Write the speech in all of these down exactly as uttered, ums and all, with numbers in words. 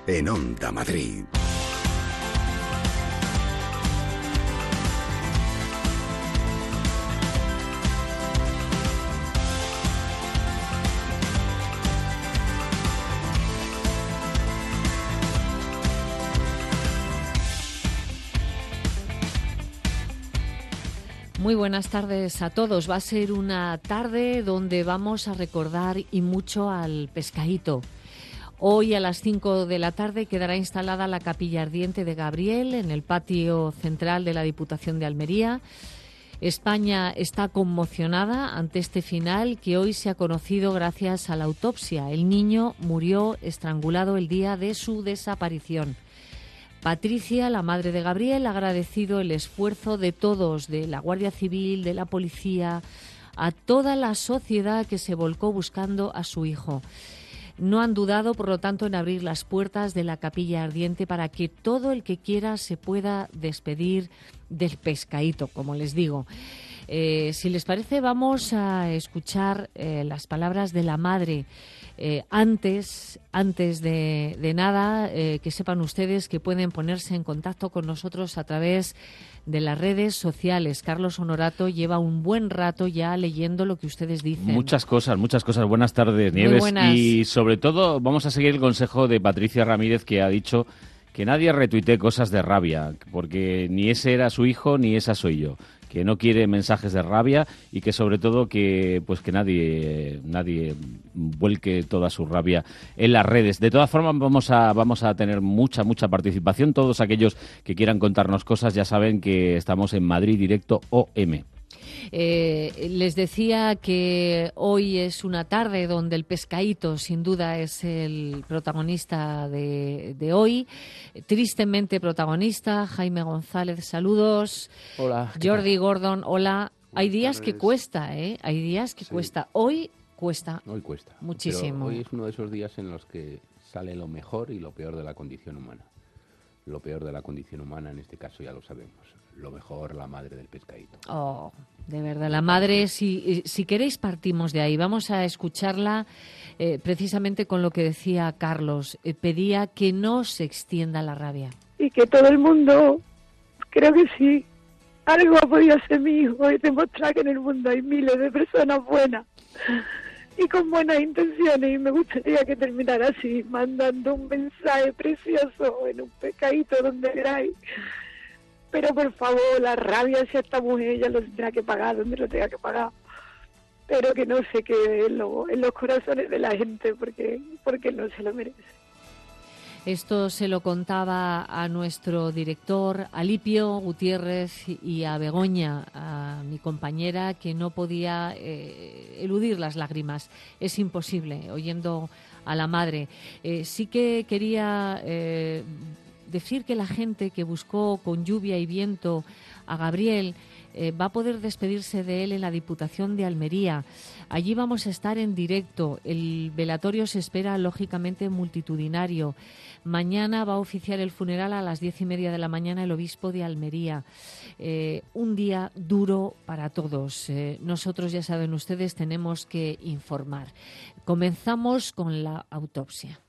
en Onda Madrid. Muy buenas tardes a todos. Va a ser una tarde donde vamos a recordar y mucho al Pescadito. Hoy a las cinco de la tarde quedará instalada la capilla ardiente de Gabriel en el patio central de la Diputación de Almería. España está conmocionada ante este final que hoy se ha conocido gracias a la autopsia. El niño murió estrangulado el día de su desaparición. Patricia, la madre de Gabriel, ha agradecido el esfuerzo de todos, de la Guardia Civil, de la policía, a toda la sociedad que se volcó buscando a su hijo. No han dudado, por lo tanto, en abrir las puertas de la capilla ardiente para que todo el que quiera se pueda despedir del Pescadito, como les digo. Eh, si les parece, vamos a escuchar eh, las palabras de la madre. Eh, antes, antes de, de nada, eh, que sepan ustedes que pueden ponerse en contacto con nosotros a través de las redes sociales. Carlos Honorato lleva un buen rato ya leyendo lo que ustedes dicen. Muchas cosas, muchas cosas. Buenas tardes, Nieves. Muy buenas. Y sobre todo vamos a seguir el consejo de Patricia Ramírez, que ha dicho que nadie retuitee cosas de rabia, porque ni ese era su hijo ni esa soy yo. Que no quiere mensajes de rabia y que sobre todo que pues que nadie nadie vuelque toda su rabia en las redes. De todas formas vamos a vamos a tener mucha mucha participación. Todos aquellos que quieran contarnos cosas ya saben que estamos en Madrid Directo O M. Eh, les decía que hoy es una tarde donde el Pescadito sin duda es el protagonista de, de hoy, tristemente protagonista. Jaime González, saludos. Hola. Jordi Gordon, hola. Hay días tardes. que cuesta, ¿eh? Hay días que Sí. cuesta. Hoy cuesta. Hoy cuesta. Muchísimo. Pero hoy es uno de esos días en los que sale lo mejor y lo peor de la condición humana. Lo peor de la condición humana, en este caso ya lo sabemos. Lo mejor, la madre del Pescadito. Oh, de verdad, la madre, si, si queréis partimos de ahí. Vamos a escucharla eh, precisamente con lo que decía Carlos. Eh, pedía que no se extienda la rabia. Y que todo el mundo, creo que sí, algo ha podido hacer mi hijo y demostrar que en el mundo hay miles de personas buenas y con buenas intenciones, y me gustaría que terminara así, mandando un mensaje precioso en un Pescadito donde queráis. Pero por favor, la rabia hacia esta mujer ella lo tendrá que pagar donde lo tenga que pagar, pero que no se quede en, lo, en los corazones de la gente, porque porque no se lo merece. Esto se lo contaba a nuestro director, Alipio Gutiérrez, y a Begoña, a mi compañera, que no podía eh, eludir las lágrimas. Es imposible, oyendo a la madre. Eh, sí que quería eh, decir que la gente que buscó con lluvia y viento a Gabriel eh, va a poder despedirse de él en la Diputación de Almería. Allí vamos a estar en directo. El velatorio se espera, lógicamente, multitudinario. Mañana va a oficiar el funeral a las diez y media de la mañana el obispo de Almería. Eh, un día duro para todos. Eh, nosotros, ya saben ustedes, tenemos que informar. Comenzamos con la autopsia.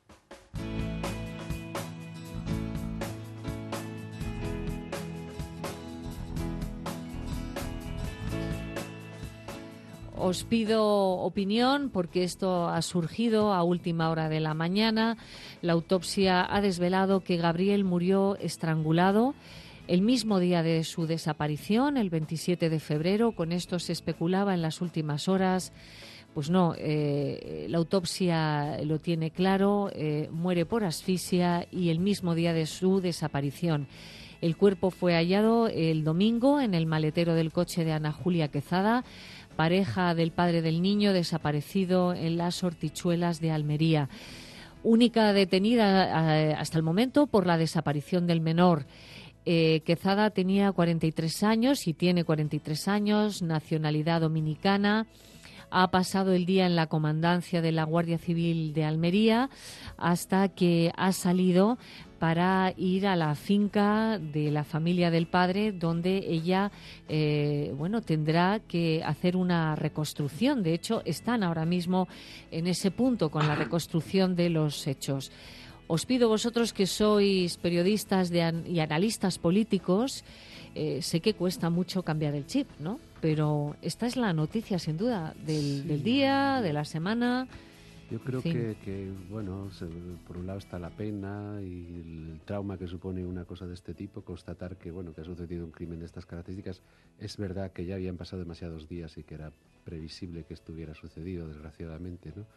Os pido opinión porque esto ha surgido a última hora de la mañana. La autopsia ha desvelado que Gabriel murió estrangulado el mismo día de su desaparición, el veintisiete de febrero. Con esto se especulaba en las últimas horas. Pues no, eh, la autopsia lo tiene claro, eh, muere por asfixia y el mismo día de su desaparición. El cuerpo fue hallado el domingo en el maletero del coche de Ana Julia Quezada, pareja del padre del niño desaparecido en las Hortichuelas de Almería. Única detenida eh, hasta el momento por la desaparición del menor. Eh, Quezada tenía cuarenta y tres años y tiene cuarenta y tres años, nacionalidad dominicana. Ha pasado el día en la comandancia de la Guardia Civil de Almería hasta que ha salido para ir a la finca de la familia del padre, donde ella eh, bueno, tendrá que hacer una reconstrucción. De hecho, están ahora mismo en ese punto con la reconstrucción de los hechos. os pido vosotros que sois periodistas de an- y analistas políticos, eh, sé que cuesta mucho cambiar el chip, ¿no? Pero esta es la noticia, sin duda, del, Sí. del día, de la semana. Yo creo En fin. que, que, bueno, se- por un lado está la pena y el trauma que supone una cosa de este tipo, constatar que, bueno, que ha sucedido un crimen de estas características. Es verdad que ya habían pasado demasiados días y que era previsible que esto hubiera sucedido, desgraciadamente, ¿no?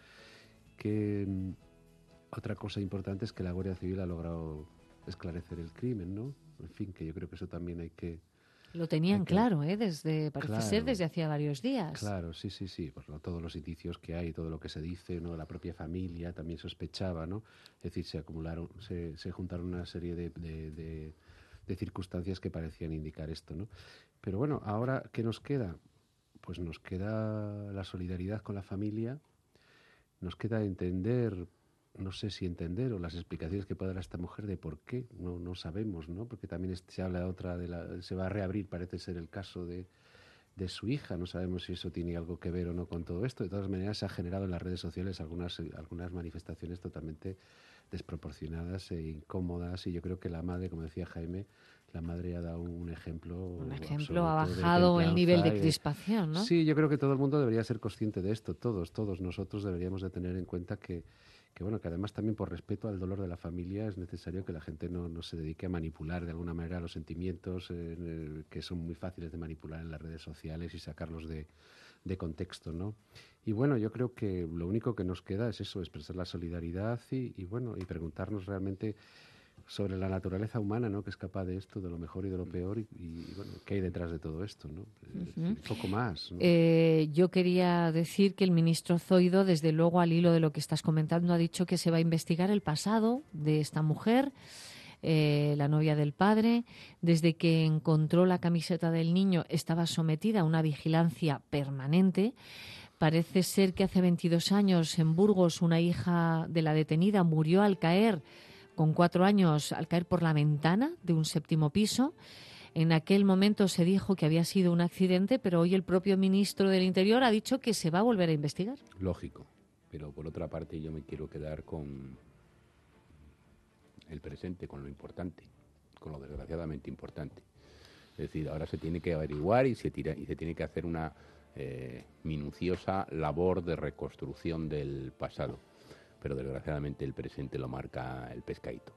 Que mm, otra cosa importante es que la Guardia Civil ha logrado esclarecer el crimen, ¿no? En fin, que yo creo que eso también hay que... Lo tenían Hay que- claro, ¿eh? Desde, parece Claro. ser desde hacía varios días. Claro, sí, sí, sí, por lo- todos los indicios que hay, todo lo que se dice, ¿no? La propia familia también sospechaba, ¿no? Es decir, se acumularon, se, se juntaron una serie de, de, de- de circunstancias que parecían indicar esto, ¿no? Pero bueno, ahora, ¿qué nos queda? Pues nos queda la solidaridad con la familia, nos queda entender, no sé si entender, o las explicaciones que pueda dar esta mujer de por qué, no, no sabemos, ¿no? Porque también es- se habla otra de la, se va a reabrir, parece ser el caso de de su hija. No sabemos si eso tiene algo que ver o no con todo esto. De todas maneras, se ha generado en las redes sociales algunas, algunas manifestaciones totalmente desproporcionadas e incómodas, y yo creo que la madre, como decía Jaime, la madre ha dado un ejemplo. Un ejemplo, ha absoluto de bajado el nivel de templanza y crispación, ¿no? Sí, yo creo que todo el mundo debería ser consciente de esto, todos, todos nosotros deberíamos de tener en cuenta que, que bueno, que además también por respeto al dolor de la familia es necesario que la gente no, no se dedique a manipular de alguna manera los sentimientos eh, eh, que son muy fáciles de manipular en las redes sociales y sacarlos de, de contexto, ¿no? Y bueno, yo creo que lo único que nos queda es eso, expresar la solidaridad y, y bueno, y preguntarnos realmente sobre la naturaleza humana, ¿no? Que es capaz de esto, de lo mejor y de lo peor, y, y, bueno, qué hay detrás de todo esto, ¿no? Es decir, poco más, ¿no? Eh, yo quería decir que el ministro Zoido, desde luego, al hilo de lo que estás comentando, ha dicho que se va a investigar el pasado de esta mujer, eh, la novia del padre. Desde que encontró la camiseta del niño estaba sometida a una vigilancia permanente. Parece ser que hace veintidós años en Burgos una hija de la detenida murió al caer, con cuatro años, al caer por la ventana de un séptimo piso. En aquel momento se dijo que había sido un accidente, pero hoy el propio ministro del Interior ha dicho que se va a volver a investigar. Lógico, pero por otra parte yo me quiero quedar con el presente, con lo importante, con lo desgraciadamente importante. Es decir, ahora se tiene que averiguar y se, tira, y se tiene que hacer una eh, minuciosa labor de reconstrucción del pasado, pero desgraciadamente el presente lo marca el pescadito.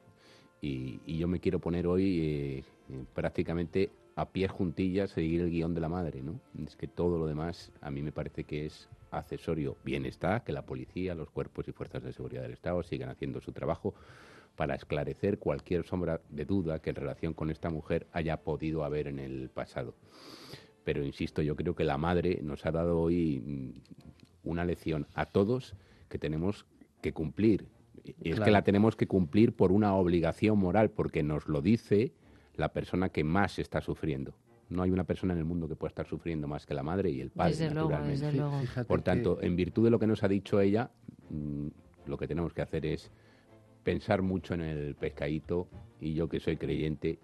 Y, y yo me quiero poner hoy eh, eh, prácticamente a pies juntillas, seguir el guión de la madre, ¿no? Es que todo lo demás a mí me parece que es accesorio. Bien está que la policía, los cuerpos y fuerzas de seguridad del Estado sigan haciendo su trabajo para esclarecer cualquier sombra de duda que en relación con esta mujer haya podido haber en el pasado. Pero insisto, yo creo que la madre nos ha dado hoy una lección a todos que tenemos que cumplir. Y es Claro. que la tenemos que cumplir por una obligación moral, porque nos lo dice la persona que más está sufriendo. No hay una persona en el mundo que pueda estar sufriendo más que la madre y el padre, Desde luego, naturalmente. desde luego. Fíjate Por tanto, que- en virtud de lo que nos ha dicho ella, mmm, lo que tenemos que hacer es pensar mucho en el pescadito, y yo que soy creyente,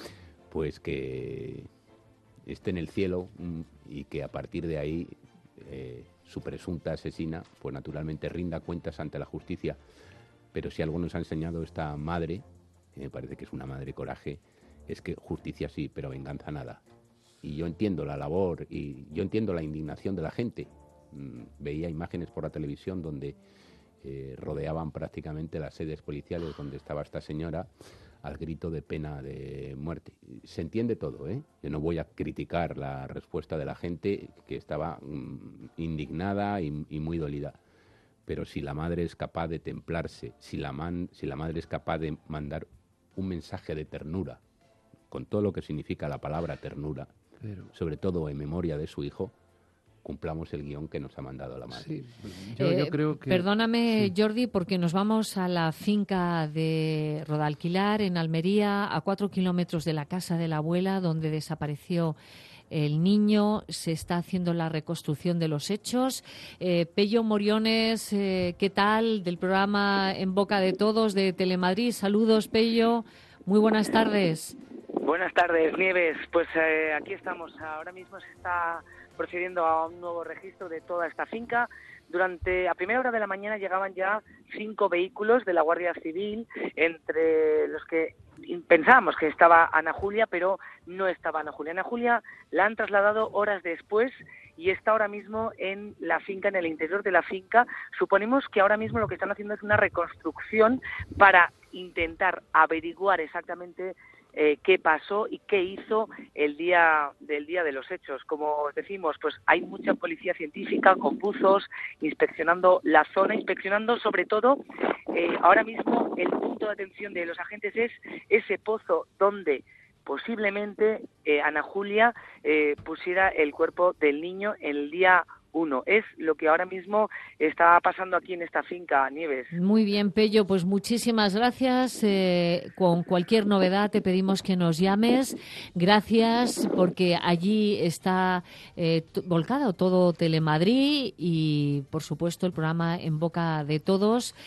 pues que esté en el cielo, mmm, y que a partir de ahí eh, su presunta asesina, pues naturalmente rinda cuentas ante la justicia. Pero si algo nos ha enseñado esta madre, que me parece que es una madre coraje, es que justicia sí, pero venganza nada. Y yo entiendo la labor y yo entiendo la indignación de la gente. Mm, veía imágenes por la televisión donde eh, rodeaban prácticamente las sedes policiales donde estaba esta señora al grito de pena de muerte. Se entiende todo, ¿eh? Yo no voy a criticar la respuesta de la gente, que estaba mm, indignada y, y muy dolida. Pero si la madre es capaz de templarse, si la, man, si la madre es capaz de mandar un mensaje de ternura, con todo lo que significa la palabra ternura, Pero- sobre todo en memoria de su hijo, cumplamos el guión que nos ha mandado la madre. Sí, yo, Eh, yo creo que... Perdóname, sí. Jordi, porque nos vamos a la finca de Rodalquilar, en Almería, a cuatro kilómetros de la casa de la abuela, donde desapareció el niño. Se está haciendo la reconstrucción de los hechos. Eh, Pello Moriones, eh, ¿qué tal? Del programa En Boca de Todos de Telemadrid. Saludos, Pello. Muy buenas tardes. Buenas tardes, Nieves. Pues eh, aquí estamos. Ahora mismo se está procediendo a un nuevo registro de toda esta finca, durante, a primera hora de la mañana llegaban ya cinco vehículos de la Guardia Civil, entre los que pensábamos que estaba Ana Julia, pero no estaba Ana Julia. Ana Julia la han trasladado horas después y está ahora mismo en la finca, en el interior de la finca. Suponemos que ahora mismo lo que están haciendo es una reconstrucción para intentar averiguar exactamente eh, qué pasó y qué hizo el día del día de los hechos. Como decimos, pues hay mucha policía científica con buzos inspeccionando la zona, inspeccionando sobre todo, eh, ahora mismo el punto de atención de los agentes es ese pozo donde posiblemente eh, Ana Julia eh, pusiera el cuerpo del niño el día uno. Es lo que ahora mismo está pasando aquí en esta finca, Nieves. Muy bien, Pello, pues muchísimas gracias. Eh, con cualquier novedad te pedimos que nos llames. Gracias, porque allí está eh, t- volcado todo Telemadrid y, por supuesto, el programa En Boca de Todos.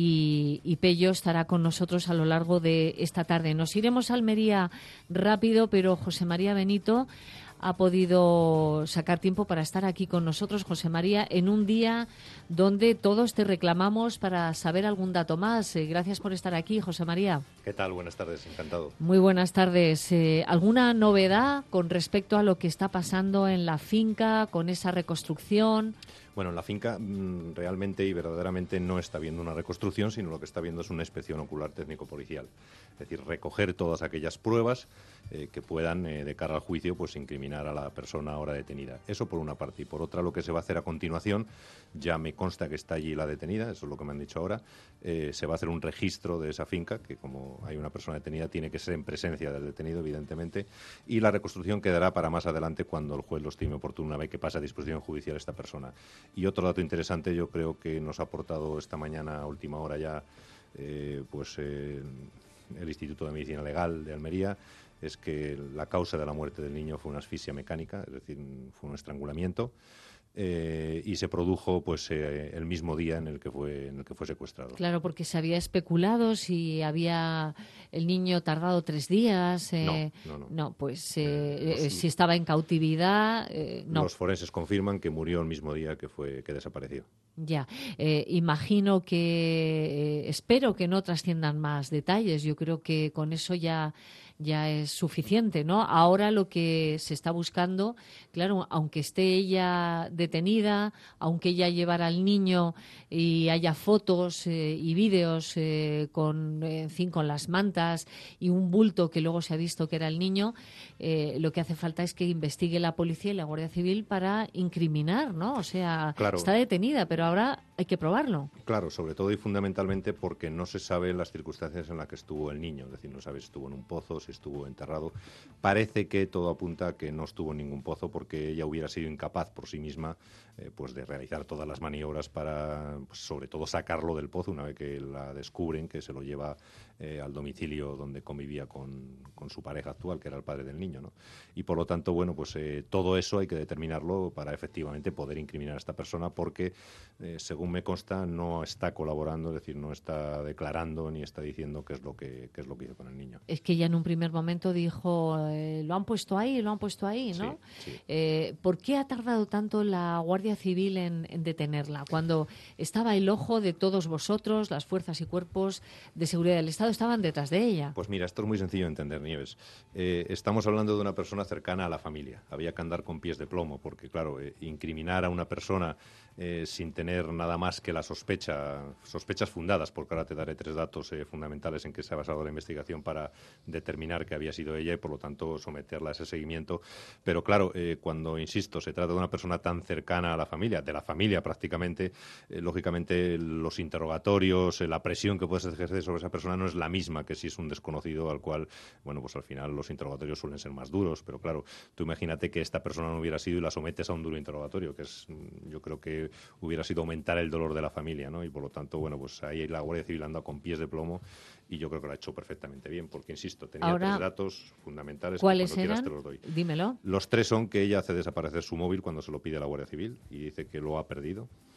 Y, y Pello estará con nosotros a lo largo de esta tarde. Nos iremos a Almería rápido, pero José María Benito ha podido sacar tiempo para estar aquí con nosotros, José María, en un día donde todos te reclamamos para saber algún dato más. Eh, gracias por estar aquí, José María. ¿Qué tal? Buenas tardes, encantado. Muy buenas tardes. Eh, ¿Alguna novedad con respecto a lo que está pasando en la finca, con esa reconstrucción? Bueno, en la finca mmm, realmente y verdaderamente no está viendo una reconstrucción, sino lo que está viendo es una inspección ocular técnico-policial. Es decir, recoger todas aquellas pruebas eh, que puedan, eh, de cara al juicio, pues incriminar a la persona ahora detenida. Eso por una parte. Y por otra, lo que se va a hacer a continuación, ya me consta que está allí la detenida, eso es lo que me han dicho ahora, eh, se va a hacer un registro de esa finca, que como hay una persona detenida, tiene que ser en presencia del detenido, evidentemente, y la reconstrucción quedará para más adelante cuando el juez lo estime oportuno, una vez que pase a disposición judicial esta persona. Y otro dato interesante, yo creo que nos ha aportado esta mañana, a última hora ya, eh, pues eh, el Instituto de Medicina Legal de Almería, es que la causa de la muerte del niño fue una asfixia mecánica, es decir, fue un estrangulamiento. Eh, y se produjo pues eh, el mismo día en el que fue en el que fue secuestrado. Claro, porque se había especulado si había el niño tardado tres días. Eh, no, no, no. no, pues eh, Eh, los- si estaba en cautividad, eh, no. Los forenses confirman que murió el mismo día que fue que desapareció. Ya, eh, imagino que, eh, espero que no trasciendan más detalles. Yo creo que con eso ya, ya es suficiente, ¿no? Ahora lo que se está buscando, claro, aunque esté ella detenida, aunque ella llevara al niño y haya fotos eh, y vídeos eh, con, eh, en fin, con las mantas y un bulto que luego se ha visto que era el niño, eh, lo que hace falta es que investigue la policía y la Guardia Civil para incriminar, ¿no? O sea, Claro. está detenida, pero ahora hay que probarlo. Claro, sobre todo y fundamentalmente porque no se sabe las circunstancias en las que estuvo el niño, es decir, no sabe si estuvo en un pozo, si estuvo enterrado. Parece que todo apunta a que no estuvo en ningún pozo porque ella hubiera sido incapaz por sí misma eh, pues de realizar todas las maniobras para, pues, sobre todo, sacarlo del pozo una vez que la descubren, que se lo lleva eh, al domicilio donde convivía con, con su pareja actual, que era el padre del niño, ¿no? Y por lo tanto, bueno, pues eh, todo eso hay que determinarlo para efectivamente poder incriminar a esta persona porque, eh, según me consta, no está colaborando, es decir, no está declarando ni está diciendo qué es lo que, qué es lo que hizo con el niño. Es que ella en un primer momento dijo, eh, lo han puesto ahí, lo han puesto ahí, ¿no? Sí, sí. Eh, ¿Por qué ha tardado tanto la Guardia Civil en, en detenerla? Cuando estaba el ojo de todos vosotros, las fuerzas y cuerpos de seguridad del Estado estaban detrás de ella. Pues mira, esto es muy sencillo de entender, Nieves. Eh, estamos hablando de una persona cercana a la familia. Había que andar con pies de plomo, porque, claro, eh, incriminar a una persona eh, sin tener nada más que la sospecha, sospechas fundadas, porque ahora te daré tres datos eh, fundamentales en que se ha basado la investigación para determinar que había sido ella y, por lo tanto, someterla a ese seguimiento. Pero, claro, eh, cuando, insisto, se trata de una persona tan cercana a la familia, de la familia prácticamente, eh, lógicamente los interrogatorios, eh, la presión que puedes ejercer sobre esa persona no es la misma que si es un desconocido al cual, bueno, pues al final los interrogatorios suelen ser más duros, pero claro, tú imagínate que esta persona no hubiera sido y la sometes a un duro interrogatorio, que es, yo creo que hubiera sido aumentar el dolor de la familia, ¿no? Y por lo tanto, bueno, pues ahí la Guardia Civil anda con pies de plomo y yo creo que lo ha hecho perfectamente bien, porque, insisto, tenía Ahora, tres datos fundamentales. ¿cuáles que cuando quieras eran? te los doy. Dímelo. Los tres son que ella hace desaparecer su móvil cuando se lo pide la Guardia Civil y dice que lo ha perdido.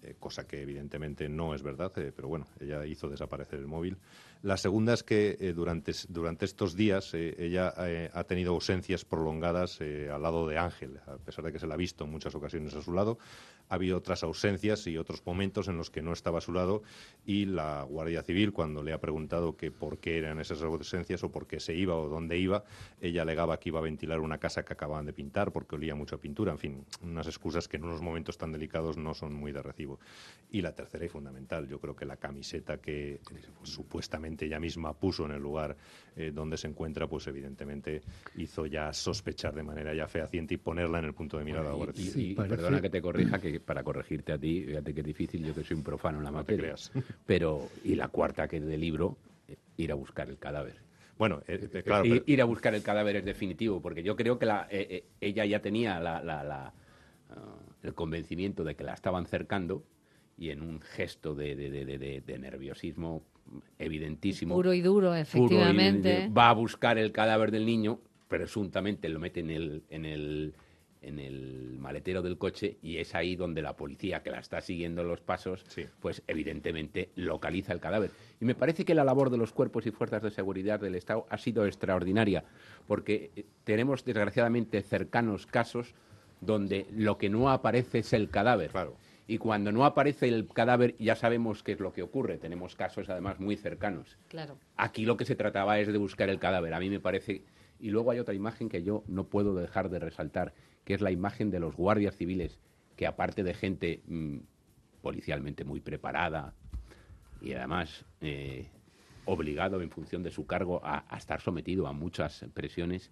eh, cosa que evidentemente no es verdad, eh, pero bueno, ella hizo desaparecer el móvil. La segunda es que eh, durante, durante estos días eh, ella eh, ha tenido ausencias prolongadas eh, al lado de Ángel, a pesar de que se la ha visto en muchas ocasiones a su lado. Ha habido otras ausencias y otros momentos en los que no estaba a su lado, y la Guardia Civil, cuando le ha preguntado que por qué eran esas ausencias o por qué se iba o dónde iba, ella alegaba que iba a ventilar una casa que acababan de pintar porque olía mucho a pintura. En fin, unas excusas que en unos momentos tan delicados no son muy de recibo. Y la tercera y fundamental, yo creo que la camiseta que eh, supuestamente ella misma puso en el lugar eh, donde se encuentra, pues evidentemente hizo ya sospechar de manera ya fehaciente y ponerla en el punto de mirada. Bueno, y, y, sí, y parece... perdona que te corrija, que para corregirte a ti, fíjate que es difícil, yo que soy un profano en la no materia. te creas. Pero, y la cuarta, que es del libro, ir a buscar el cadáver. Bueno, eh, eh, claro. Ir, pero... ir a buscar el cadáver es definitivo, porque yo creo que la, eh, eh, ella ya tenía la, la, la, uh, el convencimiento de que la estaban cercando, y en un gesto de, de, de, de, de nerviosismo evidentísimo. Puro y duro, efectivamente. Puro y, va a buscar el cadáver del niño, presuntamente lo mete en el, en el, en el maletero del coche, y es ahí donde la policía, que la está siguiendo los pasos, sí. pues evidentemente localiza el cadáver. Y me parece que la labor de los cuerpos y fuerzas de seguridad del Estado ha sido extraordinaria, porque tenemos desgraciadamente cercanos casos donde lo que no aparece es el cadáver. Claro. Y cuando no aparece el cadáver ya sabemos qué es lo que ocurre. Tenemos casos además muy cercanos. Claro. Aquí lo que se trataba es de buscar el cadáver. A mí me parece... Y luego hay otra imagen que yo no puedo dejar de resaltar, que es la imagen de los guardias civiles, que aparte de gente mmm, policialmente muy preparada y además eh, obligado en función de su cargo a, a estar sometido a muchas presiones,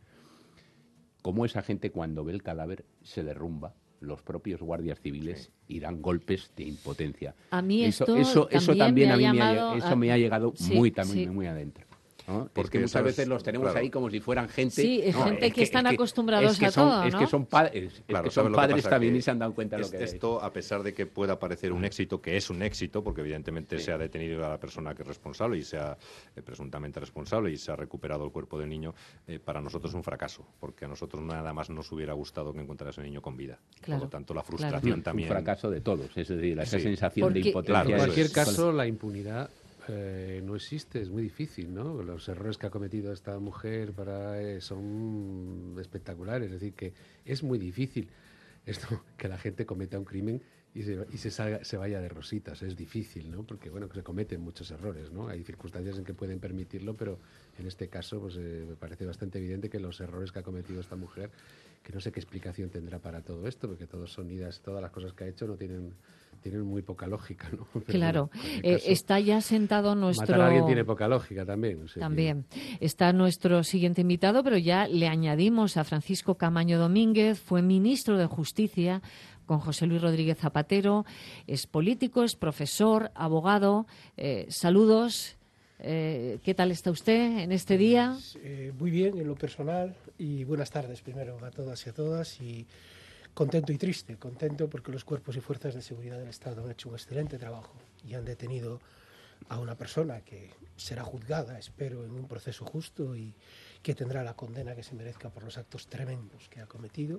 como esa gente cuando ve el cadáver se derrumba, los propios guardias civiles, sí. y dan golpes de impotencia. A mí esto eso, eso, eso también, me a mí llamado, me ha, eso me ha llegado sí, muy, también, sí. muy adentro. ¿no? Porque es que muchas veces los tenemos claro. ahí como si fueran gente... Sí, no, gente es que, que están es acostumbrados es que a son, todo, ¿no? Es que son, pa es, claro, es que son padres también y se han dado cuenta de es, lo que esto, a pesar de que pueda parecer un éxito, que es un éxito, porque evidentemente sí. se ha detenido a la persona que es responsable y se ha eh, presuntamente responsable y se ha recuperado el cuerpo del niño, eh, para nosotros es un fracaso, porque a nosotros nada más nos hubiera gustado que encontrara a ese niño con vida. Claro, Por lo tanto, la frustración claro. también... Un fracaso de todos, es decir, esa sí. sensación porque, de impotencia. Claro, en cualquier es. caso, la impunidad eh, no existe, es muy difícil, ¿no? Los errores que ha cometido esta mujer para eh, son espectaculares, es decir, que es muy difícil esto, que la gente cometa un crimen y se, y se, salga, se vaya de rositas, es difícil, ¿no? Porque, bueno, que se cometen muchos errores, ¿no? Hay circunstancias en que pueden permitirlo, pero en este caso, pues eh, me parece bastante evidente que los errores que ha cometido esta mujer, que no sé qué explicación tendrá para todo esto, porque todos son idas, todas las cosas que ha hecho no tienen... tienen muy poca lógica, ¿no? Pero claro, bueno, eh, caso, está ya sentado nuestro... Matar a alguien tiene poca lógica también. O sea, también. Que... Está nuestro siguiente invitado, pero ya le añadimos a Francisco Camaño Domínguez, fue ministro de Justicia con José Luis Rodríguez Zapatero, es político, es profesor, abogado. Eh, saludos. Eh, ¿Qué tal está usted en este día? Eh, muy bien, en lo personal, y buenas tardes primero a todas y a todas. Y contento y triste, contento porque los cuerpos y fuerzas de seguridad del Estado han hecho un excelente trabajo y han detenido a una persona que será juzgada, espero, en un proceso justo y que tendrá la condena que se merezca por los actos tremendos que ha cometido.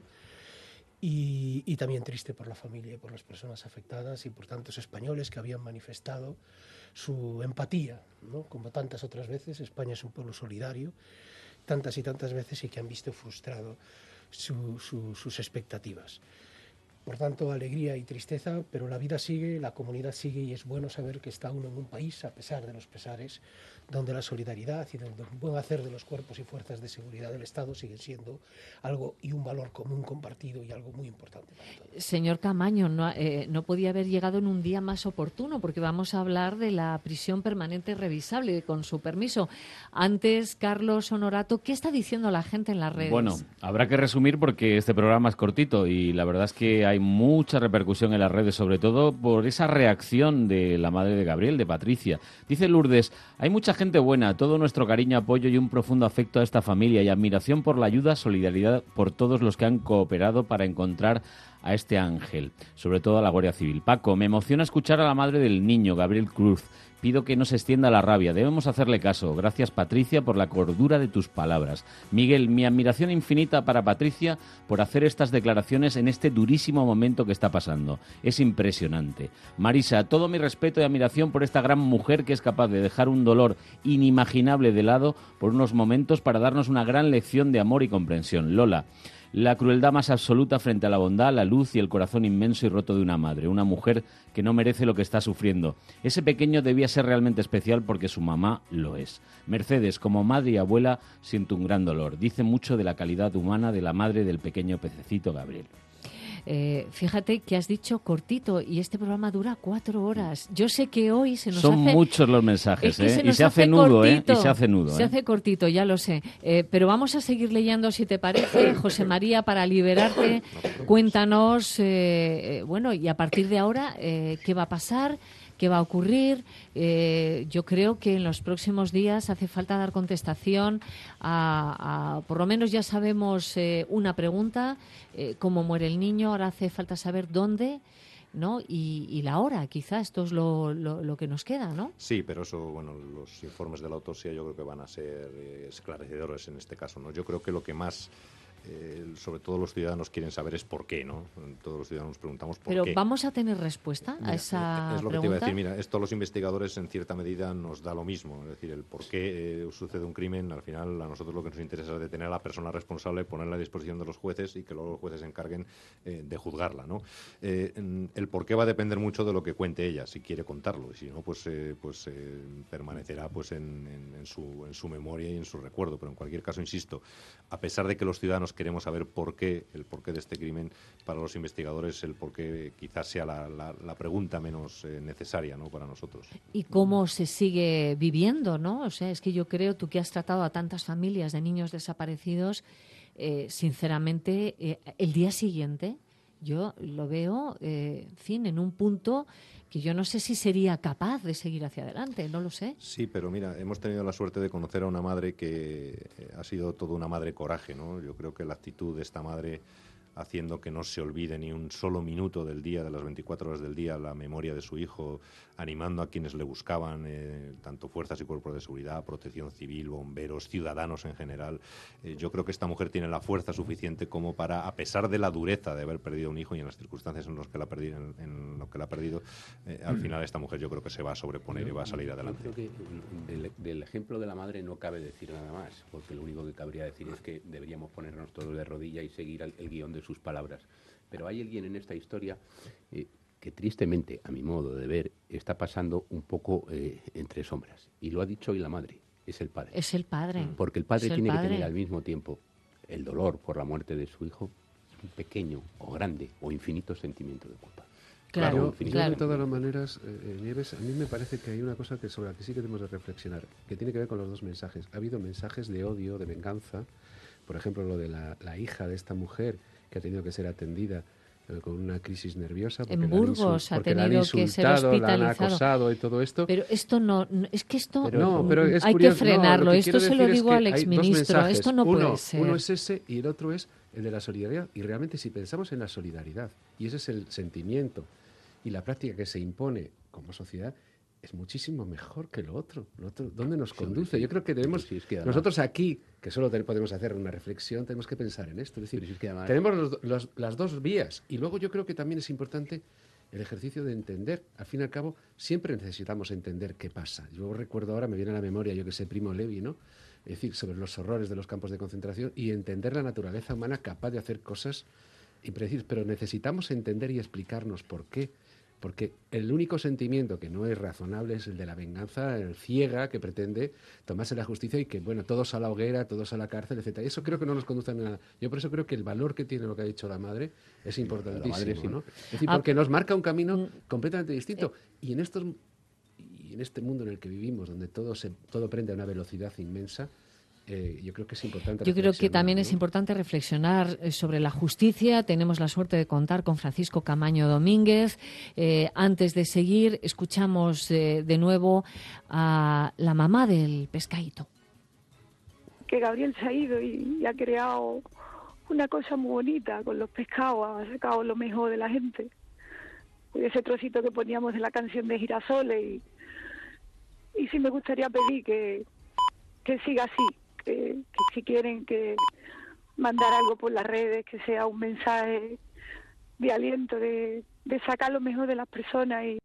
Y, y también triste por la familia y por las personas afectadas y por tantos españoles que habían manifestado su empatía, ¿no? Como tantas otras veces, España es un pueblo solidario, tantas y tantas veces, y que han visto frustrado Su, su, sus expectativas. Por tanto, alegría y tristeza, pero la vida sigue, la comunidad sigue, y es bueno saber que está uno en un país, a pesar de los pesares, donde la solidaridad y donde el buen hacer de los cuerpos y fuerzas de seguridad del Estado siguen siendo algo y un valor común compartido y algo muy importante para todos. Señor Camaño, no, eh, no podía haber llegado en un día más oportuno, porque vamos a hablar de la prisión permanente revisable, con su permiso. Antes, Carlos Honorato, ¿qué está diciendo la gente en las redes? Bueno, habrá que resumir porque este programa es cortito y la verdad es que hay mucha repercusión en las redes, sobre todo por esa reacción de la madre de Gabriel, de Patricia. Dice Lourdes, hay mucha gente buena, todo nuestro cariño, apoyo y un profundo afecto a esta familia y admiración por la ayuda, solidaridad por todos los que han cooperado para encontrar a este ángel, sobre todo a la Guardia Civil. Paco, me emociona escuchar a la madre del niño, Gabriel Cruz. Pido que no se extienda la rabia. Debemos hacerle caso. Gracias, Patricia, por la cordura de tus palabras. Miguel, mi admiración infinita para Patricia por hacer estas declaraciones en este durísimo momento que está pasando. Es impresionante. Marisa, todo mi respeto y admiración por esta gran mujer que es capaz de dejar un dolor inimaginable de lado por unos momentos para darnos una gran lección de amor y comprensión. Lola, la crueldad más absoluta frente a la bondad, la luz y el corazón inmenso y roto de una madre, una mujer que no merece lo que está sufriendo. Ese pequeño debía ser realmente especial porque su mamá lo es. Mercedes, como madre y abuela, siento un gran dolor. Dice mucho de la calidad humana de la madre del pequeño pececito Gabriel. Eh, fíjate que has dicho cortito y este programa dura cuatro horas. Yo sé que hoy se nos Son hace... muchos los mensajes, es que ¿eh? se Y nos se hace hace nudo, ¿eh? cortito. Y se hace nudo, Se ¿eh? hace cortito, ya lo sé. Eh, pero vamos a seguir leyendo, si te parece, José María, para liberarte. Cuéntanos, eh, eh, bueno, y a partir de ahora, eh, ¿qué va a pasar? ¿Qué va a ocurrir? Eh, yo creo que en los próximos días hace falta dar contestación a, a por lo menos ya sabemos eh, una pregunta, eh, cómo muere el niño, ahora hace falta saber dónde, ¿no? Y, y la hora, quizá esto es lo, lo, lo que nos queda, ¿no? Sí, pero eso, bueno, los informes de la autopsia yo creo que van a ser eh, esclarecedores en este caso, ¿no? Yo creo que lo que más... Eh, sobre todo los ciudadanos quieren saber es por qué, ¿no? Todos los ciudadanos nos preguntamos por Pero qué. ¿vamos a tener respuesta Mira, a esa es lo que pregunta? te iba a decir. Mira, esto a los investigadores en cierta medida nos da lo mismo. Es decir, el por qué eh, sucede un crimen, al final a nosotros lo que nos interesa es detener a la persona responsable, ponerla a disposición de los jueces y que luego los jueces se encarguen eh, de juzgarla, ¿no? Eh, el por qué va a depender mucho de lo que cuente ella, si quiere contarlo, y si no, pues, eh, pues eh, permanecerá pues en, en, en, su, en su memoria y en su recuerdo. Pero en cualquier caso, insisto, a pesar de que los ciudadanos queremos saber por qué, el porqué de este crimen, para los investigadores el porqué quizás sea la, la, la pregunta menos eh, necesaria, ¿no?, para nosotros. Y cómo se sigue viviendo, ¿no? O sea, es que yo creo, tú que has tratado a tantas familias de niños desaparecidos, eh, sinceramente, eh, el día siguiente yo lo veo, eh, en fin, en un punto que yo no sé si sería capaz de seguir hacia adelante, no lo sé. Sí, pero mira, hemos tenido la suerte de conocer a una madre que ha sido toda una madre coraje, ¿no? Yo creo que la actitud de esta madre, haciendo que no se olvide ni un solo minuto del día, de las veinticuatro horas del día, la memoria de su hijo, animando a quienes le buscaban, eh, tanto fuerzas y cuerpos de seguridad, protección civil, bomberos, ciudadanos en general. Eh, yo creo que esta mujer tiene la fuerza suficiente como para, a pesar de la dureza de haber perdido un hijo y en las circunstancias en las que la ha perdido, en, en lo que la ha perdido, eh, al final esta mujer yo creo que se va a sobreponer y va a salir adelante. Yo creo que del, del ejemplo de la madre no cabe decir nada más, porque lo único que cabría decir es que deberíamos ponernos todos de rodilla y seguir el, el guión de sus palabras. Pero hay alguien en esta historia eh, que tristemente, a mi modo de ver, está pasando un poco eh, entre sombras. Y lo ha dicho hoy la madre, es el padre. Es el padre. Porque el padre Es el tiene padre. que tener al mismo tiempo el dolor por la muerte de su hijo, un pequeño o grande o infinito sentimiento de culpa. Claro, Yo, infinito. yo de todas las maneras, eh, Nieves, a mí me parece que hay una cosa que sobre la que sí que tenemos de reflexionar, que tiene que ver con los dos mensajes. Ha habido mensajes de odio, de venganza, por ejemplo, lo de la, la hija de esta mujer que ha tenido que ser atendida eh, con una crisis nerviosa. En porque la han Burgos insul- ha porque la han tenido que ser insultado, la han hospitalizado. acosado y todo esto. Pero esto no, no- es que esto Pero no, pero es hay curioso. que No, frenarlo. lo que esto quiero se decir lo es digo que al hay dos exministro. mensajes. Esto no uno, puede ser. Uno es ese y el otro es el de la solidaridad. Y realmente si pensamos en la solidaridad, y ese es el sentimiento y la práctica que se impone como sociedad, es muchísimo mejor que lo otro. Lo otro ¿dónde nos conduce? Yo creo que debemos, Sí, es que además- nosotros aquí, que solo te- podemos hacer una reflexión, tenemos que pensar en esto. Es decir, Pero si es que además- tenemos los- los- las dos vías. Y luego yo creo que también es importante el ejercicio de entender. Al fin y al cabo, siempre necesitamos entender qué pasa. Yo recuerdo ahora, me viene a la memoria, yo que sé, Primo Levi, ¿no? Es decir, sobre los horrores de los campos de concentración y entender la naturaleza humana capaz de hacer cosas impredecibles. Pero necesitamos entender y explicarnos por qué. Porque el único sentimiento que no es razonable es el de la venganza el ciega que pretende tomarse la justicia y que, bueno, todos a la hoguera, todos a la cárcel, etcétera. Y eso creo que no nos conduce a nada. Yo por eso creo que el valor que tiene lo que ha dicho la madre es importantísimo, madre sí. ¿no? Es decir, Ah, porque nos marca un camino mm, completamente distinto. Y en estos y en este mundo en el que vivimos, donde todo se todo prende a una velocidad inmensa, eh, yo creo que es importante. Yo creo que reflexionar, también ¿no? es importante reflexionar eh, sobre la justicia. Tenemos la suerte de contar con Francisco Camaño Domínguez. Eh, antes de seguir, escuchamos eh, de nuevo a la mamá del pescadito. Que Gabriel se ha ido y, y ha creado una cosa muy bonita con los pescados, ha sacado lo mejor de la gente. Ese trocito que poníamos de la canción de Girasoles y, y sí me gustaría pedir que, que siga así, que, que si quieren que mandar algo por las redes, que sea un mensaje de aliento, de, de sacar lo mejor de las personas. Y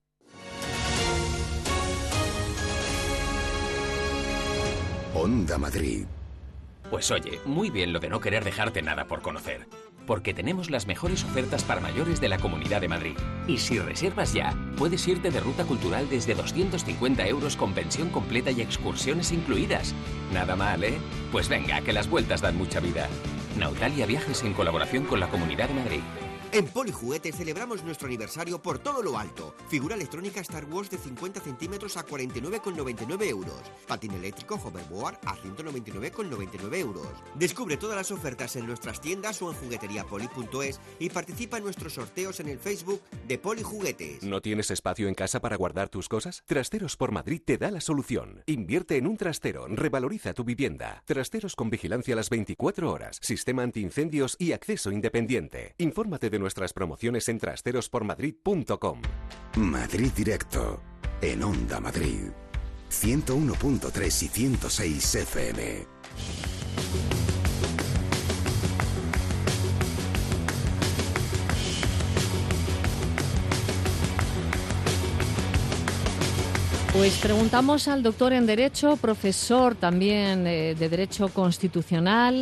Onda Madrid. Pues oye, muy bien lo de no querer dejarte nada por conocer, porque tenemos las mejores ofertas para mayores de la Comunidad de Madrid. Y si reservas ya, puedes irte de ruta cultural desde doscientos cincuenta euros con pensión completa y excursiones incluidas. Nada mal, ¿eh? Pues venga, que las vueltas dan mucha vida. Nautalia Viajes en colaboración con la Comunidad de Madrid. En Polijuguetes celebramos nuestro aniversario por todo lo alto. Figura electrónica Star Wars de cincuenta centímetros a cuarenta y nueve con noventa y nueve euros. Patín eléctrico Hoverboard a ciento noventa y nueve con noventa y nueve euros. Descubre todas las ofertas en nuestras tiendas o en jugueteriapoli punto es y participa en nuestros sorteos en el Facebook de Polijuguetes. ¿No tienes espacio en casa para guardar tus cosas? Trasteros por Madrid te da la solución. Invierte en un trastero, revaloriza tu vivienda. Trasteros con vigilancia las veinticuatro horas, sistema antiincendios y acceso independiente. Infórmate de nuestras promociones en trasteros por madrid punto com. Madrid Directo, en Onda Madrid. ciento uno punto tres y ciento seis F M. Pues preguntamos al doctor en Derecho, profesor también eh, de Derecho Constitucional.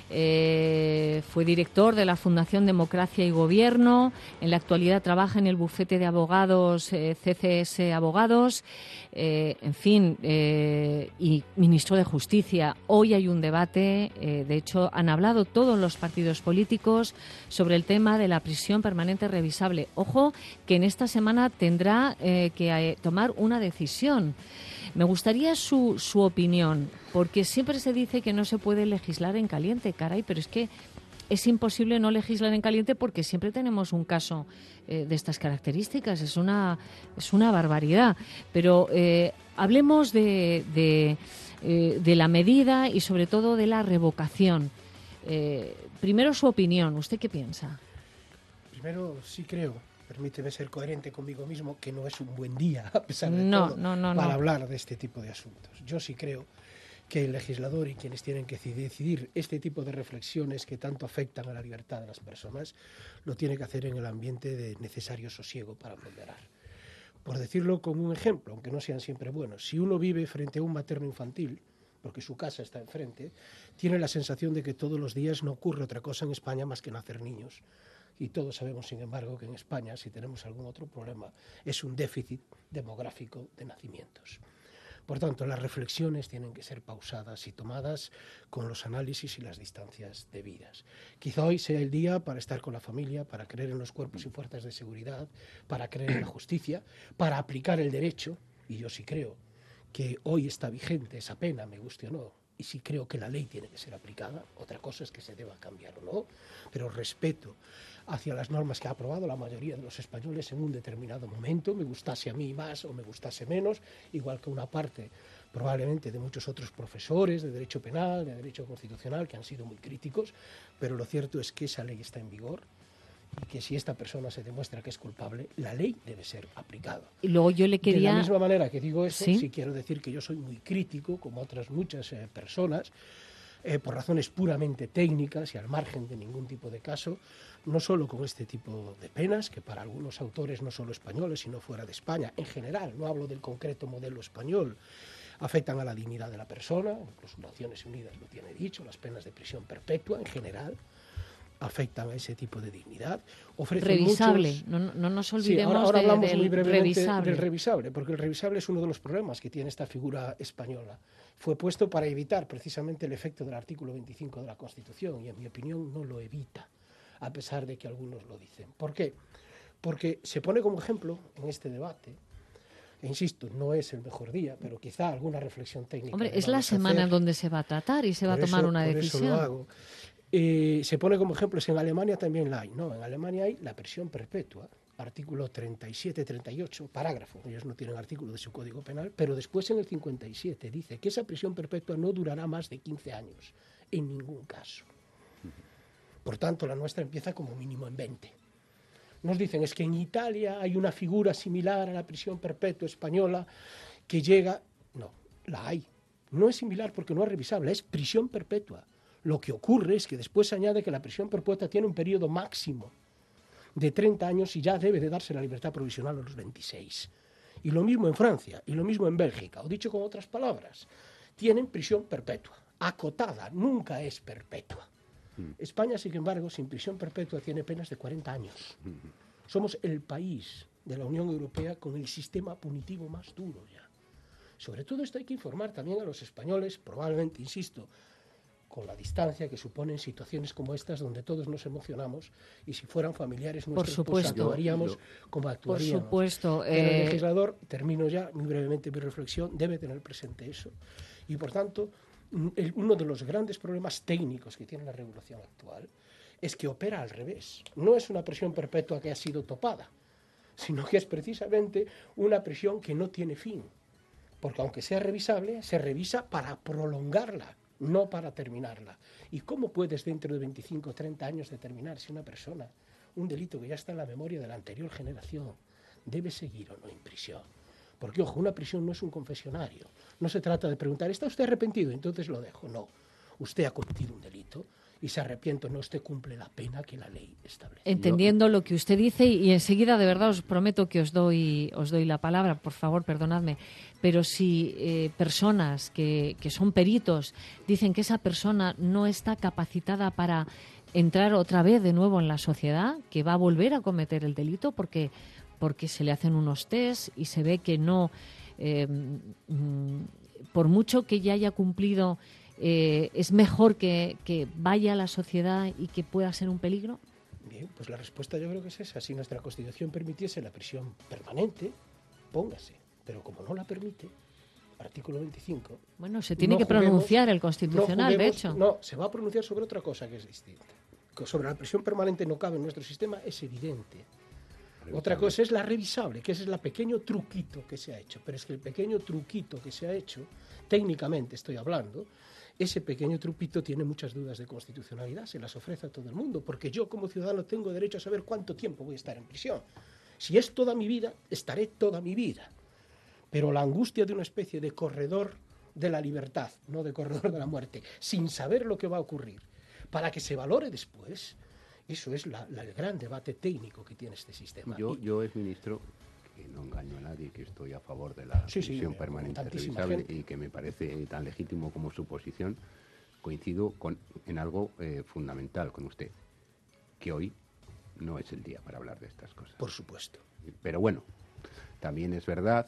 Eh, fue director de la Fundación Democracia y Gobierno. En la actualidad trabaja en el bufete de abogados eh, C C S Abogados. Eh, en fin, eh, y ministro de Justicia. Hoy hay un debate, eh, de hecho han hablado todos los partidos políticos sobre el tema de la prisión permanente revisable. Ojo, que en esta semana tendrá eh, que eh, tomar una decisión. Me gustaría su, su opinión, porque siempre se dice que no se puede legislar en caliente, caray, pero es que es imposible no legislar en caliente porque siempre tenemos un caso eh, de estas características. Es una, es una barbaridad. Pero eh, hablemos de, de, eh, de la medida y sobre todo de la revocación. Eh, primero su opinión, ¿usted qué piensa? Primero sí creo, permíteme ser coherente conmigo mismo, que no es un buen día, a pesar de no, todo, no, no, para no. hablar de este tipo de asuntos. Yo sí creo que el legislador y quienes tienen que decidir este tipo de reflexiones que tanto afectan a la libertad de las personas, lo tiene que hacer en el ambiente de necesario sosiego para ponderar. Por decirlo como un ejemplo, aunque no sean siempre buenos, si uno vive frente a un materno infantil, porque su casa está enfrente, tiene la sensación de que todos los días no ocurre otra cosa en España más que nacer niños. Y todos sabemos, sin embargo, que en España, si tenemos algún otro problema, es un déficit demográfico de nacimientos. Por tanto, las reflexiones tienen que ser pausadas y tomadas con los análisis y las distancias debidas. Quizá hoy sea el día para estar con la familia, para creer en los cuerpos y fuerzas de seguridad, para creer en la justicia, para aplicar el derecho, y yo sí creo que hoy está vigente esa pena, me guste o no, y sí creo que la ley tiene que ser aplicada. Otra cosa es que se deba cambiar o no, pero respeto hacia las normas que ha aprobado la mayoría de los españoles en un determinado momento, me gustase a mí más o me gustase menos, igual que una parte probablemente de muchos otros profesores de Derecho Penal, de Derecho Constitucional, que han sido muy críticos, pero lo cierto es que esa ley está en vigor y que si esta persona se demuestra que es culpable, la ley debe ser aplicada. Y luego yo le quería... De la misma manera que digo eso, sí, sí quiero decir que yo soy muy crítico, como otras muchas eh, personas, eh, por razones puramente técnicas y al margen de ningún tipo de caso, no solo con este tipo de penas, que para algunos autores, no solo españoles, sino fuera de España, en general, no hablo del concreto modelo español, afectan a la dignidad de la persona, incluso Naciones Unidas lo tiene dicho, las penas de prisión perpetua en general afectan a ese tipo de dignidad. Ofrecen revisable, muchos... no, no nos olvidemos sí, ahora, ahora de, hablamos del muy brevemente revisable. del revisable, porque el revisable es uno de los problemas que tiene esta figura española. Fue puesto para evitar precisamente el efecto del artículo veinticinco de la Constitución y en mi opinión no lo evita, a pesar de que algunos lo dicen. ¿Por qué? Porque se pone como ejemplo en este debate, e insisto, no es el mejor día, pero quizá alguna reflexión técnica. Hombre, es la semana donde se va a tratar y se va a tomar una decisión. Por eso lo hago. Eh, se pone como ejemplos, en Alemania también la hay, ¿no? En Alemania hay la prisión perpetua, artículo treinta y siete treinta y ocho, parágrafo, ellos no tienen artículo de su Código Penal, pero después en el cincuenta y siete dice que esa prisión perpetua no durará más de quince años, en ningún caso. Por tanto, la nuestra empieza como mínimo en veinte. Nos dicen, es que en Italia hay una figura similar a la prisión perpetua española que llega... No, la hay. No es similar porque no es revisable, es prisión perpetua. Lo que ocurre es que después se añade que la prisión perpetua tiene un periodo máximo de treinta años y ya debe de darse la libertad provisional a los veintiséis. Y lo mismo en Francia, y lo mismo en Bélgica, o dicho con otras palabras, tienen prisión perpetua, acotada, nunca es perpetua. España, sin embargo, sin prisión perpetua tiene penas de cuarenta años. Somos el país de la Unión Europea con el sistema punitivo más duro ya. Sobre todo esto hay que informar también a los españoles, probablemente, insisto, con la distancia que suponen situaciones como estas donde todos nos emocionamos y si fueran familiares nuestros, por supuesto, pues actuaríamos como actuaríamos. Por supuesto. Pero eh... el legislador, termino ya muy brevemente mi reflexión, debe tener presente eso. Y por tanto, el, uno de los grandes problemas técnicos que tiene la regulación actual es que opera al revés. No es una prisión perpetua que ha sido topada, sino que es precisamente una prisión que no tiene fin. Porque aunque sea revisable, se revisa para prolongarla, no para terminarla. ¿Y cómo puedes dentro de veinticinco o treinta años determinar si una persona, un delito que ya está en la memoria de la anterior generación, debe seguir o no en prisión? Porque, ojo, una prisión no es un confesionario. No se trata de preguntar, ¿está usted arrepentido? Entonces lo dejo. No. Usted ha cometido un delito y se arrepiente o no, usted cumple la pena que la ley establece. Entendiendo lo que usted dice, y enseguida, de verdad, os prometo que os doy, os doy la palabra, por favor, perdonadme, pero si eh, personas que, que son peritos dicen que esa persona no está capacitada para entrar otra vez de nuevo en la sociedad, que va a volver a cometer el delito porque, porque se le hacen unos test y se ve que no, eh, por mucho que ya haya cumplido... Eh, ¿es mejor que, que vaya a la sociedad y que pueda ser un peligro? Bien, pues la respuesta yo creo que es esa. Si nuestra Constitución permitiese la prisión permanente, póngase. Pero como no la permite, artículo veinticinco... Bueno, se tiene no que juguemos, pronunciar el Constitucional, no juguemos, de hecho. No, se va a pronunciar sobre otra cosa que es distinta. Sobre la prisión permanente no cabe en nuestro sistema, es evidente. Revisable. Otra cosa es la revisable, que ese es el pequeño truquito que se ha hecho. Pero es que el pequeño truquito que se ha hecho, técnicamente estoy hablando... Ese pequeño trupito tiene muchas dudas de constitucionalidad, se las ofrece a todo el mundo, porque yo como ciudadano tengo derecho a saber cuánto tiempo voy a estar en prisión. Si es toda mi vida, estaré toda mi vida. Pero la angustia de una especie de corredor de la libertad, no de corredor de la muerte, sin saber lo que va a ocurrir, para que se valore después, eso es la, la, el gran debate técnico que tiene este sistema. Yo, yo es ministro... que no engaño a nadie, que estoy a favor de la sí, prisión sí, permanente revisable gente. Y que me parece tan legítimo como su posición. Coincido con, en algo eh, fundamental con usted, que hoy no es el día para hablar de estas cosas. Por supuesto. Pero bueno, también es verdad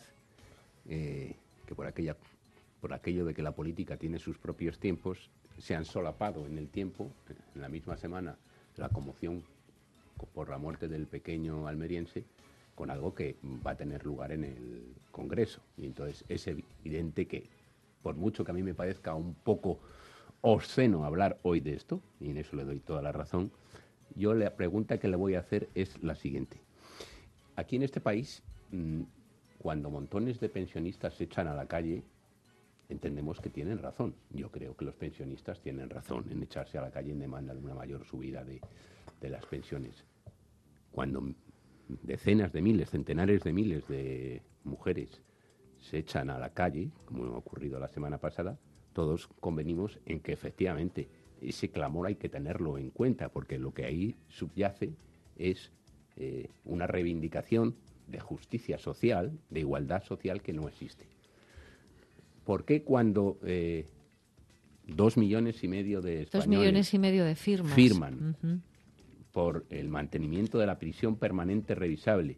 eh, que por, aquella, por aquello de que la política tiene sus propios tiempos, se han solapado en el tiempo, en la misma semana, la conmoción por la muerte del pequeño almeriense, con algo que va a tener lugar en el Congreso. Y entonces es evidente que, por mucho que a mí me parezca un poco obsceno hablar hoy de esto, y en eso le doy toda la razón, yo la pregunta que le voy a hacer es la siguiente. Aquí en este país, cuando montones de pensionistas se echan a la calle, entendemos que tienen razón. Yo creo que los pensionistas tienen razón en echarse a la calle en demanda de una mayor subida de, de las pensiones. Cuando decenas de miles, centenares de miles de mujeres se echan a la calle, como ha ocurrido la semana pasada, todos convenimos en que efectivamente ese clamor hay que tenerlo en cuenta, porque lo que ahí subyace es eh, una reivindicación de justicia social, de igualdad social que no existe. ¿Por qué cuando eh, dos millones y medio de españoles dos millones y medio de firmas firman uh-huh. por el mantenimiento de la prisión permanente revisable,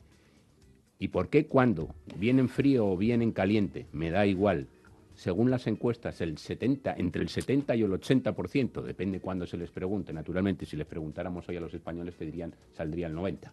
y por qué cuando vienen frío o vienen caliente, me da igual, según las encuestas, el setenta, entre el setenta y el ochenta por ciento, depende cuando se les pregunte, naturalmente, si les preguntáramos hoy a los españoles, te dirían, saldría el noventa.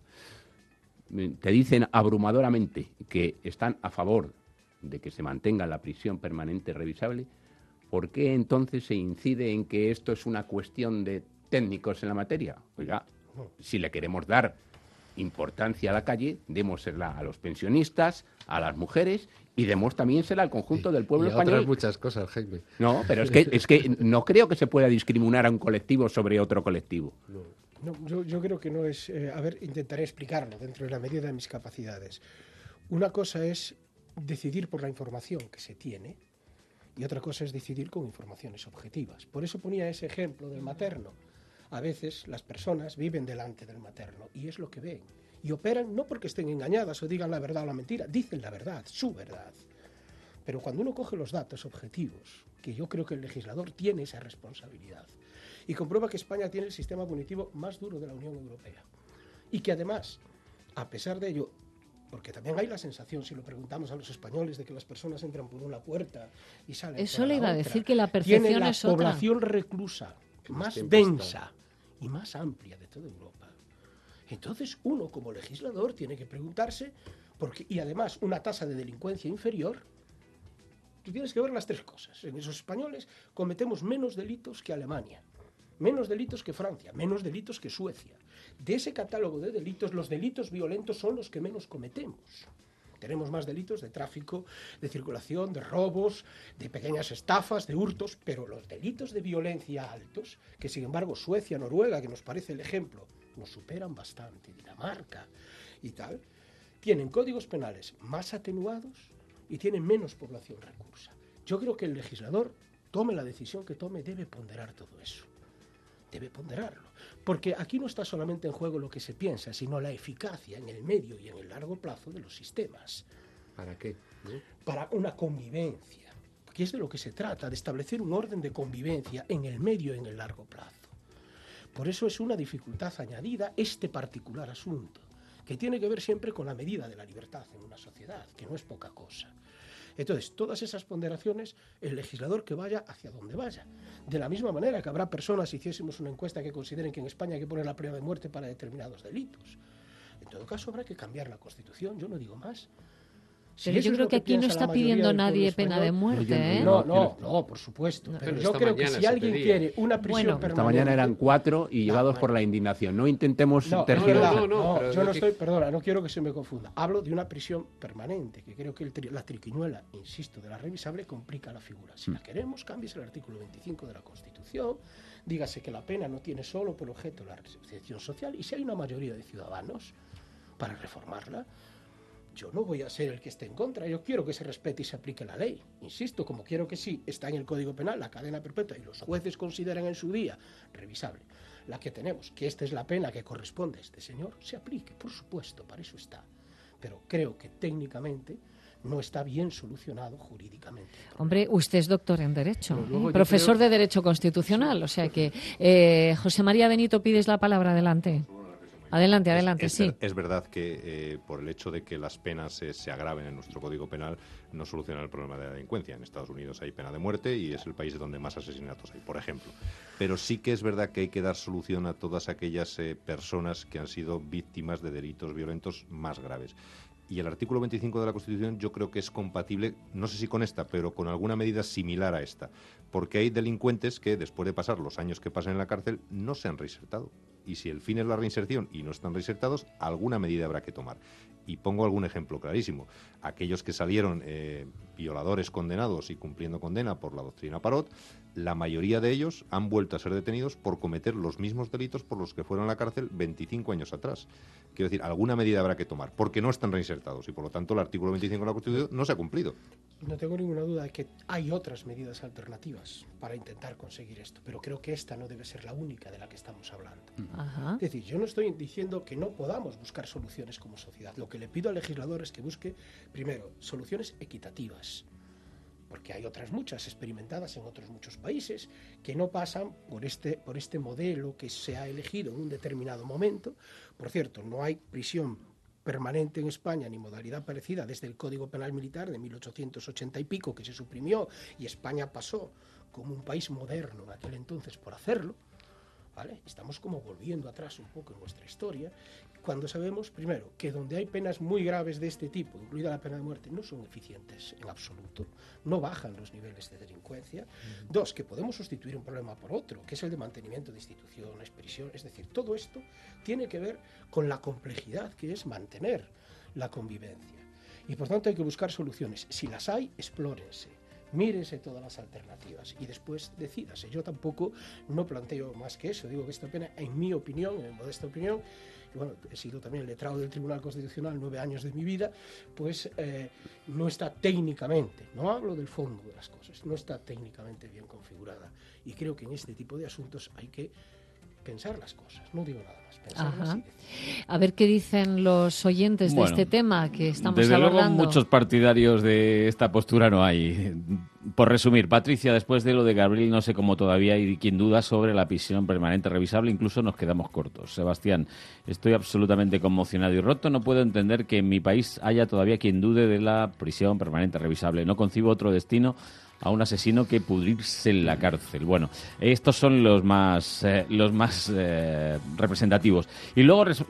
Te dicen abrumadoramente que están a favor de que se mantenga la prisión permanente revisable. ¿Por qué entonces se incide en que esto es una cuestión de técnicos en la materia? Oiga, si le queremos dar importancia a la calle, démosela a los pensionistas, a las mujeres, y demos también al conjunto del pueblo y a español. Otras muchas cosas, Jaime. No, pero es que, es que no creo que se pueda discriminar a un colectivo sobre otro colectivo. No. No, yo, yo creo que no es... Eh, a ver, intentaré explicarlo dentro de la medida de mis capacidades. Una cosa es decidir por la información que se tiene y otra cosa es decidir con informaciones objetivas. Por eso ponía ese ejemplo del materno. A veces las personas viven delante del materno y es lo que ven. Y operan no porque estén engañadas o digan la verdad o la mentira, dicen la verdad, su verdad. Pero cuando uno coge los datos objetivos, que yo creo que el legislador tiene esa responsabilidad, y comprueba que España tiene el sistema punitivo más duro de la Unión Europea, y que además, a pesar de ello, porque también hay la sensación, si lo preguntamos a los españoles, de que las personas entran por una puerta y salen Eso por le la iba a otra, decir, que la percepción tiene la es otra. población reclusa Más más tiempo densa y más amplia de toda Europa. Entonces uno como legislador tiene que preguntarse, porque, y además una tasa de delincuencia inferior, tú tienes que ver las tres cosas. En esos españoles cometemos menos delitos que Alemania, menos delitos que Francia, menos delitos que Suecia. De ese catálogo de delitos, los delitos violentos son los que menos cometemos. Tenemos más delitos de tráfico, de circulación, de robos, de pequeñas estafas, de hurtos, pero los delitos de violencia altos, que sin embargo Suecia, Noruega, que nos parece el ejemplo, nos superan bastante, Dinamarca y tal, tienen códigos penales más atenuados y tienen menos población reclusa. Yo creo que el legislador, tome la decisión que tome, debe ponderar todo eso. Debe ponderarlo, porque aquí no está solamente en juego lo que se piensa, sino la eficacia en el medio y en el largo plazo de los sistemas. ¿Para qué? ¿No? Para una convivencia, que es de lo que se trata, de establecer un orden de convivencia en el medio y en el largo plazo. Por eso es una dificultad añadida este particular asunto, que tiene que ver siempre con la medida de la libertad en una sociedad, que no es poca cosa. Entonces, todas esas ponderaciones, el legislador que vaya hacia donde vaya. De la misma manera que habrá personas, si hiciésemos una encuesta, que consideren que en España hay que poner la pena de muerte para determinados delitos. En todo caso, habrá que cambiar la Constitución, yo no digo más. Si Pero yo creo que, que aquí no está pidiendo nadie pena de muerte, ¿eh? No, no, no, por supuesto. No, pero, pero yo creo que si alguien pedía. quiere una prisión bueno, permanente... Esta mañana eran cuatro y no, llevados no, por la indignación. No intentemos no, tergiversar. No, no, no, no, yo no estoy, perdona, no quiero que se me confunda. Hablo de una prisión permanente, que creo que el tri, la triquiñuela, insisto, de la revisable complica la figura. Si mm. la queremos, cambies el artículo veinticinco de la Constitución, dígase que la pena no tiene solo por objeto la reinserción social, y si hay una mayoría de ciudadanos para reformarla, yo no voy a ser el que esté en contra, yo quiero que se respete y se aplique la ley. Insisto, como quiero que sí, está en el Código Penal la cadena perpetua y los jueces consideran en su día revisable la que tenemos, que esta es la pena que corresponde a este señor, se aplique, por supuesto, para eso está. Pero creo que técnicamente no está bien solucionado jurídicamente. Hombre, usted es doctor en Derecho, ¿eh? Profesor creo... de Derecho Constitucional, o sea que... Eh, José María Benito, pides la palabra, adelante. Adelante, adelante, es, es, sí. Es verdad que eh, por el hecho de que las penas eh, se agraven en nuestro Código Penal no soluciona el problema de la delincuencia. En Estados Unidos hay pena de muerte y es el país donde más asesinatos hay, por ejemplo. Pero sí que es verdad que hay que dar solución a todas aquellas eh, personas que han sido víctimas de delitos violentos más graves. Y el artículo veinticinco de la Constitución yo creo que es compatible, no sé si con esta, pero con alguna medida similar a esta. Porque hay delincuentes que después de pasar los años que pasan en la cárcel no se han reinsertado. Y si el fin es la reinserción y no están reinsertados, alguna medida habrá que tomar. Y pongo algún ejemplo clarísimo. Aquellos que salieron eh, violadores condenados y cumpliendo condena por la doctrina Parot, la mayoría de ellos han vuelto a ser detenidos por cometer los mismos delitos por los que fueron a la cárcel veinticinco años atrás. Quiero decir, alguna medida habrá que tomar, porque no están reinsertados y por lo tanto el artículo veinticinco de la Constitución no se ha cumplido. No tengo ninguna duda de que hay otras medidas alternativas para intentar conseguir esto, pero creo que esta no debe ser la única de la que estamos hablando. Ajá. Es decir, yo no estoy diciendo que no podamos buscar soluciones como sociedad. Lo que le pido al legislador es que busque, primero, soluciones equitativas, porque hay otras muchas experimentadas en otros muchos países que no pasan por este, por este modelo que se ha elegido en un determinado momento. Por cierto, no hay prisión permanente en España ni modalidad parecida desde el Código Penal Militar de mil ochocientos ochenta y pico, que se suprimió y España pasó como un país moderno en aquel entonces por hacerlo, ¿vale? Estamos como volviendo atrás un poco en nuestra historia, cuando sabemos, primero, que donde hay penas muy graves de este tipo, incluida la pena de muerte, no son eficientes en absoluto, no bajan los niveles de delincuencia. Uh-huh. Dos, que podemos sustituir un problema por otro, que es el de mantenimiento de instituciones, prisión. Es decir, todo esto tiene que ver con la complejidad que es mantener la convivencia. Y por tanto hay que buscar soluciones. Si las hay, explórense. mírese todas las alternativas y después decídase. Yo tampoco no planteo más que eso, digo que esta pena, en mi opinión, en modesta opinión, y bueno, he sido también letrado del Tribunal Constitucional nueve años de mi vida, pues eh, no está técnicamente, no hablo del fondo de las cosas, no está técnicamente bien configurada. Y creo que en este tipo de asuntos hay que pensar las cosas, no digo nada más, pensarlas. Ajá. A ver qué dicen los oyentes Bueno, de este tema que estamos desde abordando. luego muchos partidarios de esta postura no hay. Por resumir, Patricia, después de lo de Gabriel, no sé cómo todavía hay quien duda sobre la prisión permanente revisable, incluso nos quedamos cortos. Sebastián, estoy absolutamente conmocionado y roto, no puedo entender que en mi país haya todavía quien dude de la prisión permanente revisable. No concibo otro destino a un asesino que pudrirse en la cárcel. Bueno, estos son los más eh, los más eh, representativos. Y luego, res,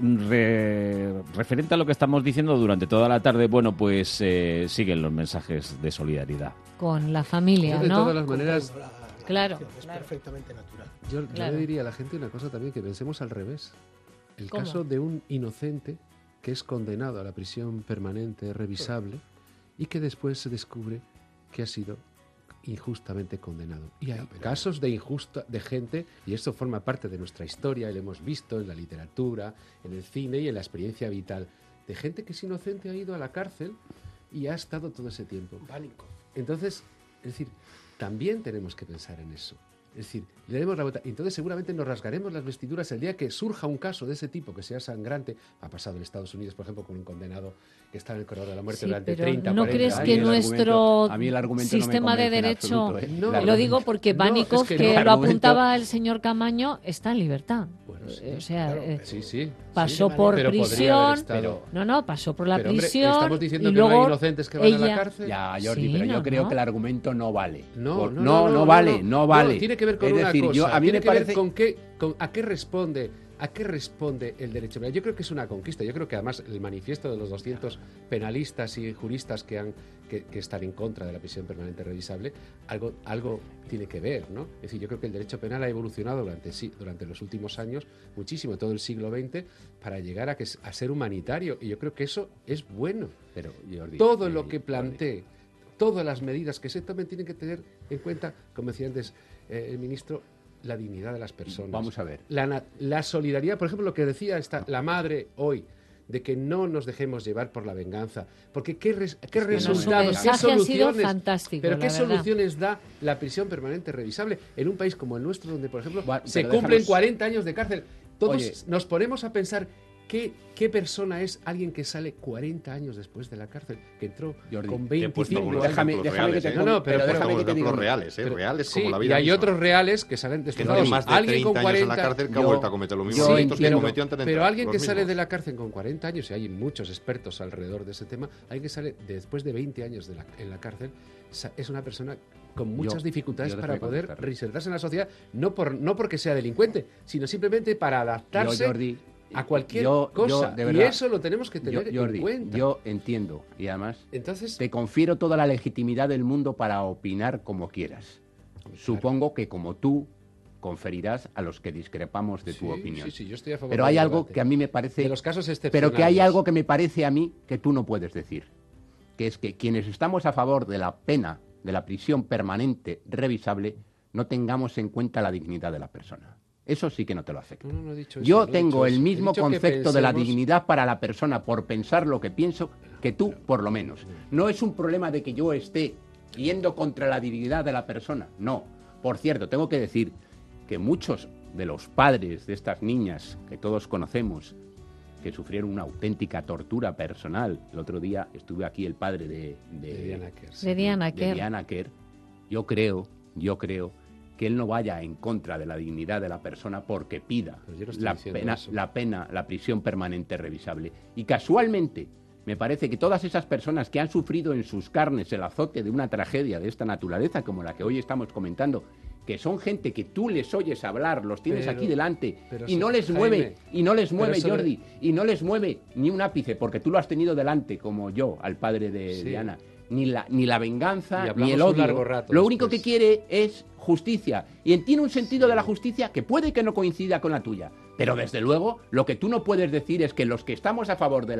re, referente a lo que estamos diciendo durante toda la tarde, bueno, pues eh, siguen los mensajes de solidaridad. Con la familia, yo de ¿no? todas las maneras, La, la claro, es claro. perfectamente natural. yo, Claro. yo le diría a la gente una cosa también, que pensemos al revés. El ¿Cómo? caso de un inocente que es condenado a la prisión permanente revisable y que después se descubre que ha sido injustamente condenado. Y hay casos de injusta de gente, y esto forma parte de nuestra historia, y lo hemos visto en la literatura, en el cine y en la experiencia vital, de gente que es inocente, ha ido a la cárcel y ha estado todo ese tiempo. Pánico. Entonces, es decir, también tenemos que pensar en eso. Es decir, le demos la vuelta. Entonces seguramente nos rasgaremos las vestiduras el día que surja un caso de ese tipo, que sea sangrante. Ha pasado en Estados Unidos, por ejemplo, con un condenado que está en el corredor de la muerte Sí, durante pero treinta, ¿no cuarenta crees años. que nuestro a mí el argumento no me sistema de convence en derecho, absoluto, ¿eh? No, lo no, digo porque no, Banikov, es que que, no, lo el argumento- apuntaba el señor Camaño, está en libertad. Bueno, sí, Eh, o sea, claro, eh, sí, sí. pasó sí, por pero podría prisión. haber estado- No, no, pasó por la Pero, hombre, prisión. estamos diciendo y que no luego hay inocentes que van a la ella- cárcel. Ya, Jordi, Sí, pero yo no, creo no. que el argumento no vale. No, Por- no, no, no, no no, vale, no. no vale. No, tiene que ver con es una decir, cosa. yo, a mí tiene me que parece ver con qué, con, a qué responde, a qué responde el derecho penal. Yo creo que es una conquista. Yo creo que además el manifiesto de los doscientos penalistas y juristas que han que, que están en contra de la prisión permanente revisable, algo, algo tiene que ver, ¿no? Es decir, yo creo que el derecho penal ha evolucionado durante sí, durante los últimos años muchísimo, todo el siglo veinte, para llegar a que a ser humanitario. Y yo creo que eso es bueno. Pero, Jordi, Todo eh, lo que Jordi, plantee, todas las medidas que se tomen tienen que tener en cuenta, como decía antes eh, el ministro, la dignidad de las personas. Vamos a ver. La, na- la solidaridad, por ejemplo, lo que decía esta, la madre hoy, de que no nos dejemos llevar por la venganza. Porque qué, res- qué Es que no, su resultados, qué mensaje ha sido soluciones, fantástico, pero la qué verdad. soluciones da la prisión permanente revisable en un país como el nuestro, donde, por ejemplo, Bueno, se pero cumplen déjanos- cuarenta años de cárcel. Todos Oye. nos ponemos a pensar qué, qué persona es alguien que sale cuarenta años después de la cárcel, que entró Jordi, con Te he puesto veinticinco algunos años. déjame, ejemplos déjame que reales, te ¿eh? No, no, pero pero por déjame que te ejemplos diga. reales, ¿eh? Pero- reales sí, como la y vida hay misma. otros reales que salen Que no destrozados. hay más de Alguien con treinta años en la cuarenta cárcel que ha yo- vuelto a cometer lo mismo. yo Estos que entiendo- cometió antes de Pero entrar, alguien que los sale mismos. de la cárcel con cuarenta años, y hay muchos expertos alrededor de ese tema, alguien que sale después de veinte años de la- en la cárcel, sa- es una persona con muchas Yo- dificultades yo para déjame poder contestar. reinsertarse en la sociedad, no, por, no porque sea delincuente, sino simplemente para adaptarse Yo, Jordi, a cualquier yo- yo, cosa. de y verdad, eso lo tenemos que tener yo, Jordi, en cuenta. yo entiendo y además Entonces, te confiero toda la legitimidad del mundo para opinar como quieras. Supongo que como tú conferirás a los que discrepamos de tu sí, opinión. sí, sí, yo estoy a favor Pero del hay algo debate. que a mí me parece... De los casos Pero excepcionales. que hay algo que me parece a mí que tú no puedes decir, que es que quienes estamos a favor de la pena, de la prisión permanente revisable, no tengamos en cuenta la dignidad de la persona. Eso sí que no te lo acepto. No, no, no he dicho eso, Yo no he tengo dicho el eso. He mismo dicho que concepto de la pensemos- dignidad para la persona por pensar lo que pienso que tú, por lo menos. No es un problema de que yo esté yendo contra la dignidad de la persona. No. Por cierto, tengo que decir que muchos de los padres de estas niñas que todos conocemos, que sufrieron una auténtica tortura personal. El otro día estuve aquí el padre de, de, De Diana Kerr, sí. De Diana de Kerr. Diana Kerr. Yo creo, yo creo que él no vaya en contra de la dignidad de la persona porque pida Pero yo no estoy la diciendo pena, eso. la pena, la prisión permanente revisable. Y casualmente, me parece que todas esas personas que han sufrido en sus carnes el azote de una tragedia de esta naturaleza, como la que hoy estamos comentando, que son gente que tú les oyes hablar, los tienes Pero- aquí delante, pero y no so- les Jaime, mueve, y no les pero mueve, sobre- Jordi, y no les mueve ni un ápice, porque tú lo has tenido delante, como yo, al padre de Sí. Diana. Ni la, ni la Y venganza, hablamos ni el un odio. largo rato Lo único que después. quiere es justicia. Y tiene un sentido de la justicia que puede que no coincida con la tuya. Pero desde luego, lo que tú no puedes decir es que los que estamos a favor de la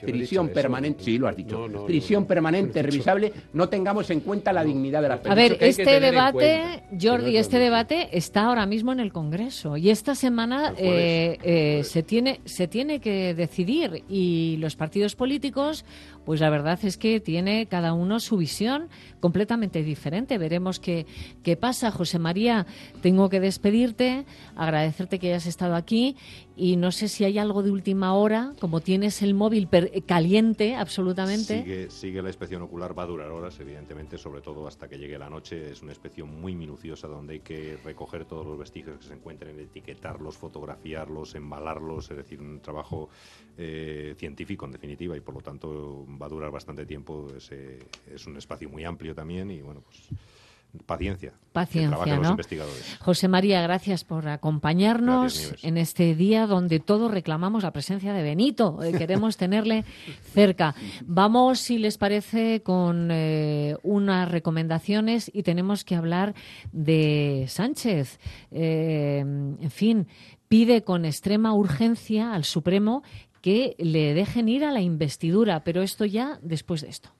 prisión permanente, sí, lo has dicho, No, no, prisión no, no. permanente, No, revisable, no tengamos en cuenta la dignidad de las A personas. ver, este debate, Jordi, este debate está ahora mismo en el Congreso y esta semana eh, eh, se tiene se tiene que decidir y los partidos políticos, pues la verdad es que tiene cada uno su visión completamente diferente. Veremos qué, qué pasa. José María, tengo que despedirte, agradecerte que hayas estado aquí y no sé si hay algo de última hora, como tienes el móvil per- caliente absolutamente. Sigue, sigue la inspección ocular, va a durar horas, evidentemente, sobre todo hasta que llegue la noche. Es una inspección muy minuciosa donde hay que recoger todos los vestigios que se encuentren, etiquetarlos, fotografiarlos, embalarlos, es decir, un trabajo eh, científico en definitiva y por lo tanto va a durar bastante tiempo. Es, eh, es un espacio muy amplio también y bueno, pues paciencia. Que Paciencia, trabajen los ¿no? investigadores. José María, gracias por acompañarnos Gracias, Nieves. en este día donde todos reclamamos la presencia de Benito. Eh, queremos tenerle cerca. Vamos, si les parece, con eh, unas recomendaciones y tenemos que hablar de Sánchez. Eh, en fin, pide con extrema urgencia al Supremo que le dejen ir a la investidura, pero esto ya después de esto.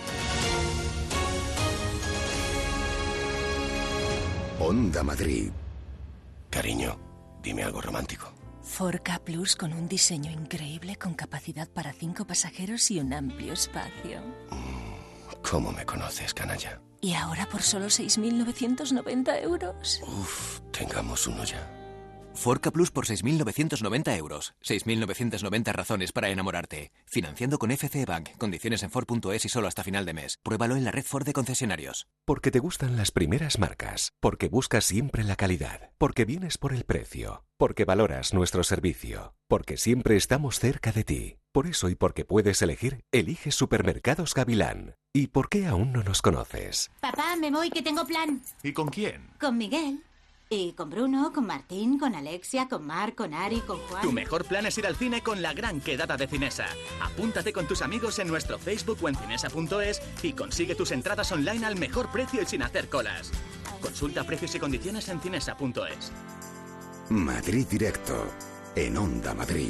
Onda Madrid. Cariño, dime algo romántico. Ford Ka Plus con un diseño increíble con capacidad para cinco pasajeros y un amplio espacio. ¿Cómo me conoces, canalla? Y ahora por solo seis mil novecientos noventa euros. Uf, tengamos uno ya. Ford Ka Plus por seis mil novecientos noventa euros. seis mil novecientos noventa razones para enamorarte. Financiando con F C E Bank. Condiciones en Ford punto es y solo hasta final de mes. Pruébalo en la red Ford de concesionarios. Porque te gustan las primeras marcas, porque buscas siempre la calidad, porque vienes por el precio, porque valoras nuestro servicio, porque siempre estamos cerca de ti. Por eso y porque puedes elegir, eliges Supermercados Gavilán. ¿Y por qué aún no nos conoces? Papá, me voy, que tengo plan. ¿Y con quién? Con Miguel. Y con Bruno, con Martín, con Alexia, con Marc, con Ari, con Juan. Tu mejor plan es ir al cine con la gran quedada de Cinesa. Apúntate con tus amigos en nuestro Facebook o en cinesa punto es y consigue tus entradas online al mejor precio y sin hacer colas. Consulta precios y condiciones en cinesa punto es. Madrid Directo, en Onda Madrid.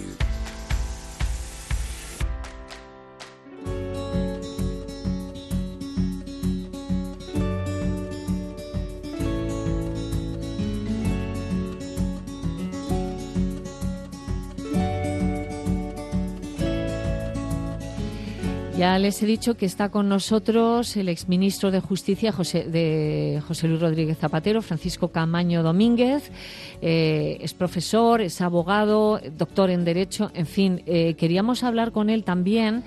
Ya les he dicho que está con nosotros el exministro de Justicia José, de José Luis Rodríguez Zapatero, Francisco Camaño Domínguez. Eh, es profesor, es abogado, doctor en Derecho. En fin, eh, queríamos hablar con él también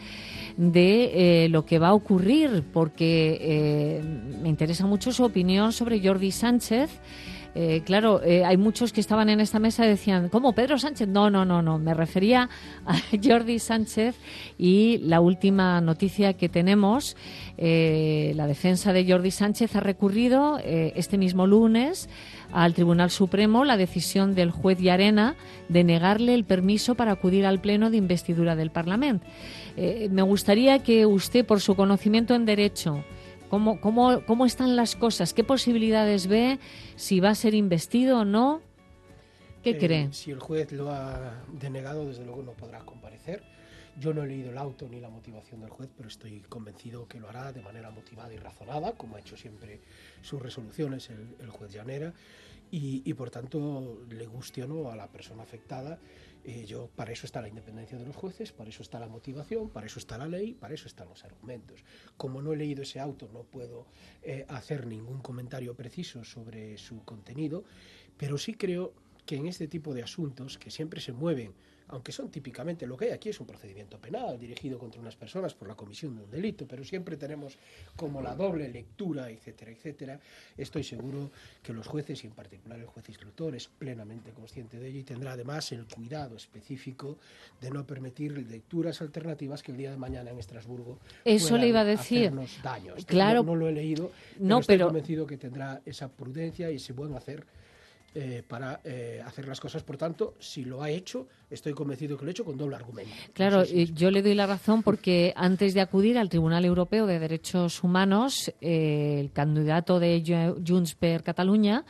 de eh, lo que va a ocurrir, porque eh, me interesa mucho su opinión sobre Jordi Sánchez. Eh, claro, eh, hay muchos que estaban en esta mesa y decían, ¿cómo, Pedro Sánchez? No, no, no, no, me refería a Jordi Sánchez y la última noticia que tenemos, eh, la defensa de Jordi Sánchez ha recurrido eh, este mismo lunes al Tribunal Supremo la decisión del juez Llarena de negarle el permiso para acudir al pleno de investidura del Parlamento. Eh, me gustaría que usted, por su conocimiento en Derecho, ¿Cómo, cómo, ¿Cómo están las cosas? ¿Qué posibilidades ve? ¿Si va a ser investido o no? ¿Qué eh, cree? Si el juez lo ha denegado, desde luego no podrá comparecer. Yo no he leído el auto ni la motivación del juez, pero estoy convencido que lo hará de manera motivada y razonada, como ha hecho siempre sus resoluciones el, el juez Llanera, y, y por tanto, le guste o no a la persona afectada, eh, yo, para eso está la independencia de los jueces, para eso está la motivación, para eso está la ley, para eso están los argumentos. Como no he leído ese auto, no puedo eh, hacer ningún comentario preciso sobre su contenido, pero sí creo que en este tipo de asuntos que siempre se mueven, aunque son típicamente, lo que hay aquí es un procedimiento penal dirigido contra unas personas por la comisión de un delito, pero siempre tenemos como la doble lectura, etcétera, etcétera. Estoy seguro que los jueces, y en particular el juez instructor, es plenamente consciente de ello y tendrá además el cuidado específico de no permitir lecturas alternativas que el día de mañana en Estrasburgo Eso le iba a decir. hacernos daño. Esto claro, no, no lo he leído, pero no, estoy pero convencido que tendrá esa prudencia y ese buen hacer eh, para eh, hacer las cosas. Por tanto, si lo ha hecho, estoy convencido que lo ha hecho con doble argumento. Claro, no sé si yo le doy la razón porque antes de acudir al Tribunal Europeo de Derechos Humanos, eh, el candidato de Junts per Catalunya,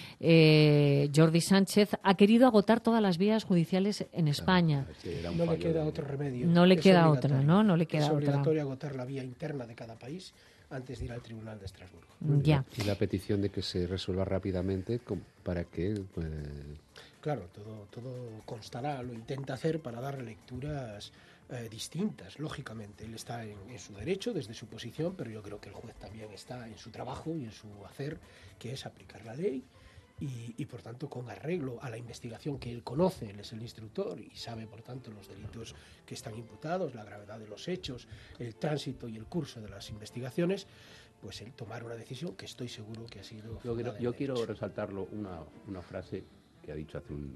eh, Jordi Sánchez, ha querido agotar todas las vías judiciales en España. Claro, no le queda otro remedio. No le es queda otra, ¿no? No le queda es obligatorio otra. agotar la vía interna de cada país antes de ir al Tribunal de Estrasburgo. Ya. Y la petición de que se resuelva rápidamente com- para que... Pues... Claro, todo, todo constará, lo intenta hacer para dar lecturas eh, distintas, lógicamente. Él está en, en su derecho desde su posición, pero yo creo que el juez también está en su trabajo y en su hacer, que es aplicar la ley. Y, y, por tanto, con arreglo a la investigación que él conoce, él es el instructor y sabe, por tanto, los delitos que están imputados, la gravedad de los hechos, el tránsito y el curso de las investigaciones, pues él tomar una decisión que estoy seguro que ha sido... Yo quiero, yo quiero hecho. resaltarlo una, una frase que ha dicho hace un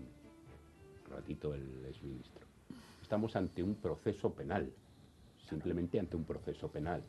ratito el exministro. Estamos ante un proceso penal, simplemente ante un proceso penal.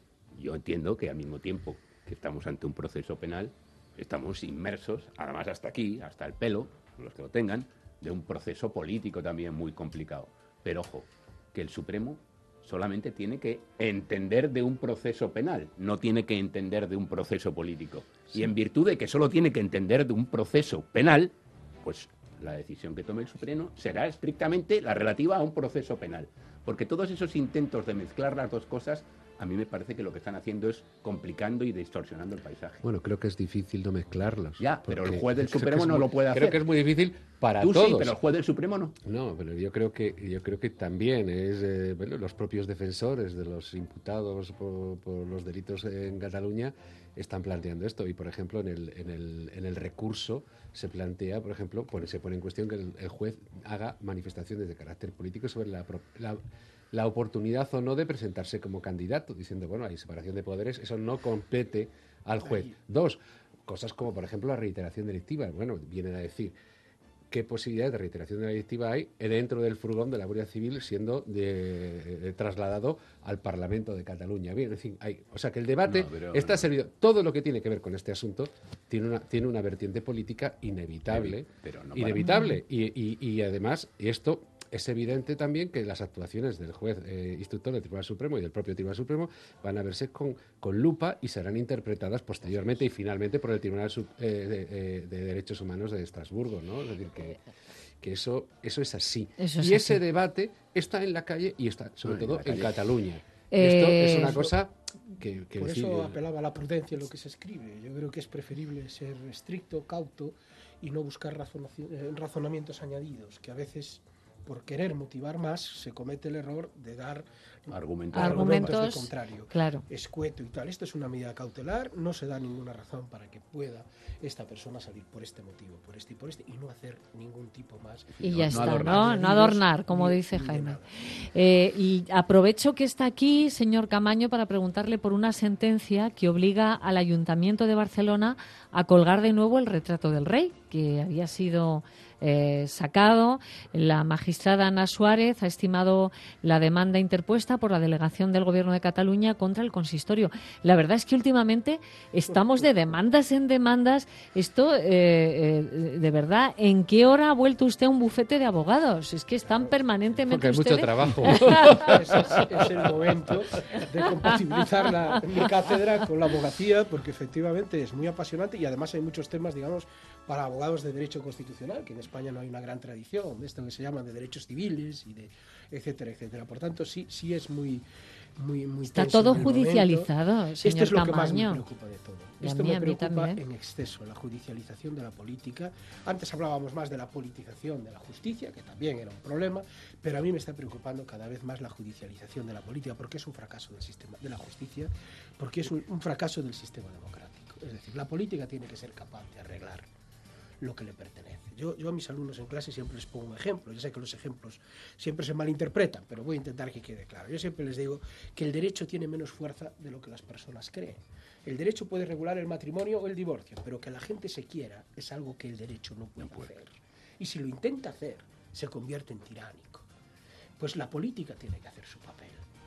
Yo entiendo que al mismo tiempo que estamos ante un proceso penal, estamos inmersos, además hasta aquí, hasta el pelo, los que lo tengan, de un proceso político también muy complicado. Pero ojo, que el Supremo solamente tiene que entender de un proceso penal, no tiene que entender de un proceso político. Sí. Y en virtud de que solo tiene que entender de un proceso penal, pues la decisión que tome el Supremo será estrictamente la relativa a un proceso penal. Porque todos esos intentos de mezclar las dos cosas, a mí me parece que lo que están haciendo es complicando y distorsionando el paisaje. Bueno, creo que es difícil no mezclarlos. Ya, pero el juez del Supremo no muy, lo puede hacer. Creo que es muy difícil para Tú todos. sí, pero el juez del Supremo no. No, pero yo creo que yo creo que también es eh, bueno, los propios defensores de los imputados por, por los delitos en Cataluña están planteando esto. Y, por ejemplo, en el, en el, en el recurso se plantea, por ejemplo, pone, se pone en cuestión que el, el juez haga manifestaciones de carácter político sobre la... la la oportunidad o no de presentarse como candidato, diciendo, bueno, hay separación de poderes, eso no compete al juez. Dos, cosas como, por ejemplo, la reiteración delictiva. Bueno, vienen a decir qué posibilidades de reiteración delictiva hay dentro del furgón de la Guardia Civil siendo de, de, trasladado al Parlamento de Cataluña. Bien, en fin, hay, o sea que el debate no, pero, está no. servido. Todo lo que tiene que ver con este asunto tiene una, tiene una vertiente política inevitable. Pero no inevitable. Y, y, y además, y esto... Es evidente también que las actuaciones del juez eh, instructor del Tribunal Supremo y del propio Tribunal Supremo van a verse con, con lupa y serán interpretadas posteriormente y finalmente por el Tribunal Sub, eh, de, eh, de Derechos Humanos de Estrasburgo, ¿no? Es decir, que, que eso, eso es así. Eso es y así. ese debate está en la calle y está sobre no, todo en, en Cataluña. Eh, Esto es una cosa que... que por decir, eso apelaba a la prudencia en lo que se escribe. Yo creo que es preferible ser estricto, cauto y no buscar razonamientos añadidos, que a veces... por querer motivar más, se comete el error de dar argumentos, argumentos de contrario, claro. escueto y tal. Esto es una medida cautelar, no se da ninguna razón para que pueda esta persona salir por este motivo, por este y por este, y no hacer ningún tipo más. Y no, ya no está, adornar, ¿no? No adornar, como ni, dice ni Jaime. Eh, y aprovecho que está aquí, señor Camaño, para preguntarle por una sentencia que obliga al Ayuntamiento de Barcelona a colgar de nuevo el retrato del rey, que había sido... Eh, sacado. La magistrada Ana Suárez ha estimado la demanda interpuesta por la delegación del Gobierno de Cataluña contra el consistorio. La verdad es que últimamente estamos de demandas en demandas. Esto, eh, eh, de verdad, ¿en qué hora ha vuelto usted a un bufete de abogados? Es que están permanentemente porque hay ustedes... mucho trabajo. es, es, es el momento de compatibilizar la, mi cátedra con la abogacía, porque efectivamente es muy apasionante y además hay muchos temas, digamos, para abogados de derecho constitucional, que en España no hay una gran tradición de esto que se llama de derechos civiles y de etcétera, etcétera. Por tanto, sí, sí es muy, muy, muy Está tenso todo en el judicializado, momento. señor Esto es lo Camaño. que más me preocupa de todo. Y a Esto mí, me a mí preocupa también. en exceso, la judicialización de la política. Antes hablábamos más de la politización de la justicia, que también era un problema, pero a mí me está preocupando cada vez más la judicialización de la política, porque es un fracaso del sistema de la justicia, porque es un, un fracaso del sistema democrático. Es decir, la política tiene que ser capaz de arreglar lo que le pertenece. Yo, yo a mis alumnos en clase siempre les pongo un ejemplo. Yo sé que los ejemplos siempre se malinterpretan, pero voy a intentar que quede claro. Yo siempre les digo que el derecho tiene menos fuerza de lo que las personas creen. El derecho puede regular el matrimonio o el divorcio, pero que la gente se quiera es algo que el derecho no puede, no puede. hacer. Y si lo intenta hacer, se convierte en tiránico. Pues la política tiene que hacer su papel.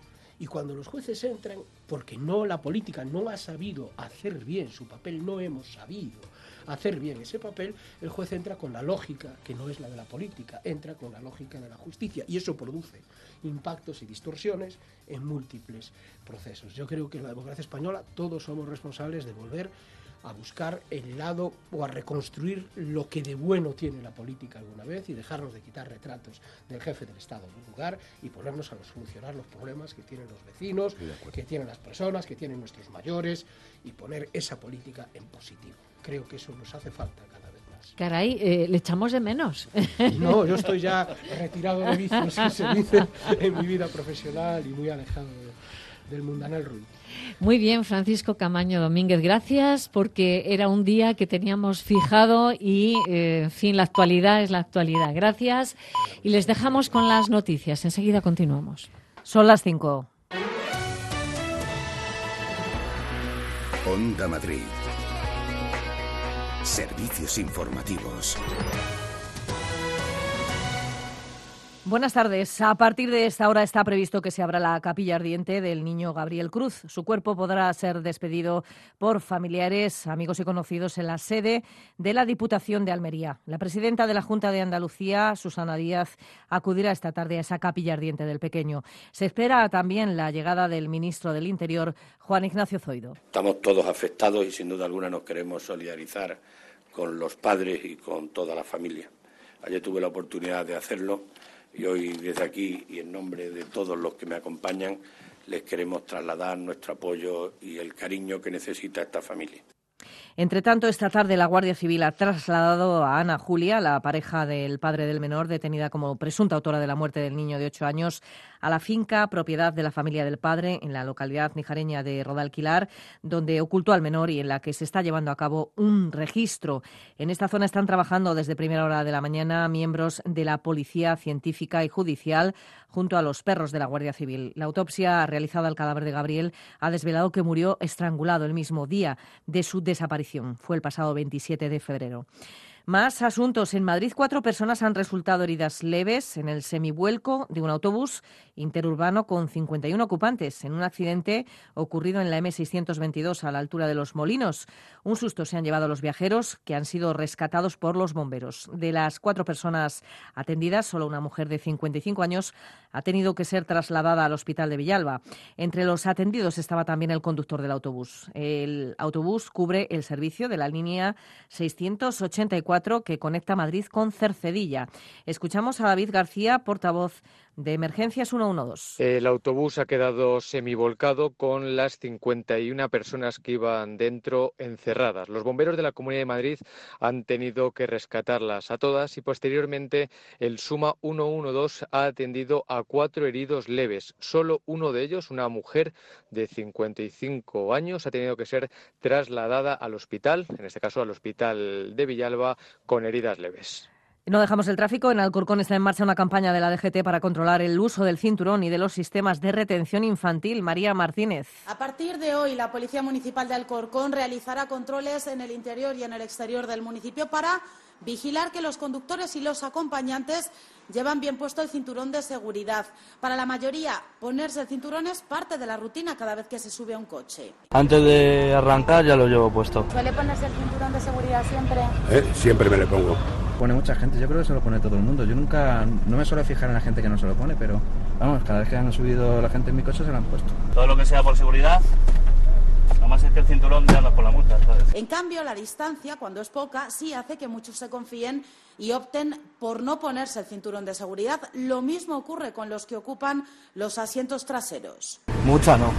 Y cuando los jueces entran, porque no la política no ha sabido hacer bien su papel, no hemos sabido hacer bien ese papel, el juez entra con la lógica, que no es la de la política, entra con la lógica de la justicia, y eso produce impactos y distorsiones en múltiples procesos. Yo creo que en la democracia española todos somos responsables de volver a buscar el lado o a reconstruir lo que de bueno tiene la política alguna vez y dejarnos de quitar retratos del jefe del Estado en un lugar y ponernos a solucionar los problemas que tienen los vecinos, que tienen las personas, que tienen nuestros mayores, y poner esa política en positivo. Creo que eso nos hace falta cada vez más. Caray, eh, le echamos de menos. No, yo estoy ya retirado de vicios, que se dice, en mi vida profesional y muy alejado de, del mundanal ruido. Muy bien, Francisco Camaño Domínguez, gracias, porque era un día que teníamos fijado y, eh, en fin, la actualidad es la actualidad. Gracias y les dejamos con las noticias. Enseguida continuamos. Son las cinco. Onda Madrid. Servicios informativos. Buenas tardes. A partir de esta hora está previsto que se abra la capilla ardiente del niño Gabriel Cruz. Su cuerpo podrá ser despedido por familiares, amigos y conocidos en la sede de la Diputación de Almería. La presidenta de la Junta de Andalucía, Susana Díaz, acudirá esta tarde a esa capilla ardiente del pequeño. Se espera también la llegada del ministro del Interior, Juan Ignacio Zoido. Estamos todos afectados y sin duda alguna nos queremos solidarizar con los padres y con toda la familia. Ayer tuve la oportunidad de hacerlo. Y hoy, desde aquí, y en nombre de todos los que me acompañan, les queremos trasladar nuestro apoyo y el cariño que necesita esta familia. Entre tanto, esta tarde la Guardia Civil ha trasladado a Ana Julia, la pareja del padre del menor, detenida como presunta autora de la muerte del niño de ocho años, a la finca propiedad de la familia del padre en la localidad nijareña de Rodalquilar, donde ocultó al menor y en la que se está llevando a cabo un registro. En esta zona están trabajando desde primera hora de la mañana miembros de la Policía Científica y Judicial junto a los perros de la Guardia Civil. La autopsia realizada al cadáver de Gabriel ha desvelado que murió estrangulado el mismo día de su desaparición. Fue el pasado veintisiete de febrero. Más asuntos. En Madrid, cuatro personas han resultado heridas leves en el semivuelco de un autobús interurbano con cincuenta y uno ocupantes en un accidente ocurrido en la eme seiscientos veintidós a la altura de Los Molinos. Un susto se han llevado los viajeros, que han sido rescatados por los bomberos. De las cuatro personas atendidas, solo una mujer de cincuenta y cinco años ha tenido que ser trasladada al hospital de Villalba. Entre los atendidos estaba también el conductor del autobús. El autobús cubre el servicio de la línea seiscientos ochenta y cuatro que conecta Madrid con Cercedilla. Escuchamos a David García, portavoz de Emergencias ciento doce. El autobús ha quedado semivolcado con las cincuenta y una personas que iban dentro encerradas. Los bomberos de la Comunidad de Madrid han tenido que rescatarlas a todas y posteriormente el Suma ciento doce ha atendido a cuatro heridos leves. Solo uno de ellos, una mujer de cincuenta y cinco años, ha tenido que ser trasladada al hospital, en este caso al hospital de Villalba, con heridas leves. No dejamos el tráfico. En Alcorcón está en marcha una campaña de la D G T para controlar el uso del cinturón y de los sistemas de retención infantil. María Martínez. A partir de hoy, la Policía Municipal de Alcorcón realizará controles en el interior y en el exterior del municipio para vigilar que los conductores y los acompañantes llevan bien puesto el cinturón de seguridad. Para la mayoría, ponerse el cinturón es parte de la rutina cada vez que se sube a un coche. Antes de arrancar ya lo llevo puesto. ¿Suele ponerse el cinturón de seguridad siempre? Eh, siempre me lo pongo. Pone mucha gente, yo creo que se lo pone todo el mundo. Yo nunca, no me suelo fijar en la gente que no se lo pone, pero vamos, cada vez que han subido la gente en mi coche se lo han puesto. Todo lo que sea por seguridad, nomás es que el cinturón ya no es por la multa, ¿sabes? En cambio, la distancia, cuando es poca, sí hace que muchos se confíen y opten por no ponerse el cinturón de seguridad. Lo mismo ocurre con los que ocupan los asientos traseros. Mucha no.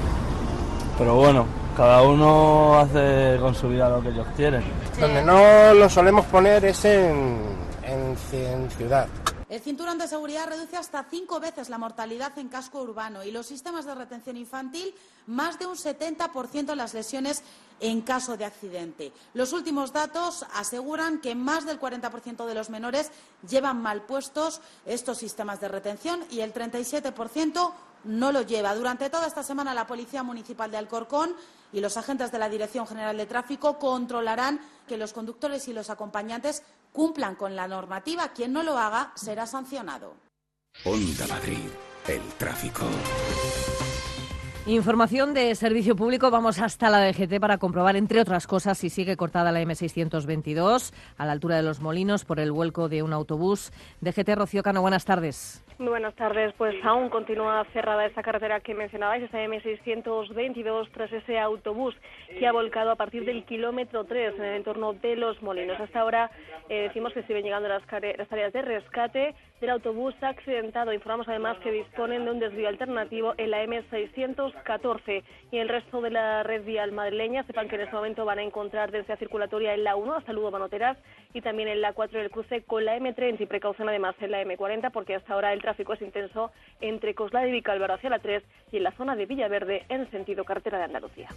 Pero bueno, cada uno hace con su vida lo que ellos quieren. Sí. Donde no lo solemos poner es en, en, en ciudad. El cinturón de seguridad reduce hasta cinco veces la mortalidad en casco urbano y los sistemas de retención infantil más de un setenta por ciento las lesiones en caso de accidente. Los últimos datos aseguran que más del cuarenta por ciento de los menores llevan mal puestos estos sistemas de retención y el treinta y siete por ciento no lo lleva. Durante toda esta semana la Policía Municipal de Alcorcón y los agentes de la Dirección General de Tráfico controlarán que los conductores y los acompañantes cumplan con la normativa. Quien no lo haga será sancionado. Onda Madrid, el tráfico. Información de servicio público. Vamos hasta la D G T para comprobar, entre otras cosas, si sigue cortada la eme seiscientos veintidós a la altura de Los Molinos por el vuelco de un autobús. D G T, Rocío Cano, buenas tardes. Muy buenas tardes. Pues aún continúa cerrada esa carretera que mencionabais, esa eme seiscientos veintidós, tras ese autobús que ha volcado a partir del kilómetro tres en el entorno de Los Molinos. Hasta ahora eh, decimos que siguen llegando las, las tareas de rescate del autobús accidentado. Informamos además que disponen de un desvío alternativo en la eme seiscientos catorce y el resto de la red vial madrileña. Sepan que en este momento van a encontrar densidad circulatoria en la uno hasta Lugo Manoteras y también en la cuatro del cruce con la eme treinta, y precaución además en la eme cuarenta porque hasta ahora el tráfico es intenso entre Coslada y Vicálvaro hacia la tres y en la zona de Villaverde en sentido carretera de Andalucía.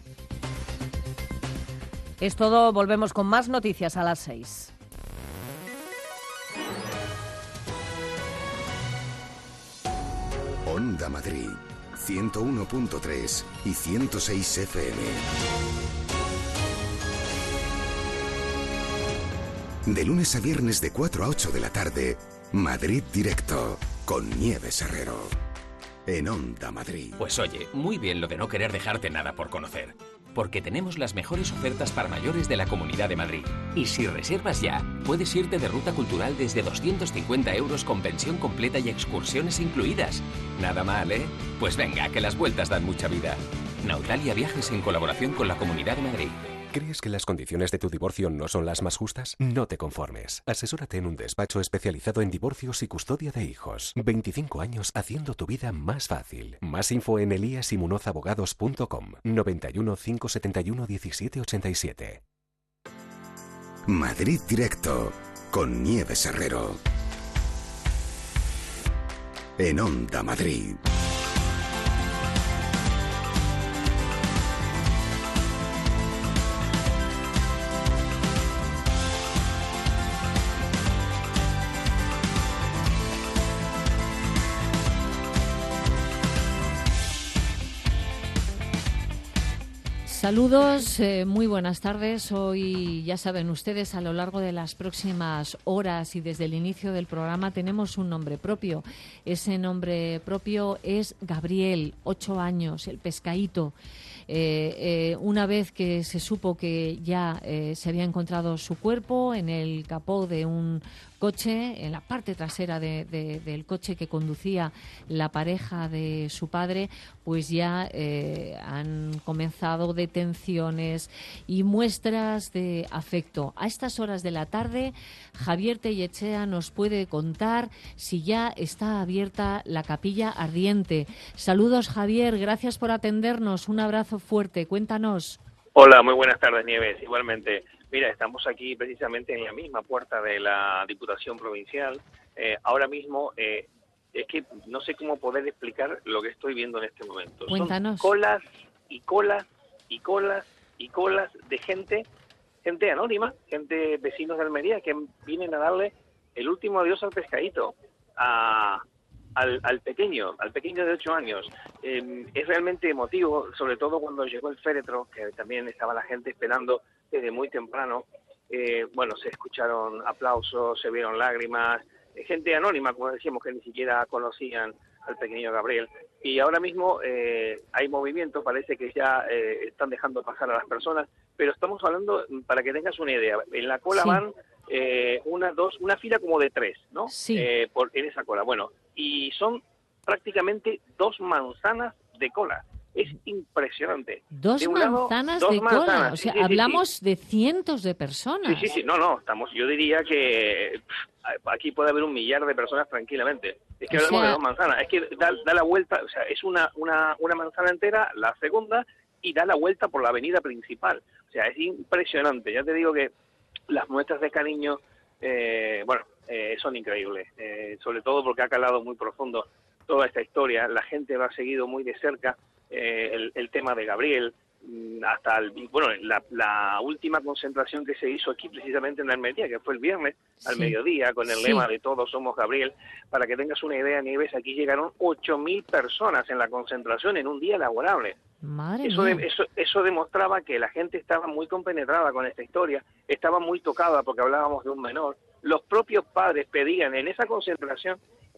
Es todo, volvemos con más noticias a las seis. Onda Madrid, ciento uno punto tres y ciento seis efe eme. De lunes a viernes de cuatro a ocho de la tarde, Madrid Directo, con Nieves Herrero. En Onda Madrid. Pues oye, muy bien lo de no querer dejarte nada por conocer. Porque tenemos las mejores ofertas para mayores de la Comunidad de Madrid. Y si reservas ya, puedes irte de ruta cultural desde doscientos cincuenta euros con pensión completa y excursiones incluidas. Nada mal, ¿eh? Pues venga, que las vueltas dan mucha vida. Nautalia Viajes en colaboración con la Comunidad de Madrid. ¿Crees que las condiciones de tu divorcio no son las más justas? No te conformes. Asesórate en un despacho especializado en divorcios y custodia de hijos. veinticinco años haciendo tu vida más fácil. Más info en elías y munoz abogados punto com. noventa y uno, cinco setenta y uno, diecisiete ochenta y siete. Madrid Directo, con Nieves Herrero. En Onda Madrid. Saludos, eh, muy buenas tardes. Hoy, ya saben ustedes, a lo largo de las próximas horas y desde el inicio del programa tenemos un nombre propio. Ese nombre propio es Gabriel, ocho años, el pescaíto. Eh, eh, una vez que se supo que ya eh, se había encontrado su cuerpo en el capó de un coche, en la parte trasera de, de, del coche que conducía la pareja de su padre, pues ya eh, han comenzado detenciones y muestras de afecto. A estas horas de la tarde, Javier Tellechea nos puede contar si ya está abierta la capilla ardiente. Saludos, Javier, gracias por atendernos, un abrazo fuerte, cuéntanos. Hola, muy buenas tardes, Nieves, igualmente. Mira, estamos aquí precisamente en la misma puerta de la Diputación Provincial. Eh, ahora mismo, eh, es que no sé cómo poder explicar lo que estoy viendo en este momento. Cuéntanos. Son colas y colas y colas y colas de gente, gente anónima, gente vecinos de Almería, que vienen a darle el último adiós al pescadito, a, al, al pequeño, al pequeño de ocho años. Eh, es realmente emotivo, sobre todo cuando llegó el féretro, que también estaba la gente esperando desde muy temprano. Eh, bueno, se escucharon aplausos, se vieron lágrimas, eh, gente anónima, como decíamos, que ni siquiera conocían al pequeño Gabriel. Y ahora mismo eh, hay movimiento, parece que ya eh, están dejando pasar a las personas, pero estamos hablando, para que tengas una idea, en la cola sí. van eh, una, dos, una fila como de tres, ¿no? Sí. Eh, por, en esa cola. Bueno, y son prácticamente dos manzanas de cola. Es impresionante. Dos lado, manzanas dos de manzanas. cola, o sí, sea, sí, sí, hablamos sí. de cientos de personas. Sí, sí, sí, no, no, estamos, yo diría que pff, aquí puede haber un millar de personas tranquilamente. Es que o hablamos sea... de dos manzanas, es que da, da la vuelta, o sea, es una, una, una manzana entera, la segunda, y da la vuelta por la avenida principal. O sea, es impresionante. Ya te digo que las muestras de cariño, eh, bueno, eh, son increíbles, eh, sobre todo porque ha calado muy profundo toda esta historia. La gente lo ha seguido muy de cerca. Eh, el, el tema de Gabriel, hasta el, bueno, la, la última concentración que se hizo aquí precisamente en Almería, que fue el viernes al sí. mediodía, con el sí. lema de Todos somos Gabriel. Para que tengas una idea, Nieves, aquí llegaron ocho mil personas en la concentración en un día laborable. Madre eso, mía. de, eso, eso demostraba que la gente estaba muy compenetrada con esta historia, estaba muy tocada porque hablábamos de un menor. Los propios padres pedían en esa concentración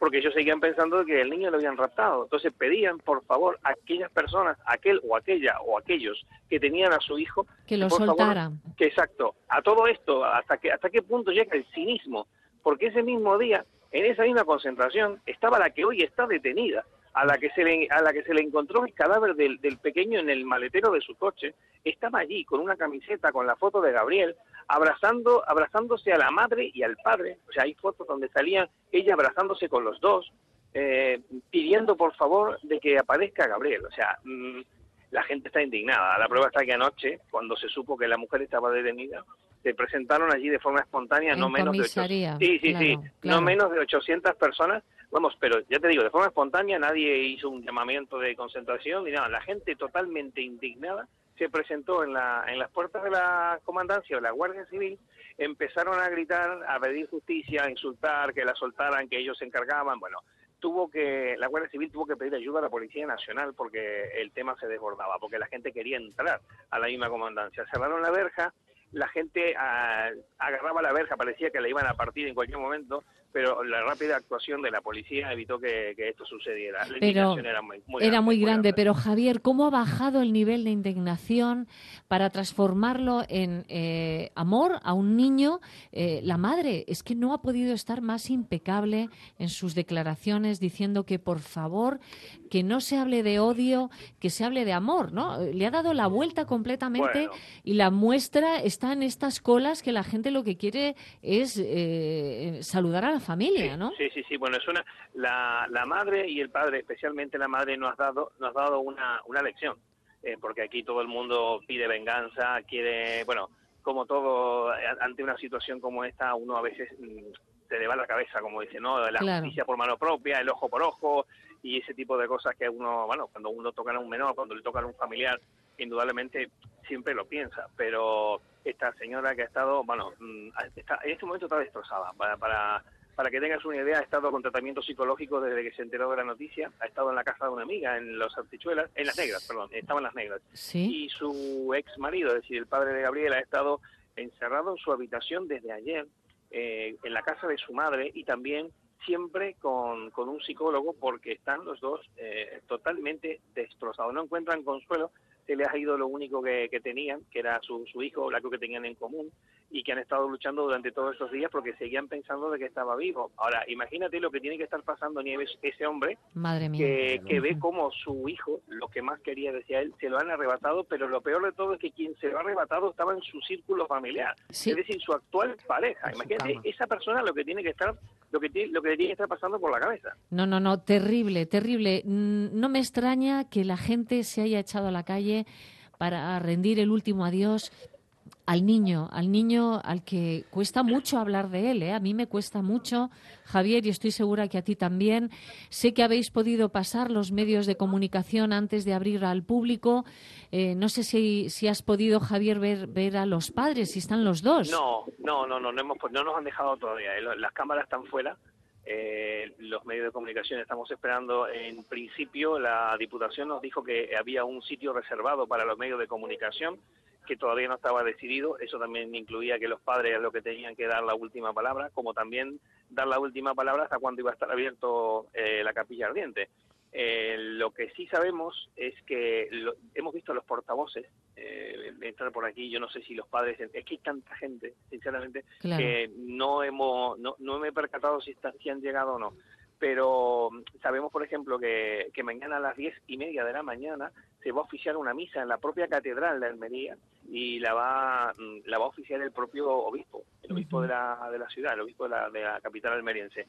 porque ellos seguían pensando que el niño lo habían raptado. Entonces pedían, por favor, a aquellas personas, aquel o aquella o aquellos que tenían a su hijo, que lo por soltaran. Favor, que exacto, a todo esto, hasta que hasta qué punto llega el cinismo, porque ese mismo día, en esa misma concentración, estaba la que hoy está detenida, a la que se le, a la que se le encontró el cadáver del, del pequeño en el maletero de su coche. Estaba allí con una camiseta con la foto de Gabriel, abrazando abrazándose a la madre y al padre. O sea, hay fotos donde salían ella abrazándose con los dos, eh, pidiendo por favor de que aparezca Gabriel. O sea, mmm, la gente está indignada. La prueba está que anoche, cuando se supo que la mujer estaba detenida, se presentaron allí de forma espontánea en no menos de comisaría. Sí, sí, claro, sí, claro. no menos de ochocientas personas. Vamos, pero ya te digo, de forma espontánea nadie hizo un llamamiento de concentración ni nada. La gente totalmente indignada se presentó en la en las puertas de la comandancia o la Guardia Civil, empezaron a gritar, a pedir justicia, a insultar, que la soltaran, que ellos se encargaban. Bueno, tuvo que la Guardia Civil tuvo que pedir ayuda a la Policía Nacional porque el tema se desbordaba, porque la gente quería entrar a la misma comandancia. Cerraron la verja, la gente ah, agarraba la verja, parecía que la iban a partir en cualquier momento, pero la rápida actuación de la policía evitó que, que esto sucediera. La pero era muy, muy era grande, muy muy grande, grande. Pero Javier, ¿cómo ha bajado el nivel de indignación para transformarlo en eh, amor a un niño? Eh, la madre es que no ha podido estar más impecable en sus declaraciones diciendo que, por favor, que no se hable de odio, que se hable de amor, ¿no? Le ha dado la vuelta completamente. Bueno. Y la muestra está en estas colas que la gente lo que quiere es eh, saludar a la familia, sí, ¿no? Sí, sí, sí. Bueno, es una la, la madre y el padre, especialmente la madre, nos ha dado nos ha dado una una lección, eh, porque aquí todo el mundo pide venganza, quiere, bueno, como todo ante una situación como esta, uno a veces mmm, se le va la cabeza, como dice, ¿no? La claro. justicia por mano propia, el ojo por ojo y ese tipo de cosas que uno, bueno, cuando uno toca a un menor, cuando le toca a un familiar, indudablemente siempre lo piensa, pero esta señora que ha estado, bueno, está, en este momento está destrozada. Para, para, para que tengas una idea, ha estado con tratamiento psicológico desde que se enteró de la noticia, ha estado en la casa de una amiga, en Los Artichuelas, en Las Negras, perdón, estaba en Las Negras. ¿Sí? Y su ex marido, es decir, el padre de Gabriela, ha estado encerrado en su habitación desde ayer, eh, en la casa de su madre, y también siempre con, con un psicólogo, porque están los dos eh, totalmente destrozados, no encuentran consuelo. Se les ha ido lo único que, que tenían, que era su, su hijo, la que tenían en común, y que han estado luchando durante todos estos días porque seguían pensando de que estaba vivo. Ahora, imagínate lo que tiene que estar pasando, Nieves, ese hombre, Madre mía. que, que ve como su hijo, lo que más quería, decía él, se lo han arrebatado, pero lo peor de todo es que quien se lo ha arrebatado estaba en su círculo familiar, sí. Es decir, su actual pareja. En imagínate, esa persona lo que tiene que estar, lo que tiene, lo que le tiene que estar pasando por la cabeza. No, no, no, terrible, terrible. No me extraña que la gente se haya echado a la calle para rendir el último adiós al niño, al niño al que cuesta mucho hablar de él, ¿eh? A mí me cuesta mucho, Javier, y estoy segura que a ti también. Sé que habéis podido pasar los medios de comunicación antes de abrir al público. Eh, no sé si, si has podido, Javier, ver, ver a los padres, si están los dos. No, no, no, no, no, hemos, no nos han dejado todavía. Las cámaras están fuera. Eh, los medios de comunicación estamos esperando. En principio la Diputación nos dijo que había un sitio reservado para los medios de comunicación, que todavía no estaba decidido. Eso también incluía que los padres eran los que tenían que dar la última palabra, como también dar la última palabra hasta cuándo iba a estar abierto eh, la capilla ardiente. Eh, lo que sí sabemos es que lo, hemos visto a los portavoces eh, entrar por aquí. Yo no sé si los padres, es que hay tanta gente, sinceramente, claro. que no hemos no, no me he percatado si, están, si han llegado o no, pero sabemos, por ejemplo, que, que mañana a las diez y media de la mañana se va a oficiar una misa en la propia catedral de Almería, y la va la va a oficiar el propio obispo, el obispo uh-huh. de la de la ciudad, el obispo de la, de la capital almeriense,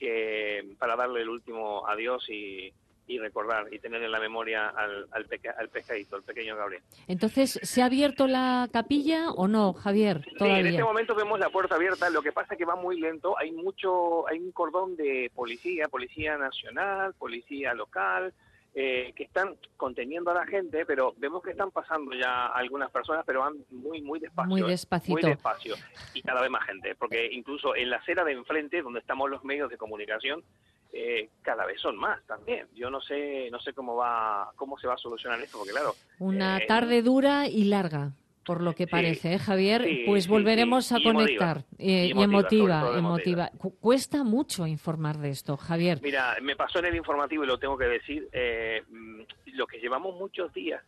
que para darle el último adiós y y recordar y tener en la memoria al, al, peca, al pescadito, al pequeño Gabriel. Entonces, ¿se ha abierto la capilla o no, Javier? Todavía. Sí, en este momento vemos la puerta abierta. Lo que pasa es que va muy lento. Hay mucho, hay un cordón de policía, policía nacional, policía local, eh, que están conteniendo a la gente, pero vemos que están pasando ya algunas personas, pero van muy, muy despacio. Muy despacito. Muy despacio. Y cada vez más gente, porque incluso en la acera de enfrente, donde estamos los medios de comunicación, Eh, cada vez son más también. Yo no sé no sé cómo va cómo se va a solucionar esto, porque claro, una eh, tarde dura y larga. por lo que Sí, parece, ¿eh, Javier? sí, pues sí, volveremos sí. a Y conectar. emotiva. Eh, Y y emotiva, sobre todo emotiva. Cu- Cuesta mucho informar de esto, Javier. Mira, me pasó en el informativo y lo tengo que decir, eh, lo que llevamos muchos días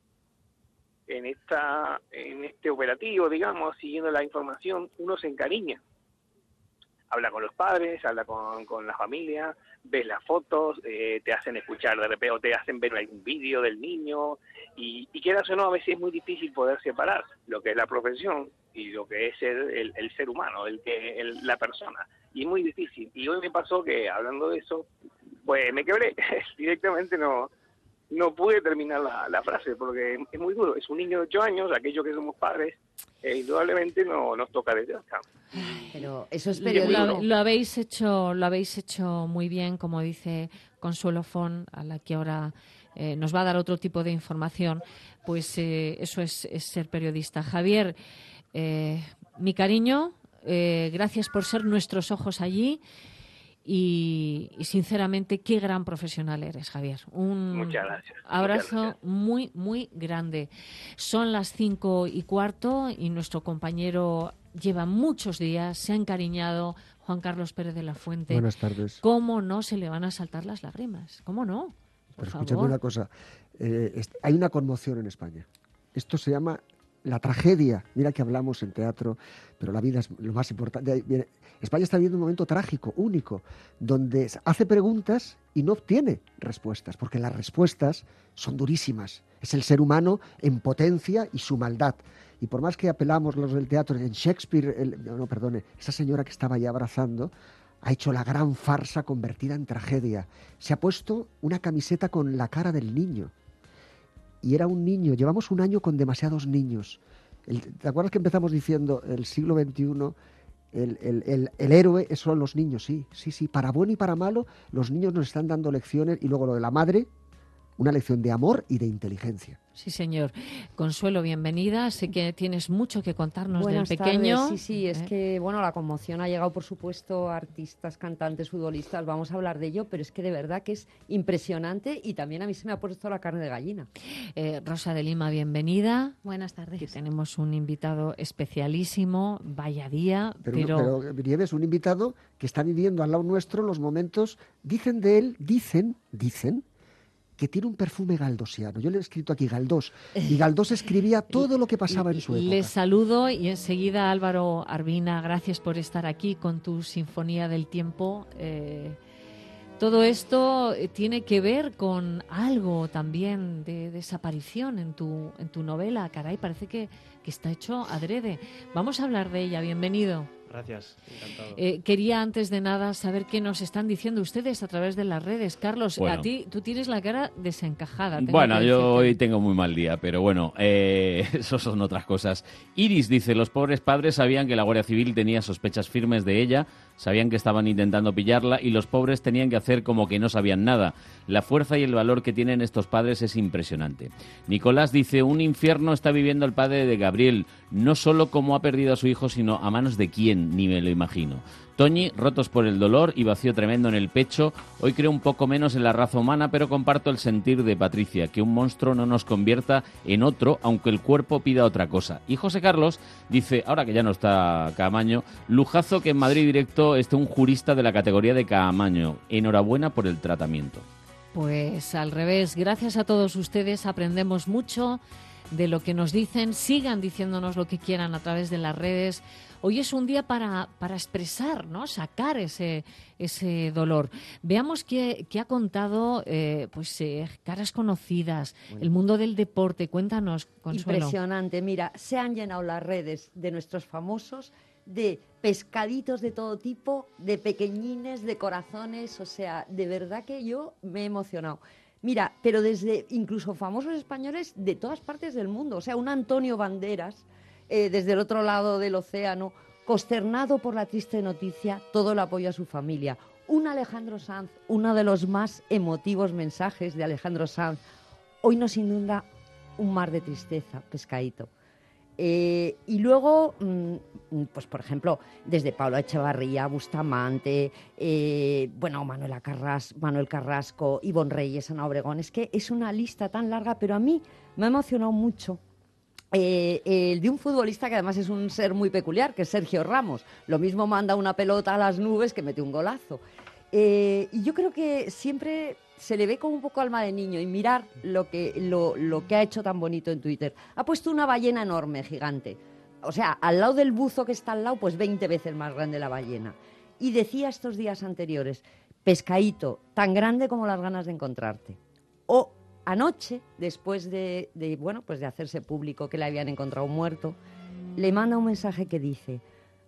en esta en este operativo, digamos, siguiendo la información, uno se encariña. Habla con los padres, habla con, con la familia, ves las fotos, eh, te hacen escuchar de repente, o te hacen ver algún vídeo del niño, y, y quieras o no, a veces es muy difícil poder separar lo que es la profesión y lo que es el, el, el ser humano, el que el, la persona. Y es muy difícil. Y hoy me pasó que, hablando de eso, pues me quebré. Directamente no no pude terminar la, la frase, porque es muy duro. Es un niño de ocho años, aquellos que somos padres, eh, indudablemente no nos toca desde acá. Pero eso es Lo, periodismo. lo habéis hecho, lo habéis hecho muy bien, como dice Consuelo Font, a la que ahora eh, nos va a dar otro tipo de información. Pues eh, eso es, es ser periodista. Javier, eh, mi cariño, eh, gracias por ser nuestros ojos allí. Y, y sinceramente, qué gran profesional eres, Javier. Un Muchas gracias. abrazo Muchas gracias. muy, muy grande. Son las cinco y cuarto y nuestro compañero lleva muchos días, se ha encariñado, Juan Carlos Pérez de la Fuente. Buenas tardes. ¿Cómo no se le van a saltar las lágrimas? ¿Cómo no? Por Pero favor. escúchame una cosa. Eh, est- hay una conmoción en España. Esto se llama la tragedia. Mira que hablamos en teatro, pero la vida es lo más importante. Ahí viene- España está viviendo un momento trágico, único, donde hace preguntas y no obtiene respuestas, porque las respuestas son durísimas. Es el ser humano en potencia y su maldad. Y por más que apelamos los del teatro, en Shakespeare, el- no, perdone, esa señora que estaba ahí abrazando, ha hecho la gran farsa convertida en tragedia. Se ha puesto una camiseta con la cara del niño. Y era un niño. Llevamos un año con demasiados niños. El- ¿Te acuerdas que empezamos diciendo el siglo veintiuno, el, el, el, el héroe son los niños? Sí, sí, sí. Para bueno y para malo, los niños nos están dando lecciones. Y luego lo de la madre, una lección de amor y de inteligencia. Sí, señor. Consuelo, bienvenida. Sé que tienes mucho que contarnos Buenas del pequeño. tardes. Sí, sí, es ¿Eh? que, bueno, la conmoción ha llegado, por supuesto, a artistas, cantantes, futbolistas, vamos a hablar de ello, pero es que de verdad que es impresionante y también a mí se me ha puesto la carne de gallina. Eh, Rosa de Lima, bienvenida. Buenas tardes. Que tenemos un invitado especialísimo, vaya día, Pero, pero... no- pero Nieves, un invitado que está viviendo al lado nuestro los momentos, dicen de él, dicen, dicen, que tiene un perfume galdosiano. Yo le he escrito aquí Galdós, y Galdós escribía todo lo que pasaba en su época. Les saludo y enseguida Álvaro Arbina, gracias por estar aquí con tu Sinfonía del Tiempo. Eh, todo esto eh, tiene que ver con algo también de desaparición en tu, en tu novela. Caray, parece que, que está hecho adrede. Vamos a hablar de ella. Bienvenido. Gracias, encantado. Eh, quería antes de nada saber qué nos están diciendo ustedes a través de las redes. Carlos, Bueno. a ti tú tienes la cara desencajada. tengo Bueno, que yo decirte. hoy tengo muy mal día, pero bueno, eh, eso son otras cosas. Iris dice, los pobres padres sabían que la Guardia Civil tenía sospechas firmes de ella, sabían que estaban intentando pillarla y los pobres tenían que hacer como que no sabían nada. La fuerza y el valor que tienen estos padres es impresionante. Nicolás dice, un infierno está viviendo el padre de Gabriel, no solo cómo ha perdido a su hijo, sino a manos de quién, ni me lo imagino. Toñi, rotos por el dolor y vacío tremendo en el pecho, hoy creo un poco menos en la raza humana, pero comparto el sentir de Patricia, que un monstruo no nos convierta en otro, aunque el cuerpo pida otra cosa. Y José Carlos dice, ahora que ya no está Caamaño, lujazo que en Madrid Directo esté un jurista de la categoría de Caamaño. Enhorabuena por el tratamiento. Pues al revés, gracias a todos ustedes, aprendemos mucho de lo que nos dicen, sigan diciéndonos lo que quieran a través de las redes. Hoy es un día para, para expresar, ¿no? Sacar ese, ese dolor. Veamos qué, qué ha contado eh, pues eh, caras conocidas, el mundo del deporte. Cuéntanos, Consuelo. Impresionante. Mira, se han llenado las redes de nuestros famosos de pescaditos de todo tipo, de pequeñines, de corazones, o sea, de verdad que yo me he emocionado. Mira, pero desde incluso famosos españoles de todas partes del mundo, o sea, un Antonio Banderas, eh, desde el otro lado del océano, consternado por la triste noticia, todo el apoyo a su familia. Un Alejandro Sanz, uno de los más emotivos mensajes de Alejandro Sanz, hoy nos inunda un mar de tristeza, pescadito. Eh, y luego, mmm, pues por ejemplo, desde Pablo Echevarría, Bustamante, eh, bueno, Manuel Carras, Manuel Carrasco, Ivonne Reyes, Ana Obregón. Es que es una lista tan larga, pero a mí me ha emocionado mucho Eh, el de un futbolista que además es un ser muy peculiar, que es Sergio Ramos. Lo mismo manda una pelota a las nubes que mete un golazo. Eh, y yo creo que siempre se le ve como un poco alma de niño y mirar lo que, lo, lo que ha hecho tan bonito en Twitter. Ha puesto una ballena enorme, gigante. O sea, al lado del buzo que está al lado, pues veinte veces más grande la ballena. Y decía estos días anteriores, pescadito, tan grande como las ganas de encontrarte. O anoche, después de, de, bueno, pues de hacerse público que le habían encontrado muerto, le manda un mensaje que dice,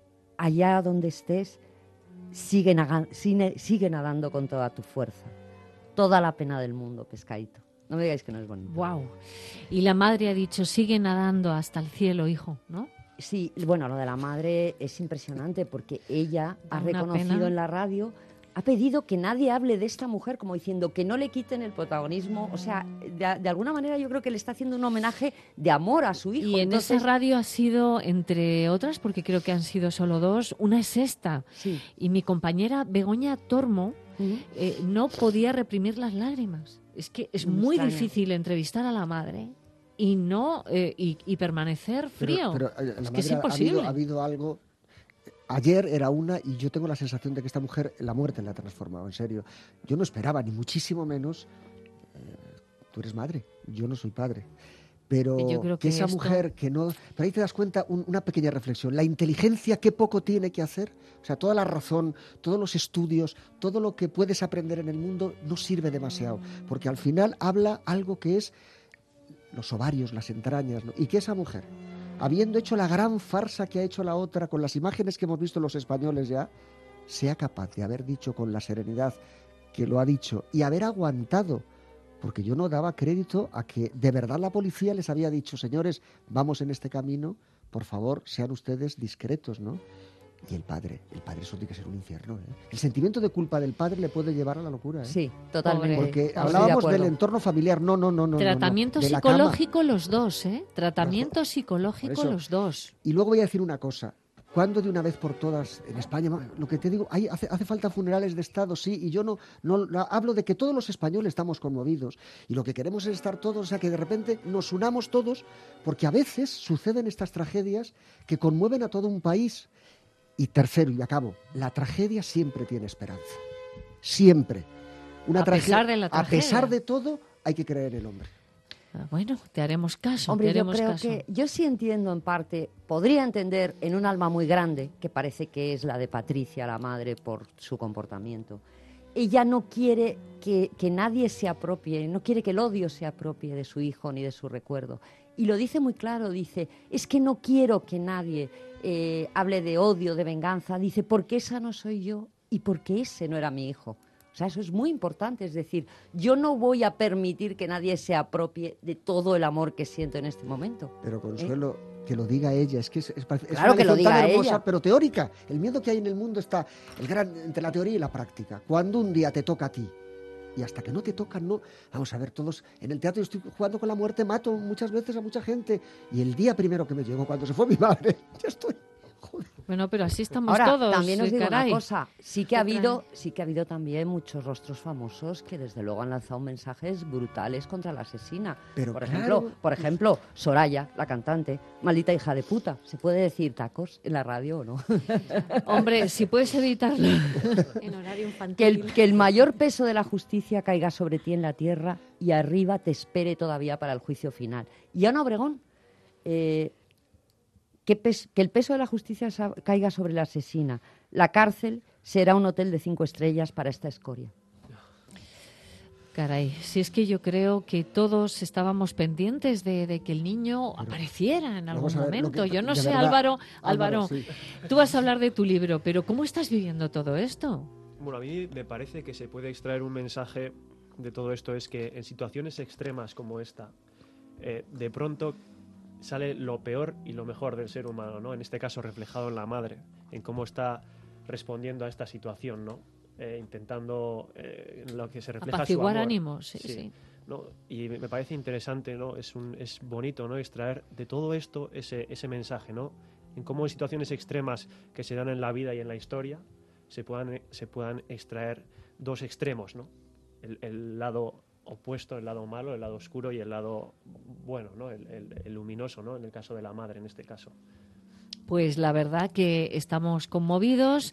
allá donde estés, sigue, naga, sigue, sigue nadando con toda tu fuerza. Toda la pena del mundo, pescadito. No me digáis que no es bonito. Wow. Y la madre ha dicho, sigue nadando hasta el cielo, hijo, ¿no? Sí, bueno, lo de la madre es impresionante porque ella ha reconocido pena. en la radio, ha pedido que nadie hable de esta mujer, como diciendo que no le quiten el protagonismo. O sea, de, de alguna manera yo creo que le está haciendo un homenaje de amor a su hijo. Y en Entonces, esa radio ha sido, entre otras, porque creo que han sido solo dos, una es esta. Sí. Y mi compañera Begoña Tormo uh-huh. eh, no podía reprimir las lágrimas. Es que es Me muy extraña. difícil entrevistar a la madre y no eh, y, y permanecer frío. Pero, pero, eh, es la que es madre, imposible. Ha habido, ha habido algo. Ayer era una y yo tengo la sensación de que esta mujer la muerte la ha transformado, en serio. Yo no esperaba, ni muchísimo menos. Eh, tú eres madre, yo no soy padre. Pero Yo creo que, que esa esto- mujer que no... Pero ahí te das cuenta un- una pequeña reflexión. La inteligencia, qué poco tiene que hacer. O sea, toda la razón, todos los estudios, todo lo que puedes aprender en el mundo no sirve demasiado. Porque al final habla algo que es los ovarios, las entrañas, ¿no? Y que esa mujer, habiendo hecho la gran farsa que ha hecho la otra, con las imágenes que hemos visto los españoles ya, sea capaz de haber dicho con la serenidad que lo ha dicho y haber aguantado, porque yo no daba crédito a que de verdad la policía les había dicho, señores, vamos en este camino, por favor, sean ustedes discretos, ¿no? Y el padre, el padre eso tiene que ser un infierno, ¿eh? El sentimiento de culpa del padre le puede llevar a la locura, ¿eh? Sí, totalmente. Porque Estoy de hablábamos acuerdo. del entorno familiar, no, no, no, no. Tratamiento no, no, de la cama. psicológico los dos, ¿eh? Tratamiento psicológico Por eso. los dos. Y luego voy a decir una cosa. ¿Cuándo de una vez por todas en España? Lo que te digo, hay, hace, hace falta funerales de Estado, sí, y yo no, no, no hablo de que todos los españoles estamos conmovidos y lo que queremos es estar todos, o sea, que de repente nos unamos todos, porque a veces suceden estas tragedias que conmueven a todo un país. Y tercero, y acabo, la tragedia siempre tiene esperanza. Siempre. Una A tragedia- pesar de la A tragedia. pesar de todo, hay que creer en el hombre. Ah, Bueno, te haremos caso, Hombre, te yo haremos creo caso. que yo sí entiendo en parte, podría entender en un alma muy grande, que parece que es la de Patricia, la madre, por su comportamiento. Ella no quiere que, que nadie se apropie, no quiere que el odio se apropie de su hijo ni de su recuerdo. Y lo dice muy claro, dice, es que no quiero que nadie eh, hable de odio, de venganza. Dice, porque esa no soy yo y porque ese no era mi hijo. O sea, eso es muy importante, es decir, yo no voy a permitir que nadie se apropie de todo el amor que siento en este momento. Pero Consuelo, que lo diga ella, es que es, es, es Claro una que lo lección tan diga hermosa, ella. pero teórica. El miedo que hay en el mundo está el gran, entre la teoría y la práctica. Cuando un día te toca a ti y hasta que no te toca, no. Vamos a ver, todos en el teatro yo estoy jugando con la muerte, mato muchas veces a mucha gente. Y el día primero que me llegó, cuando se fue mi madre, ya estoy. Bueno, pero así estamos Ahora, todos. también os eh, digo caray. una cosa, sí que ha Qué habido, sí que ha habido también muchos rostros famosos que desde luego han lanzado mensajes brutales contra la asesina. Pero por claro, ejemplo, por ejemplo, Soraya, la cantante, maldita hija de puta. ¿Se puede decir tacos en la radio o no? Hombre, si puedes evitarlo. En horario infantil. Que el, que el mayor peso de la justicia caiga sobre ti en la tierra y arriba te espere todavía para el juicio final. Y Ana Obregón, eh, que, pes- que el peso de la justicia sa- caiga sobre la asesina. La cárcel será un hotel de cinco estrellas para esta escoria. Caray, si es que yo creo que todos estábamos pendientes de, de que el niño apareciera en algún vamos a ver, lo momento. que- Yo no de sé, verdad, Álvaro, Álvaro, Álvaro, sí. tú vas a hablar de tu libro, pero ¿cómo estás viviendo todo esto? Bueno, a mí me parece que se puede extraer un mensaje de todo esto, es que en situaciones extremas como esta, eh, de pronto sale lo peor y lo mejor del ser humano, ¿no? En este caso reflejado en la madre, en cómo está respondiendo a esta situación, ¿no? Eh, intentando eh, en lo que se refleja Apaciguar su amor. ánimos, sí, sí. ¿no? Y me me parece interesante, ¿no? Es un, es bonito, ¿no? Extraer de todo esto ese, ese mensaje, ¿no? En cómo en situaciones extremas que se dan en la vida y en la historia se puedan, se puedan extraer dos extremos, ¿no? El, el lado opuesto, el lado malo, el lado oscuro y el lado bueno, ¿no? El, el, el luminoso, ¿no? En el caso de la madre, en este caso. Pues la verdad que estamos conmovidos.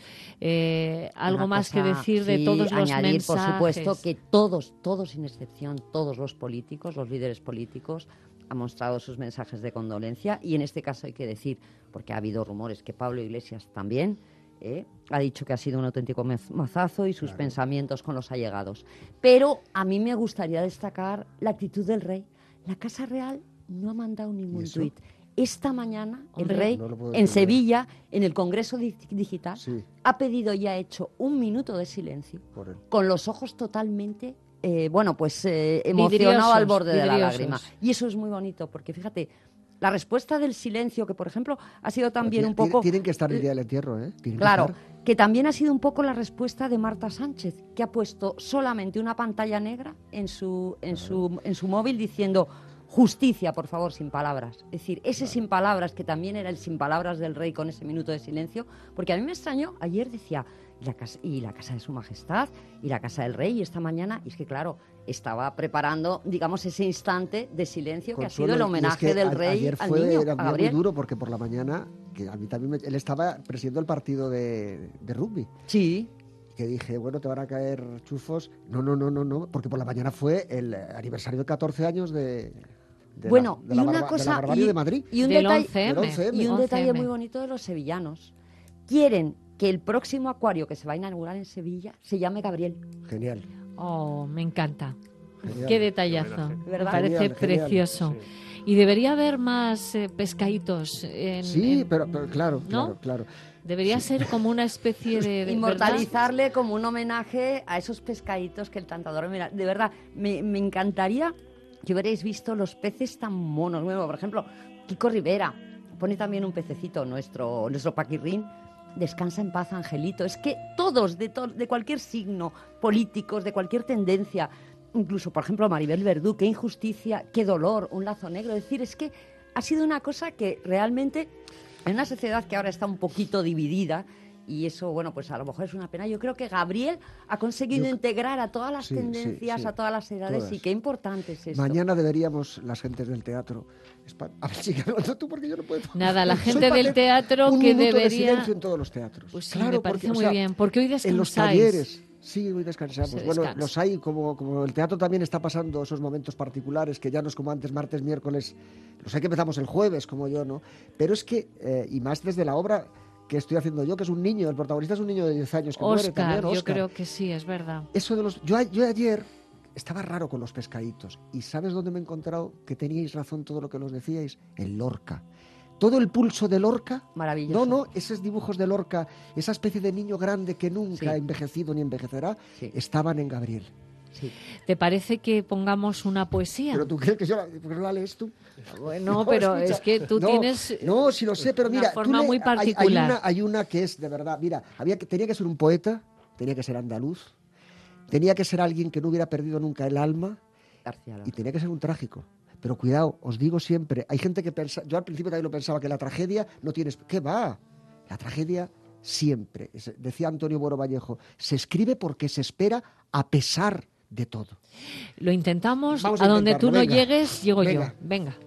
Eh, algo Una más cosa, que decir de sí, todos los añadir, mensajes. por supuesto, que todos, todos sin excepción, todos los políticos, los líderes políticos, han mostrado sus mensajes de condolencia. Y en este caso hay que decir, porque ha habido rumores que Pablo Iglesias también eh, ha dicho que ha sido un auténtico mazazo y sus claro. pensamientos con los allegados. Pero a mí me gustaría destacar la actitud del rey. La Casa Real no ha mandado ningún tuit. Esta mañana Hombre, el rey no en Sevilla, en el Congreso Digital, sí. ha pedido y ha hecho un minuto de silencio, con los ojos totalmente, eh, bueno, pues eh, emocionado al borde vidriosos. de la lágrima. Y eso es muy bonito, porque fíjate, la respuesta del silencio, que por ejemplo ha sido también tiene, un poco... Tienen que estar el día del entierro, ¿eh? Tienen claro, que, que también ha sido un poco la respuesta de Marta Sánchez, que ha puesto solamente una pantalla negra en su, en claro. su, en su móvil diciendo... Justicia, por favor, sin palabras. Es decir, ese claro. sin palabras, que también era el sin palabras del rey con ese minuto de silencio, porque a mí me extrañó, ayer decía, y la casa, y la casa de su majestad, y la casa del rey, y esta mañana, y es que claro, estaba preparando, digamos, ese instante de silencio Consuelo, que ha sido el homenaje es que del a, rey ayer al fue, niño, era a muy, Gabriel. muy duro, porque por la mañana, que a mí también me, él estaba presidiendo el partido de, de rugby. Sí. Que dije, bueno, te van a caer chufos. No, no, no, no, no, porque por la mañana fue el aniversario de catorce años de... De bueno, la, de y la una barba, cosa, de, la y, de Madrid. y un, detalle, y un detalle muy bonito de los sevillanos. Quieren que el próximo acuario que se va a inaugurar en Sevilla se llame Gabriel. Genial. Oh, me encanta. Genial. Qué detallazo. ¿verdad? Me parece genial, precioso. Genial, sí. Y debería haber más eh, pescaditos. En, sí, en, pero, pero claro, ¿no? claro, claro. Debería sí. ser como una especie de... de Inmortalizarle ¿verdad? como un homenaje a esos pescaditos que el tantador... Mira, de verdad, me, me encantaría... que hubierais visto los peces tan monos. Bueno, por ejemplo, Kiko Rivera pone también un pececito, nuestro, nuestro paquirrín. Descansa en paz, Angelito. Es que todos, de, to de cualquier signo, políticos, de cualquier tendencia, incluso, por ejemplo, Maribel Verdú, qué injusticia, qué dolor, un lazo negro. Es decir, es que ha sido una cosa que realmente, en una sociedad que ahora está un poquito dividida, y eso, bueno, pues a lo mejor es una pena. Yo creo que Gabriel ha conseguido Yo, integrar a todas las sí, tendencias, sí, sí, a todas las edades, todas. Y qué importante es esto. Mañana deberíamos, las gentes del teatro... A ver, sigue hablando tú porque yo no puedo... Nada, la gente del teatro un que minuto debería... de silencio en todos los teatros. Pues sí, claro, me parece porque, muy o sea, bien, porque hoy descansáis. En los talleres... Sí, hoy descansamos. Se bueno, descansa. los hay, como, como el teatro también está pasando esos momentos particulares, que ya no es como antes, martes, miércoles, los hay que empezamos el jueves, como yo, ¿no? Pero es que, eh, y más desde la obra que estoy haciendo yo, que es un niño, el protagonista es un niño de diez años que Oscar, muere también, Oscar. Yo creo que sí, es verdad. Eso de los... Yo, yo ayer estaba raro con los pescaditos, y ¿sabes dónde me he encontrado? Que teníais razón todo lo que nos decíais, en Lorca. Todo el pulso de Lorca, maravilloso. No, no, esos dibujos de Lorca, esa especie de niño grande que nunca sí. ha envejecido ni envejecerá, sí. estaban en Gabriel. Sí. ¿Te parece que pongamos una poesía? ¿Pero tú crees que yo la, ¿por qué no la lees tú? Bueno, no, pero escucha, es que tú no, tienes no, sí lo sé, pero mira, una forma tú le, muy particular. Hay, hay, una, hay una que es, de verdad, mira, había que, tenía que ser un poeta, tenía que ser andaluz, tenía que ser alguien que no hubiera perdido nunca el alma, García, y tenía que ser un trágico. Pero cuidado, os digo siempre, hay gente que piensa, yo al principio también lo pensaba, que la tragedia no tienes... ¿Qué va? La tragedia siempre, decía Antonio Buero Vallejo, se escribe porque se espera a pesar de todo. Lo intentamos, Vamos a, a donde tú no venga, llegues, llego venga. yo. Venga.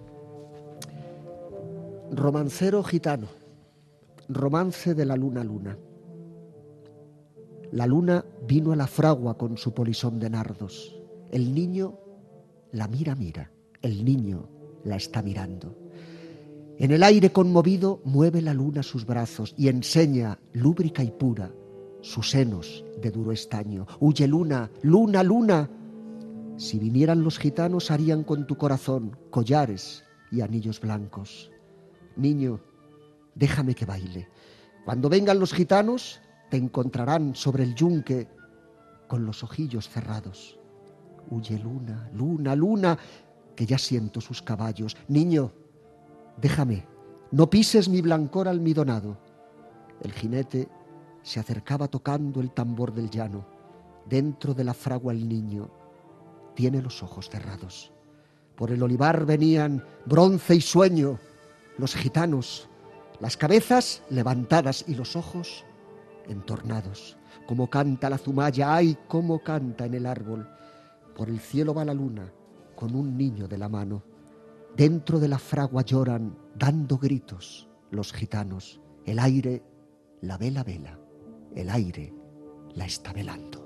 Romancero gitano, romance de la luna luna. La luna vino a la fragua con su polisón de nardos. El niño la mira, mira. El niño la está mirando. En el aire conmovido mueve la luna sus brazos y enseña, lúbrica y pura, sus senos de duro estaño. Huye luna, luna, luna. Si vinieran los gitanos harían con tu corazón collares y anillos blancos. Niño, déjame que baile. Cuando vengan los gitanos te encontrarán sobre el yunque con los ojillos cerrados. Huye luna, luna, luna, que ya siento sus caballos. Niño, déjame, no pises mi blancor almidonado. El jinete se acercaba tocando el tambor del llano. Dentro de la fragua el niño tiene los ojos cerrados. Por el olivar venían bronce y sueño los gitanos, las cabezas levantadas y los ojos entornados. Como canta la zumaya, ay, cómo canta en el árbol. Por el cielo va la luna con un niño de la mano. Dentro de la fragua lloran, dando gritos, los gitanos. El aire la vela vela, el aire la está velando.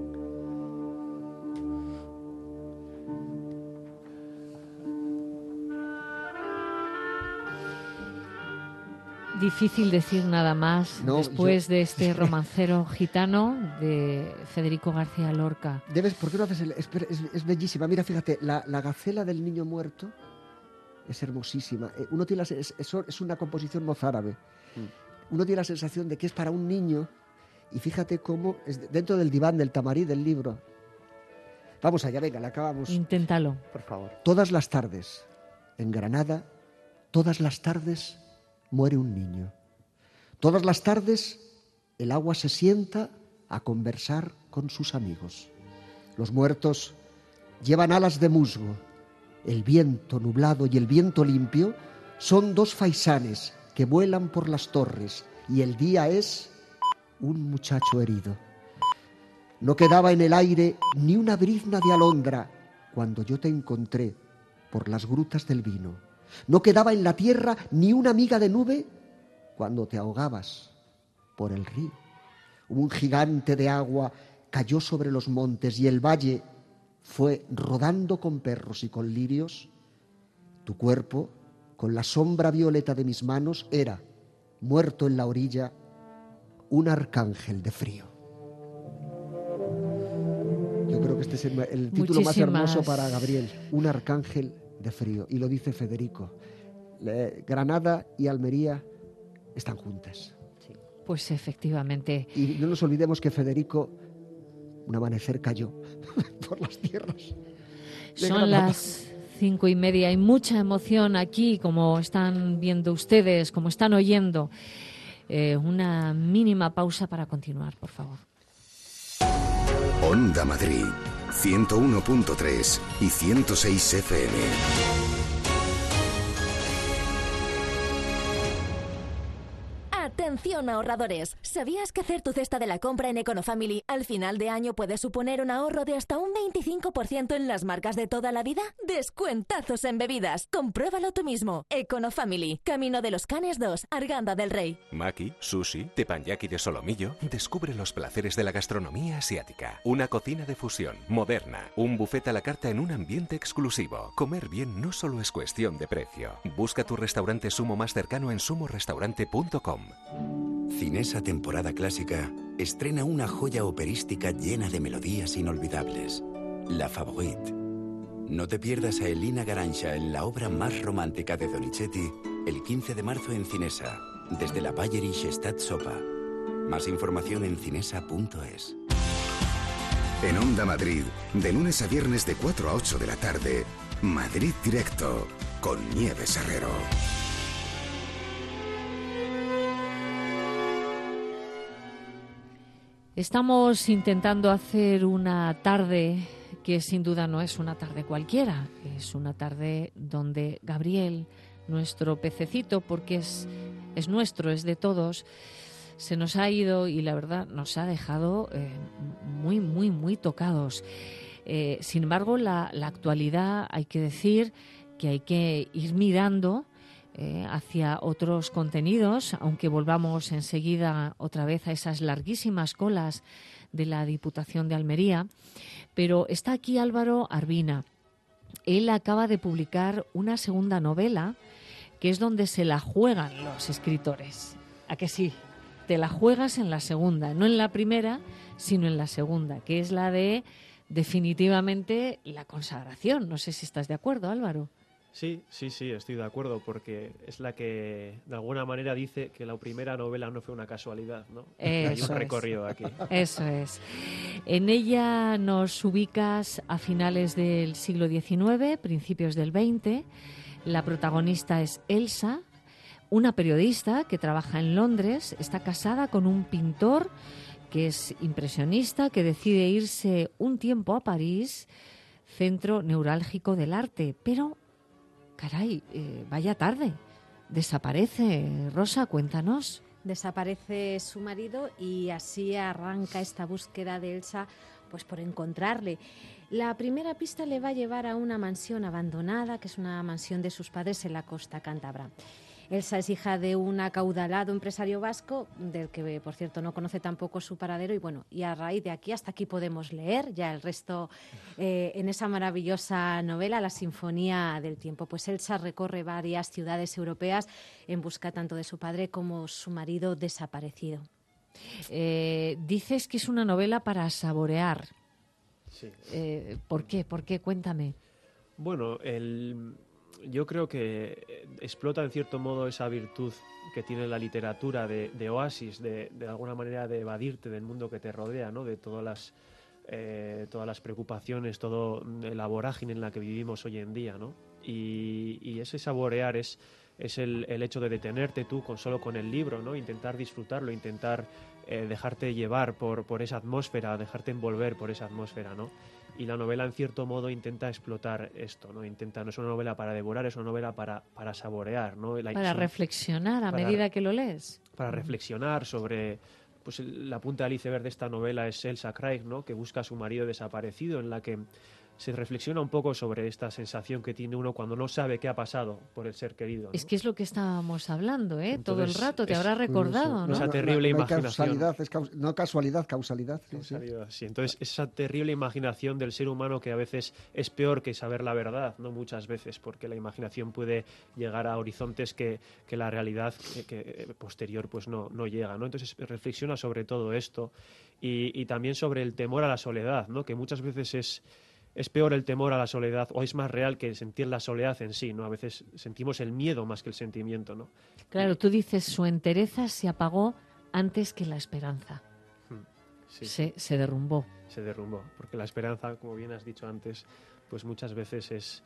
Difícil decir nada más No, después yo- de este romancero gitano de Federico García Lorca. Debes, ¿por qué no haces el- es, es- es bellísima. Mira, fíjate, la, la gacela del niño muerto es hermosísima. Eh, Uno tiene la sen- es, es, es una composición mozárabe. Uno tiene la sensación de que es para un niño, y fíjate cómo es de- dentro del diván del tamarí del libro. Vamos allá, venga, la acabamos. Inténtalo. Por favor. Todas las tardes, en Granada, todas las tardes muere un niño. Todas las tardes el agua se sienta a conversar con sus amigos. Los muertos llevan alas de musgo. El viento nublado y el viento limpio son dos faisanes que vuelan por las torres, y el día es un muchacho herido. No quedaba en el aire ni una brizna de alondra cuando yo te encontré por las grutas del vino. No quedaba en la tierra ni una miga de nube cuando te ahogabas por el río. Un gigante de agua cayó sobre los montes y el valle fue rodando con perros y con lirios. Tu cuerpo, con la sombra violeta de mis manos, era, muerto en la orilla, un arcángel de frío. Yo creo que este es el, el título más Muchísimas- hermoso para Gabriel, un arcángel de frío. Y lo dice Federico. Le- Granada y Almería están juntas. Pues efectivamente. Y no nos olvidemos que Federico, un amanecer, cayó por las tierras de Son Granada. las cinco y media. Hay mucha emoción aquí, como están viendo ustedes, como están oyendo. Eh, una mínima pausa para continuar, por favor. Onda Madrid, ciento uno punto tres y ciento seis F M. Atención ahorradores, ¿sabías que hacer tu cesta de la compra en Econofamily al final de año puede suponer un ahorro de hasta un veinticinco por ciento en las marcas de toda la vida? Descuentazos en bebidas, compruébalo tú mismo. Econofamily, Camino de los Canes dos, Arganda del Rey. Maki, sushi, teppanyaki de solomillo. Descubre los placeres de la gastronomía asiática. Una cocina de fusión, moderna. Un buffet a la carta en un ambiente exclusivo. Comer bien no solo es cuestión de precio. Busca tu restaurante Sumo más cercano en sumo restaurante punto com. Cinesa Temporada Clásica estrena una joya operística llena de melodías inolvidables, La Favorite. No te pierdas a Elina Garancha en la obra más romántica de Donizetti el quince de marzo en Cinesa, desde la Bayerische Staatsoper. Más información en cinesa punto es. En Onda Madrid, de lunes a viernes de cuatro a ocho de la tarde, Madrid Directo, con Nieves Herrero. Estamos intentando hacer una tarde que sin duda no es una tarde cualquiera, es una tarde donde Gabriel, nuestro pececito, porque es, es nuestro, es de todos, se nos ha ido y la verdad nos ha dejado eh, muy, muy, muy tocados. Eh, sin embargo, la, la actualidad, hay que decir que hay que ir mirando Eh, hacia otros contenidos, aunque volvamos enseguida otra vez a esas larguísimas colas de la Diputación de Almería. Pero está aquí Álvaro Arbina. Él acaba de publicar una segunda novela, que es donde se la juegan los escritores. ¿A que sí? Te la juegas en la segunda, no en la primera, sino en la segunda, que es la de definitivamente la consagración. No sé si estás de acuerdo, Álvaro. Sí, sí, sí, estoy de acuerdo, porque es la que de alguna manera dice que la primera novela no fue una casualidad, ¿no? Hay Eso un es. recorrido aquí. Eso es. En ella nos ubicas a finales del siglo diecinueve, principios del veinte. La protagonista es Elsa, una periodista que trabaja en Londres, está casada con un pintor que es impresionista, que decide irse un tiempo a París, centro neurálgico del arte, pero caray, eh, vaya tarde. Desaparece. Rosa, cuéntanos. Desaparece su marido y así arranca esta búsqueda de Elsa pues por encontrarle. La primera pista le va a llevar a una mansión abandonada, que es una mansión de sus padres en la costa cántabra. Elsa es hija de un acaudalado empresario vasco, del que, por cierto, no conoce tampoco su paradero. Y bueno, y a raíz de aquí, hasta aquí podemos leer ya el resto eh, en esa maravillosa novela, La Sinfonía del Tiempo. Pues Elsa recorre varias ciudades europeas en busca tanto de su padre como su marido desaparecido. Eh, dices que es una novela para saborear. Sí. Eh, ¿Por qué? ¿Por qué? Cuéntame. Bueno, el... yo creo que explota en cierto modo esa virtud que tiene la literatura de, de oasis, de, de alguna manera de evadirte del mundo que te rodea, ¿no? De todas las, eh, todas las preocupaciones, todo la vorágine en la que vivimos hoy en día, ¿no? Y, y ese saborear es, es el, el hecho de detenerte tú con, solo con el libro, ¿no? Intentar disfrutarlo, intentar eh, dejarte llevar por, por esa atmósfera, dejarte envolver por esa atmósfera, ¿no? Y la novela, en cierto modo, intenta explotar esto, ¿no? Intenta, no es una novela para devorar, es una novela para, para saborear, ¿no? La, para son, reflexionar a para, medida que lo lees. Para reflexionar sobre... Pues la punta del iceberg de esta novela es Elsa Craig, ¿no? Que busca a su marido desaparecido, en la que se reflexiona un poco sobre esta sensación que tiene uno cuando no sabe qué ha pasado por el ser querido, ¿no? Es que es lo que estábamos hablando, ¿eh? Entonces, todo el rato, te es, habrás recordado, ¿no? Esa terrible no, no, no imaginación. Causalidad, es caus no casualidad, causalidad. Sí, causalidad sí. Sí. Entonces, esa terrible imaginación del ser humano que a veces es peor que saber la verdad, no muchas veces, porque la imaginación puede llegar a horizontes que, que la realidad que, que posterior pues no, no llega, ¿no? Entonces, reflexiona sobre todo esto y, y también sobre el temor a la soledad, ¿no? Que muchas veces es... Es peor el temor a la soledad, o es más real que sentir la soledad en sí, ¿no? A veces sentimos el miedo más que el sentimiento, ¿no? Claro, tú dices, su entereza se apagó antes que la esperanza. Sí. Se, se derrumbó. Se derrumbó, porque la esperanza, como bien has dicho antes, pues muchas veces es,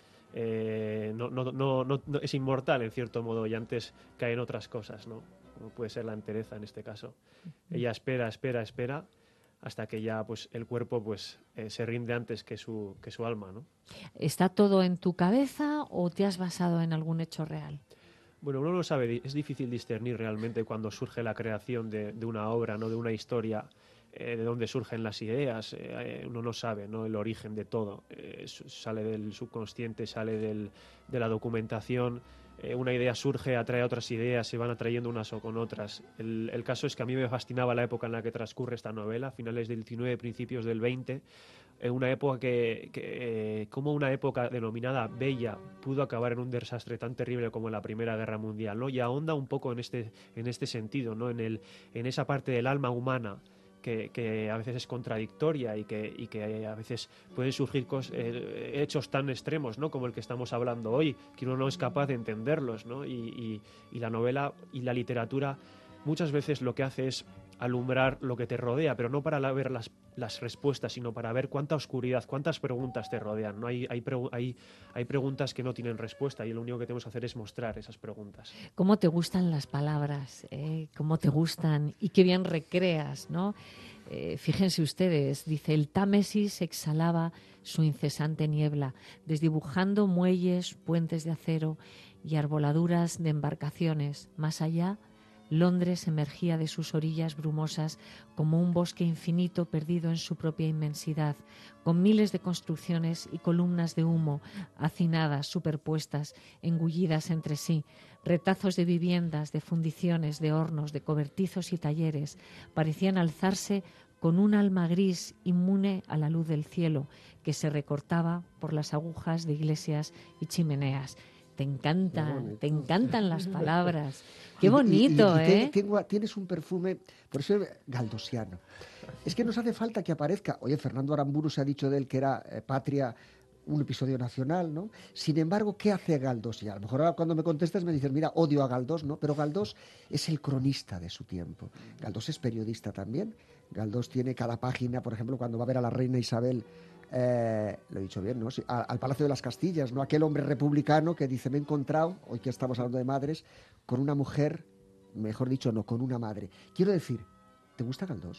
eh, no, no, no, no, no, es inmortal en cierto modo y antes caen otras cosas, ¿no? Como puede ser la entereza en este caso. Uh-huh. Ella espera, espera, espera, hasta que ya pues el cuerpo pues eh, se rinde antes que su, que su alma, ¿no? ¿Está todo en tu cabeza o te has basado en algún hecho real? Bueno, uno no sabe, es difícil discernir realmente cuando surge la creación de, de una obra, ¿no? De una historia, eh, de dónde surgen las ideas, eh, uno no sabe, ¿no? El origen de todo, eh, sale del subconsciente, sale del, de la documentación. Eh, una idea surge, atrae otras ideas, se van atrayendo unas o con otras. El, el caso es que a mí me fascinaba la época en la que transcurre esta novela, finales del diecinueve, principios del veinte, eh, una época que, que eh, como una época denominada bella pudo acabar en un desastre tan terrible como la Primera Guerra Mundial, ¿no? Y ahonda un poco en este, en este sentido, ¿no? En, el, en esa parte del alma humana Que, que a veces es contradictoria y que, y que a veces pueden surgir cos, eh, hechos tan extremos, ¿no? Como el que estamos hablando hoy, que uno no es capaz de entenderlos, ¿no? Y, y, y la novela y la literatura muchas veces lo que hace es alumbrar lo que te rodea, pero no para la, ver las, las respuestas, sino para ver cuánta oscuridad, cuántas preguntas te rodean, ¿no? Hay, hay, hay, hay preguntas que no tienen respuesta y lo único que tenemos que hacer es mostrar esas preguntas. ¿Cómo te gustan las palabras? ¿Eh? ¿Cómo te gustan? Y qué bien recreas, ¿no? Eh, fíjense ustedes, dice, el Támesis exhalaba su incesante niebla, desdibujando muelles, puentes de acero y arboladuras de embarcaciones. Más allá, Londres emergía de sus orillas brumosas como un bosque infinito perdido en su propia inmensidad, con miles de construcciones y columnas de humo, hacinadas, superpuestas, engullidas entre sí, retazos de viviendas, de fundiciones, de hornos, de cobertizos y talleres, parecían alzarse con un alma gris inmune a la luz del cielo, que se recortaba por las agujas de iglesias y chimeneas. Te encantan, te encantan las palabras. Qué bonito, y, y, y, y ¿eh? Tengo, tienes un perfume, por eso es galdosiano. Es que nos hace falta que aparezca. Oye, Fernando Aramburu se ha dicho de él que era eh, Patria, un episodio nacional, ¿no? Sin embargo, ¿qué hace Galdós? Y a lo mejor ahora cuando me contestas me dices, mira, odio a Galdós, ¿no? Pero Galdós es el cronista de su tiempo. Galdós es periodista también. Galdós tiene cada página, por ejemplo, cuando va a ver a la reina Isabel, Eh, lo he dicho bien, ¿no? Sí, a, al Palacio de las Castillas, ¿no? Aquel hombre republicano que dice, me he encontrado, hoy que estamos hablando de madres, con una mujer, mejor dicho, no, con una madre. Quiero decir, ¿te gusta Galdós?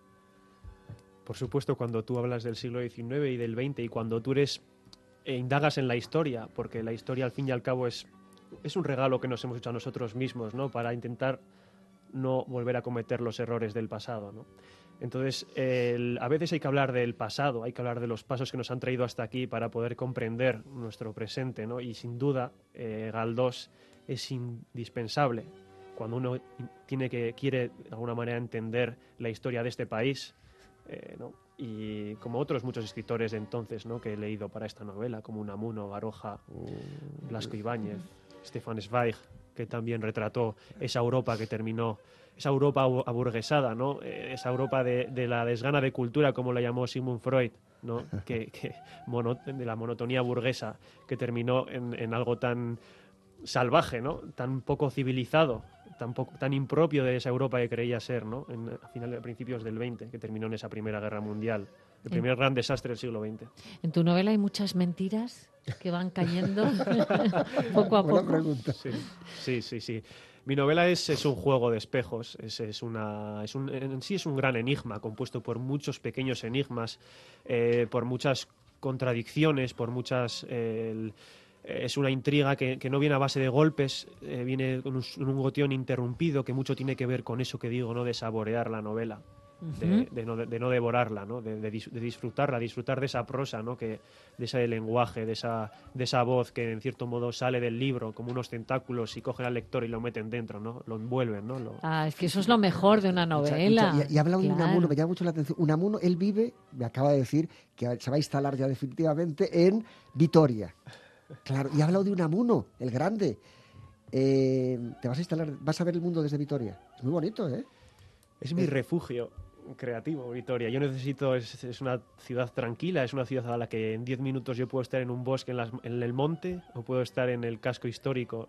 Por supuesto, cuando tú hablas del siglo diecinueve y del veinte y cuando tú eres e indagas en la historia, porque la historia al fin y al cabo es, es un regalo que nos hemos hecho a nosotros mismos, ¿no? Para intentar no volver a cometer los errores del pasado, ¿no? Entonces, el, a veces hay que hablar del pasado, hay que hablar de los pasos que nos han traído hasta aquí para poder comprender nuestro presente, ¿no? Y sin duda, eh, Galdós es indispensable cuando uno tiene que, quiere de alguna manera entender la historia de este país, eh, ¿no? Y como otros muchos escritores de entonces, ¿no? Que he leído para esta novela, como Unamuno, Baroja, Blasco Ibáñez, Stefan Zweig, que también retrató esa Europa que terminó, esa Europa aburguesada, ¿no? Eh, esa Europa de, de la desgana de cultura, como la llamó Sigmund Freud, ¿no? que, que mono, de la monotonía burguesa, que terminó en, en algo tan salvaje, ¿no? Tan poco civilizado, tan, poco, tan impropio de esa Europa que creía ser, ¿no? En, a finales, a principios del veinte, que terminó en esa Primera Guerra Mundial, el primer en, gran desastre del siglo veinte. En tu novela hay muchas mentiras que van cayendo poco a poco. Buena pregunta. Sí, sí, sí, sí. Mi novela es, es un juego de espejos, es, es una, es un, en sí es un gran enigma, compuesto por muchos pequeños enigmas, eh, por muchas contradicciones, por muchas... Eh, el, es una intriga que, que no viene a base de golpes, eh, viene con un, un goteo interrumpido, que mucho tiene que ver con eso que digo, ¿no? De saborear la novela. De, de, no, de, de no devorarla, ¿no? De, de, de disfrutarla, disfrutar de esa prosa, ¿no? Que, de ese lenguaje, de esa, de esa voz que en cierto modo sale del libro como unos tentáculos y cogen al lector y lo meten dentro, ¿no? Lo envuelven, ¿no? Lo... Ah, es que eso es lo mejor de una novela. Y, y, y hablado claro. de Unamuno, me llama mucho la atención. Unamuno, él vive, me acaba de decir, que se va a instalar ya definitivamente en Vitoria. Claro, y ha hablado de Unamuno, el grande. Eh, te vas a instalar, vas a ver el mundo desde Vitoria. Es muy bonito, ¿eh? Es mi refugio creativo, Vitoria. Yo necesito, es, es una ciudad tranquila, es una ciudad a la que en diez minutos yo puedo estar en un bosque en, las, en el monte, o puedo estar en el casco histórico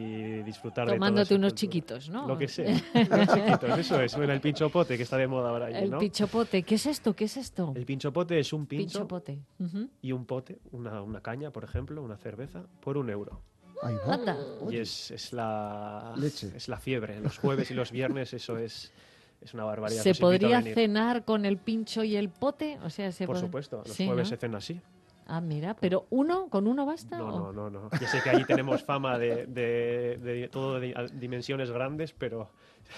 y disfrutar tomándote de unos cultura. Chiquitos, ¿no? Lo que sea, unos chiquitos, eso es, bueno, el pinchopote que está de moda ahora allí, el ¿no? pinchopote, ¿qué es esto? ¿Qué es esto? El pinchopote es un pincho pinchopote. Uh-huh. y un pote, una, una caña, por ejemplo, una cerveza, por un euro. Ahí va. Anda. Y es, es la Leche. es la fiebre. Los jueves y los viernes eso es, es una barbaridad. ¿Se Os invito a podría venir. cenar con el pincho y el pote? O sea, se Por puede... supuesto, los sí, jueves ¿no? se cena así. Ah, mira, pero uno, ¿con uno basta? No, o? no, no, no. Yo sé que allí tenemos fama de, de, de todo de dimensiones grandes, pero,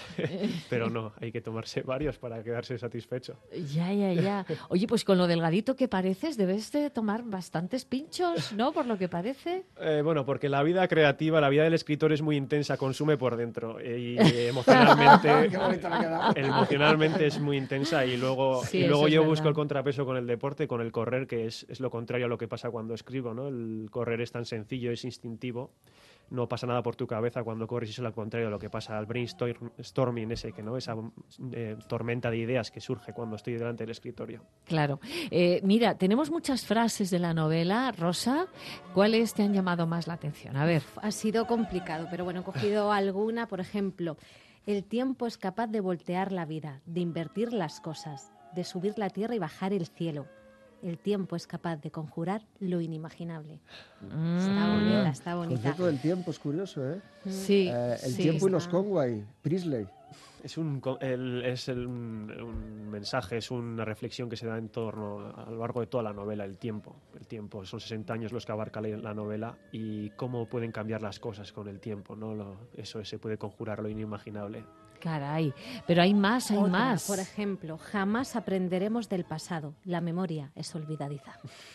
pero no, hay que tomarse varios para quedarse satisfecho. Ya, ya, ya. Oye, pues con lo delgadito que pareces, debes de tomar bastantes pinchos, ¿no? Por lo que parece. Eh, bueno, porque la vida creativa, la vida del escritor es muy intensa, consume por dentro y emocionalmente, emocionalmente es muy intensa y luego, Sí, y luego eso yo es busco verdad. el contrapeso con el deporte, con el correr, que es, es lo contrario a lo que pasa cuando escribo, ¿no? El correr es tan sencillo, es instintivo. No pasa nada por tu cabeza cuando corres y eso es lo contrario de lo que pasa al brainstorming ese, que no esa eh, tormenta de ideas que surge cuando estoy delante del escritorio. Claro. Eh, mira, tenemos muchas frases de la novela, Rosa. ¿Cuáles te han llamado más la atención? A ver. Ha sido complicado, pero bueno, he cogido alguna. Por ejemplo, el tiempo es capaz de voltear la vida, de invertir las cosas, de subir la tierra y bajar el cielo. El tiempo es capaz de conjurar lo inimaginable. Mm. Está bonita, está El bonita. concepto del tiempo es curioso, ¿eh? Sí. Eh, el sí, tiempo y los está. Conway, Priestley. Es un, el, es el, un, un mensaje, es una reflexión que se da en torno a lo largo de toda la novela, el tiempo. El tiempo, son sesenta años los que abarca la, la novela y cómo pueden cambiar las cosas con el tiempo, ¿no? Lo, eso se puede conjurar lo inimaginable. Caray. Pero hay más, hay Otra, más. por ejemplo, jamás aprenderemos del pasado. La memoria es olvidadiza.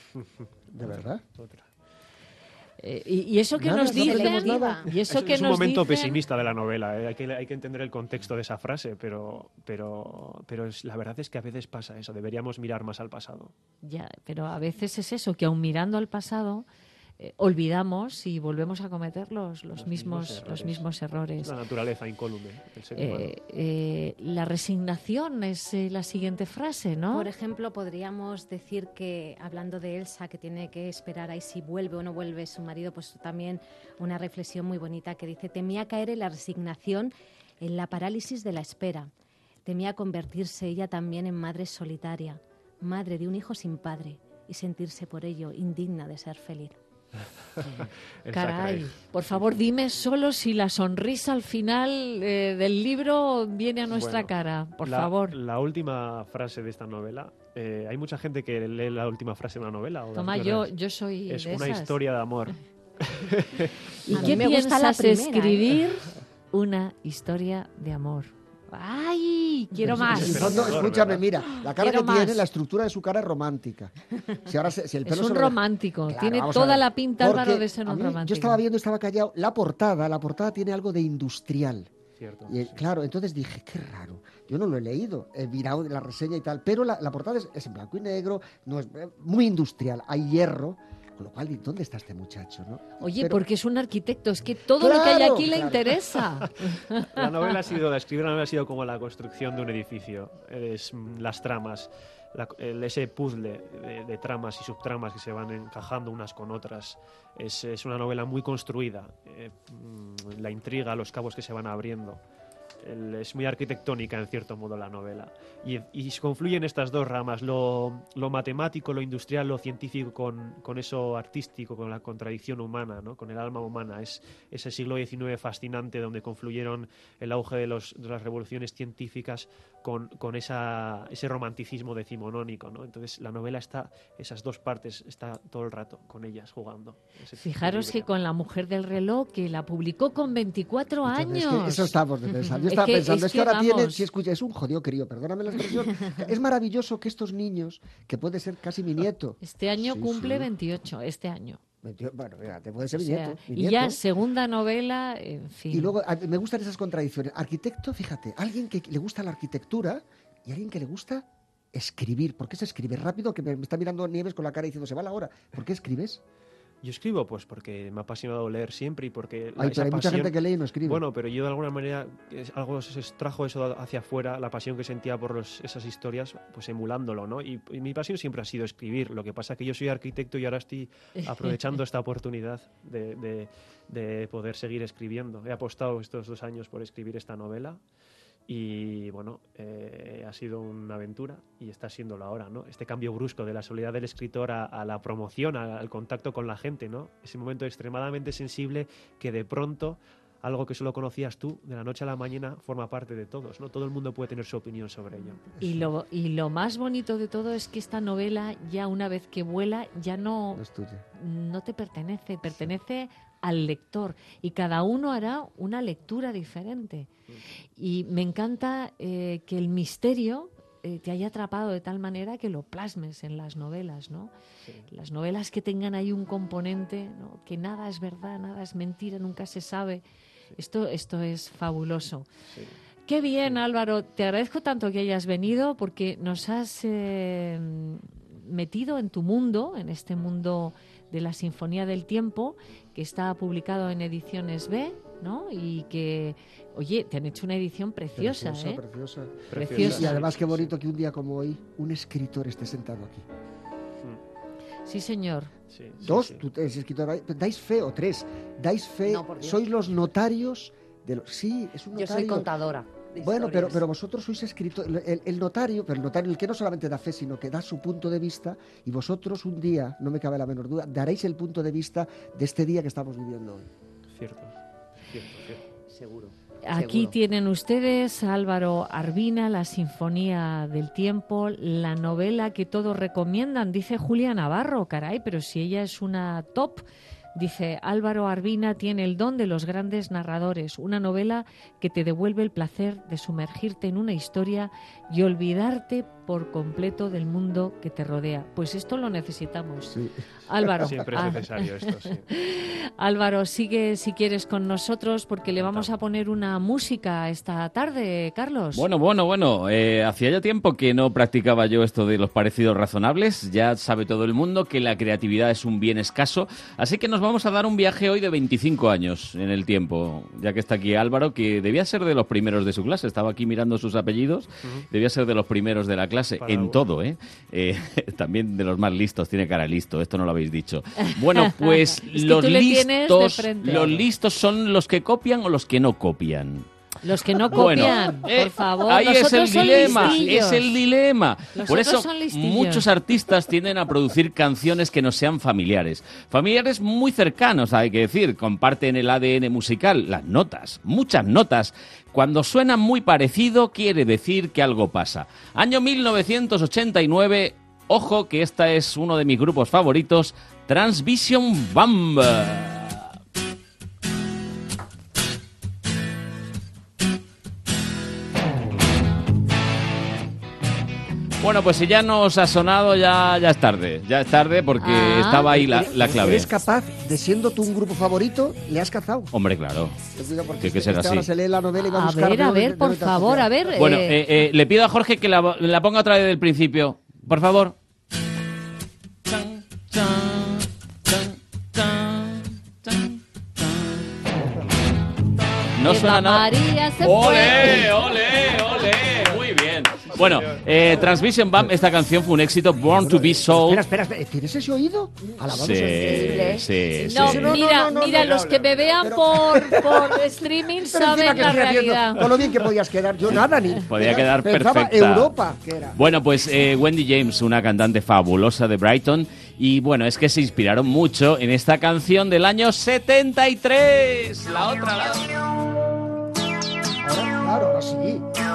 ¿De verdad? Otra. Eh, y, y eso que Nada, nos no dicen, aprendemos nada. y eso es, que es un nos momento dicen, pesimista de la novela, ¿eh? hay, que, hay que entender el contexto de esa frase, pero, pero, pero es, la verdad es que a veces pasa eso, deberíamos mirar más al pasado. Ya, pero a veces es eso, que aun mirando al pasado eh, olvidamos y volvemos a cometer los, los, Los mismos, mismos los errores. mismos errores. Es la naturaleza incólume del ser humano. Eh, eh, la resignación es eh, la siguiente frase, ¿no? Por ejemplo, podríamos decir que, hablando de Elsa, que tiene que esperar ahí si vuelve o no vuelve su marido, pues también una reflexión muy bonita que dice: temía caer en la resignación, en la parálisis de la espera. Temía convertirse ella también en madre solitaria, madre de un hijo sin padre, y sentirse por ello indigna de ser feliz. Caray, por favor dime solo si la sonrisa al final eh, del libro viene a nuestra Bueno, cara, por la, favor. La última frase de esta novela, eh, hay mucha gente que lee la última frase de una novela. O Toma, las yo, guerras. yo soy Es de una esas. historia de amor. ¿Y A qué mí me gusta la piensas primera, ¿eh? escribir una historia de amor. ¡Ay! Quiero más. En el fondo, escúchame, mira, la cara Quiero que tiene, más. la estructura de su cara es romántica. Si ahora se- si el Es pelo un se lo- romántico, Claro, tiene vamos a toda ver. la pinta, Porque Álvaro, de ser a un mí, romántico. yo estaba viendo, estaba callado, la portada, la portada tiene algo de industrial. Cierto. Y, eh, claro, entonces dije, qué raro. Yo no lo he leído, he mirado la reseña y tal, pero la, la portada es, es en blanco y negro, no es eh, muy industrial, hay hierro, con lo cual, ¿y ¿dónde está este muchacho? ¿no? Oye, Pero- porque es un arquitecto, es que todo lo que hay Claro, aquí le claro. interesa. La novela ha sido, la escribir la novela ha sido como la construcción de un edificio, es mm, las tramas, la- el- ese puzzle de, de tramas y subtramas que se van encajando unas con otras. Es, es una novela muy construida, eh, mm, la intriga, los cabos que se van abriendo. El- es muy arquitectónica en cierto modo la novela. Y, y se confluyen estas dos ramas, lo, lo matemático, lo industrial, lo científico con, con eso artístico, con la contradicción humana, ¿no? Con el alma humana. Es ese siglo diecinueve fascinante donde confluyeron el auge de, los, de las revoluciones científicas con, con esa, ese romanticismo decimonónico, ¿no? Entonces la novela está, esas dos partes, está todo el rato con ellas jugando. Ese Fijaros que equilibrio. con La mujer del reloj, que la publicó con veinticuatro Entonces, es años. que eso estamos de pensar. Yo Es estaba que- pensando, es que, ahora vamos, tiene, si escucha, es un jodido crío, perdóname la expresión. Es maravilloso que estos niños, que puede ser casi mi nieto. Este año Sí, cumple sí. veintiocho, este año. veintiocho, Bueno, mira, te puede ser O mi sea, nieto. mi y nieto. ya segunda novela, en fin. Y luego a- me gustan esas contradicciones. Arquitecto, fíjate, alguien que le gusta la arquitectura y alguien que le gusta escribir. ¿Por qué se escribe rápido? Que me, me está mirando Nieves con la cara diciendo, se va la hora. ¿Por qué escribes? Yo escribo pues porque me ha apasionado leer siempre y porque Ay, esa pero hay mucha pasión- gente que lee y no escribe. Bueno, pero yo de alguna manera es- algo se extrajo eso hacia afuera, la pasión que sentía por los- esas historias, pues emulándolo, ¿no? Y, y mi pasión siempre ha sido escribir. Lo que pasa es que yo soy arquitecto y ahora estoy aprovechando esta oportunidad de, de- de poder seguir escribiendo. He apostado estos dos años por escribir esta novela. Y bueno, eh, ha sido una aventura y está siéndolo ahora, ¿no? Este cambio brusco de la soledad del escritor a, a la promoción, a- al contacto con la gente, ¿no? Ese momento extremadamente sensible que de pronto algo que solo conocías tú, de la noche a la mañana, forma parte de todos, ¿no? Todo el mundo puede tener su opinión sobre ello. Y lo, y lo más bonito de todo es que esta novela, ya una vez que vuela, ya no, No es tuya. no te pertenece, pertenece al lector. Y cada uno hará una lectura diferente. Y me encanta eh, que el misterio eh, te haya atrapado de tal manera que lo plasmes en las novelas, ¿no? Las novelas que tengan ahí un componente, ¿no? Que nada es verdad, nada es mentira, nunca se sabe. Esto, esto es fabuloso. Qué bien, Álvaro. Te agradezco tanto que hayas venido porque nos has eh, metido en tu mundo, en este mundo de la Sinfonía del Tiempo, que está publicado en Ediciones B, ¿no? Y que, oye, te han hecho una edición preciosa, Preciosa, ¿eh? preciosa. Preciosa. Y además qué bonito que un día como hoy un escritor esté sentado aquí. Sí, señor. Sí, sí, Dos, sí. tú eres escritor, dais fe, o tres, dais fe, No, por Dios. sois los notarios de los... Sí, es un Yo notario. soy contadora. de Bueno, pero, historias. pero vosotros sois escritor, el, el notario, pero el notario, el que no solamente da fe, sino que da su punto de vista, y vosotros un día, no me cabe la menor duda, daréis el punto de vista de este día que estamos viviendo hoy. Cierto, cierto, cierto. Seguro. Aquí seguro. tienen ustedes a Álvaro Arbina, La Sinfonía del Tiempo, la novela que todos recomiendan, dice Julia Navarro, caray, pero si ella es una top. Dice, Álvaro Arbina tiene el don de los grandes narradores, una novela que te devuelve el placer de sumergirte en una historia y olvidarte por completo del mundo que te rodea. Pues esto lo necesitamos. Sí. Álvaro, Siempre es ah, necesario esto, sí. Álvaro, sigue si quieres con nosotros porque le vamos a poner una música esta tarde, Carlos. Bueno, bueno, bueno. Eh, hacía ya tiempo que no practicaba yo esto de los parecidos razonables. Ya sabe todo el mundo que la creatividad es un bien escaso. Así que nos vamos a dar un viaje hoy de veinticinco años en el tiempo. Ya que está aquí Álvaro, que debía ser de los primeros de su clase. Estaba aquí mirando sus apellidos. Ujú. Debía ser de los primeros de la clase. Para en algo. todo, ¿eh? Eh, También de los más listos. Tiene cara listo. Esto no lo habéis dicho. Bueno, pues Es que los tú le tienes de listos, frente. los listos son los que copian o los que no copian. Los que no Bueno, copian, eh, por favor. ahí Los es el otros son dilema, listillos. es el dilema. Los Por otros eso son listillos. muchos artistas tienden a producir canciones que nos sean familiares. Familiares muy cercanos, hay que decir, comparten el A D N musical, las notas, muchas notas. Cuando suenan muy parecido quiere decir que algo pasa. Año mil novecientos ochenta y nueve, ojo que esta es uno de mis grupos favoritos, Transvision Bamba. Bueno, pues si ya nos ha sonado, ya, ya es tarde. Ya es tarde porque Ah. estaba ahí la, la clave. Eres capaz, de siendo tú un grupo favorito, le has cazado. Hombre, claro. Tiene que ser Este así. ahora se lee la novela y va a A buscar... ver, a de- ver, de- por de- de- favor, a ver. Bueno, eh, eh, eh, le pido a Jorge que la, la ponga otra vez del principio. Por favor. No Eva suena nada. María se ¡Ole, fue. ole, ole! Muy bien. Bueno, eh, Transmission Bam, esta canción fue un éxito. Born to be Sold. Espera, espera, espera, ¿tienes ese oído? Alabado Sí, sea. sí, sí. No, no, mira, no, no, mira, no, los no, que me vean por, por streaming Pero encima saben que la estoy haciendo, realidad. con lo bien que podías quedar, yo nada ni... Podía quedar Pensaba perfecta. Europa, que era. Bueno, pues eh, Wendy James, una cantante fabulosa de Brighton, y bueno, es que se inspiraron mucho en esta canción del año setenta y tres. La otra, la otra. Ahora, claro, ahora sí.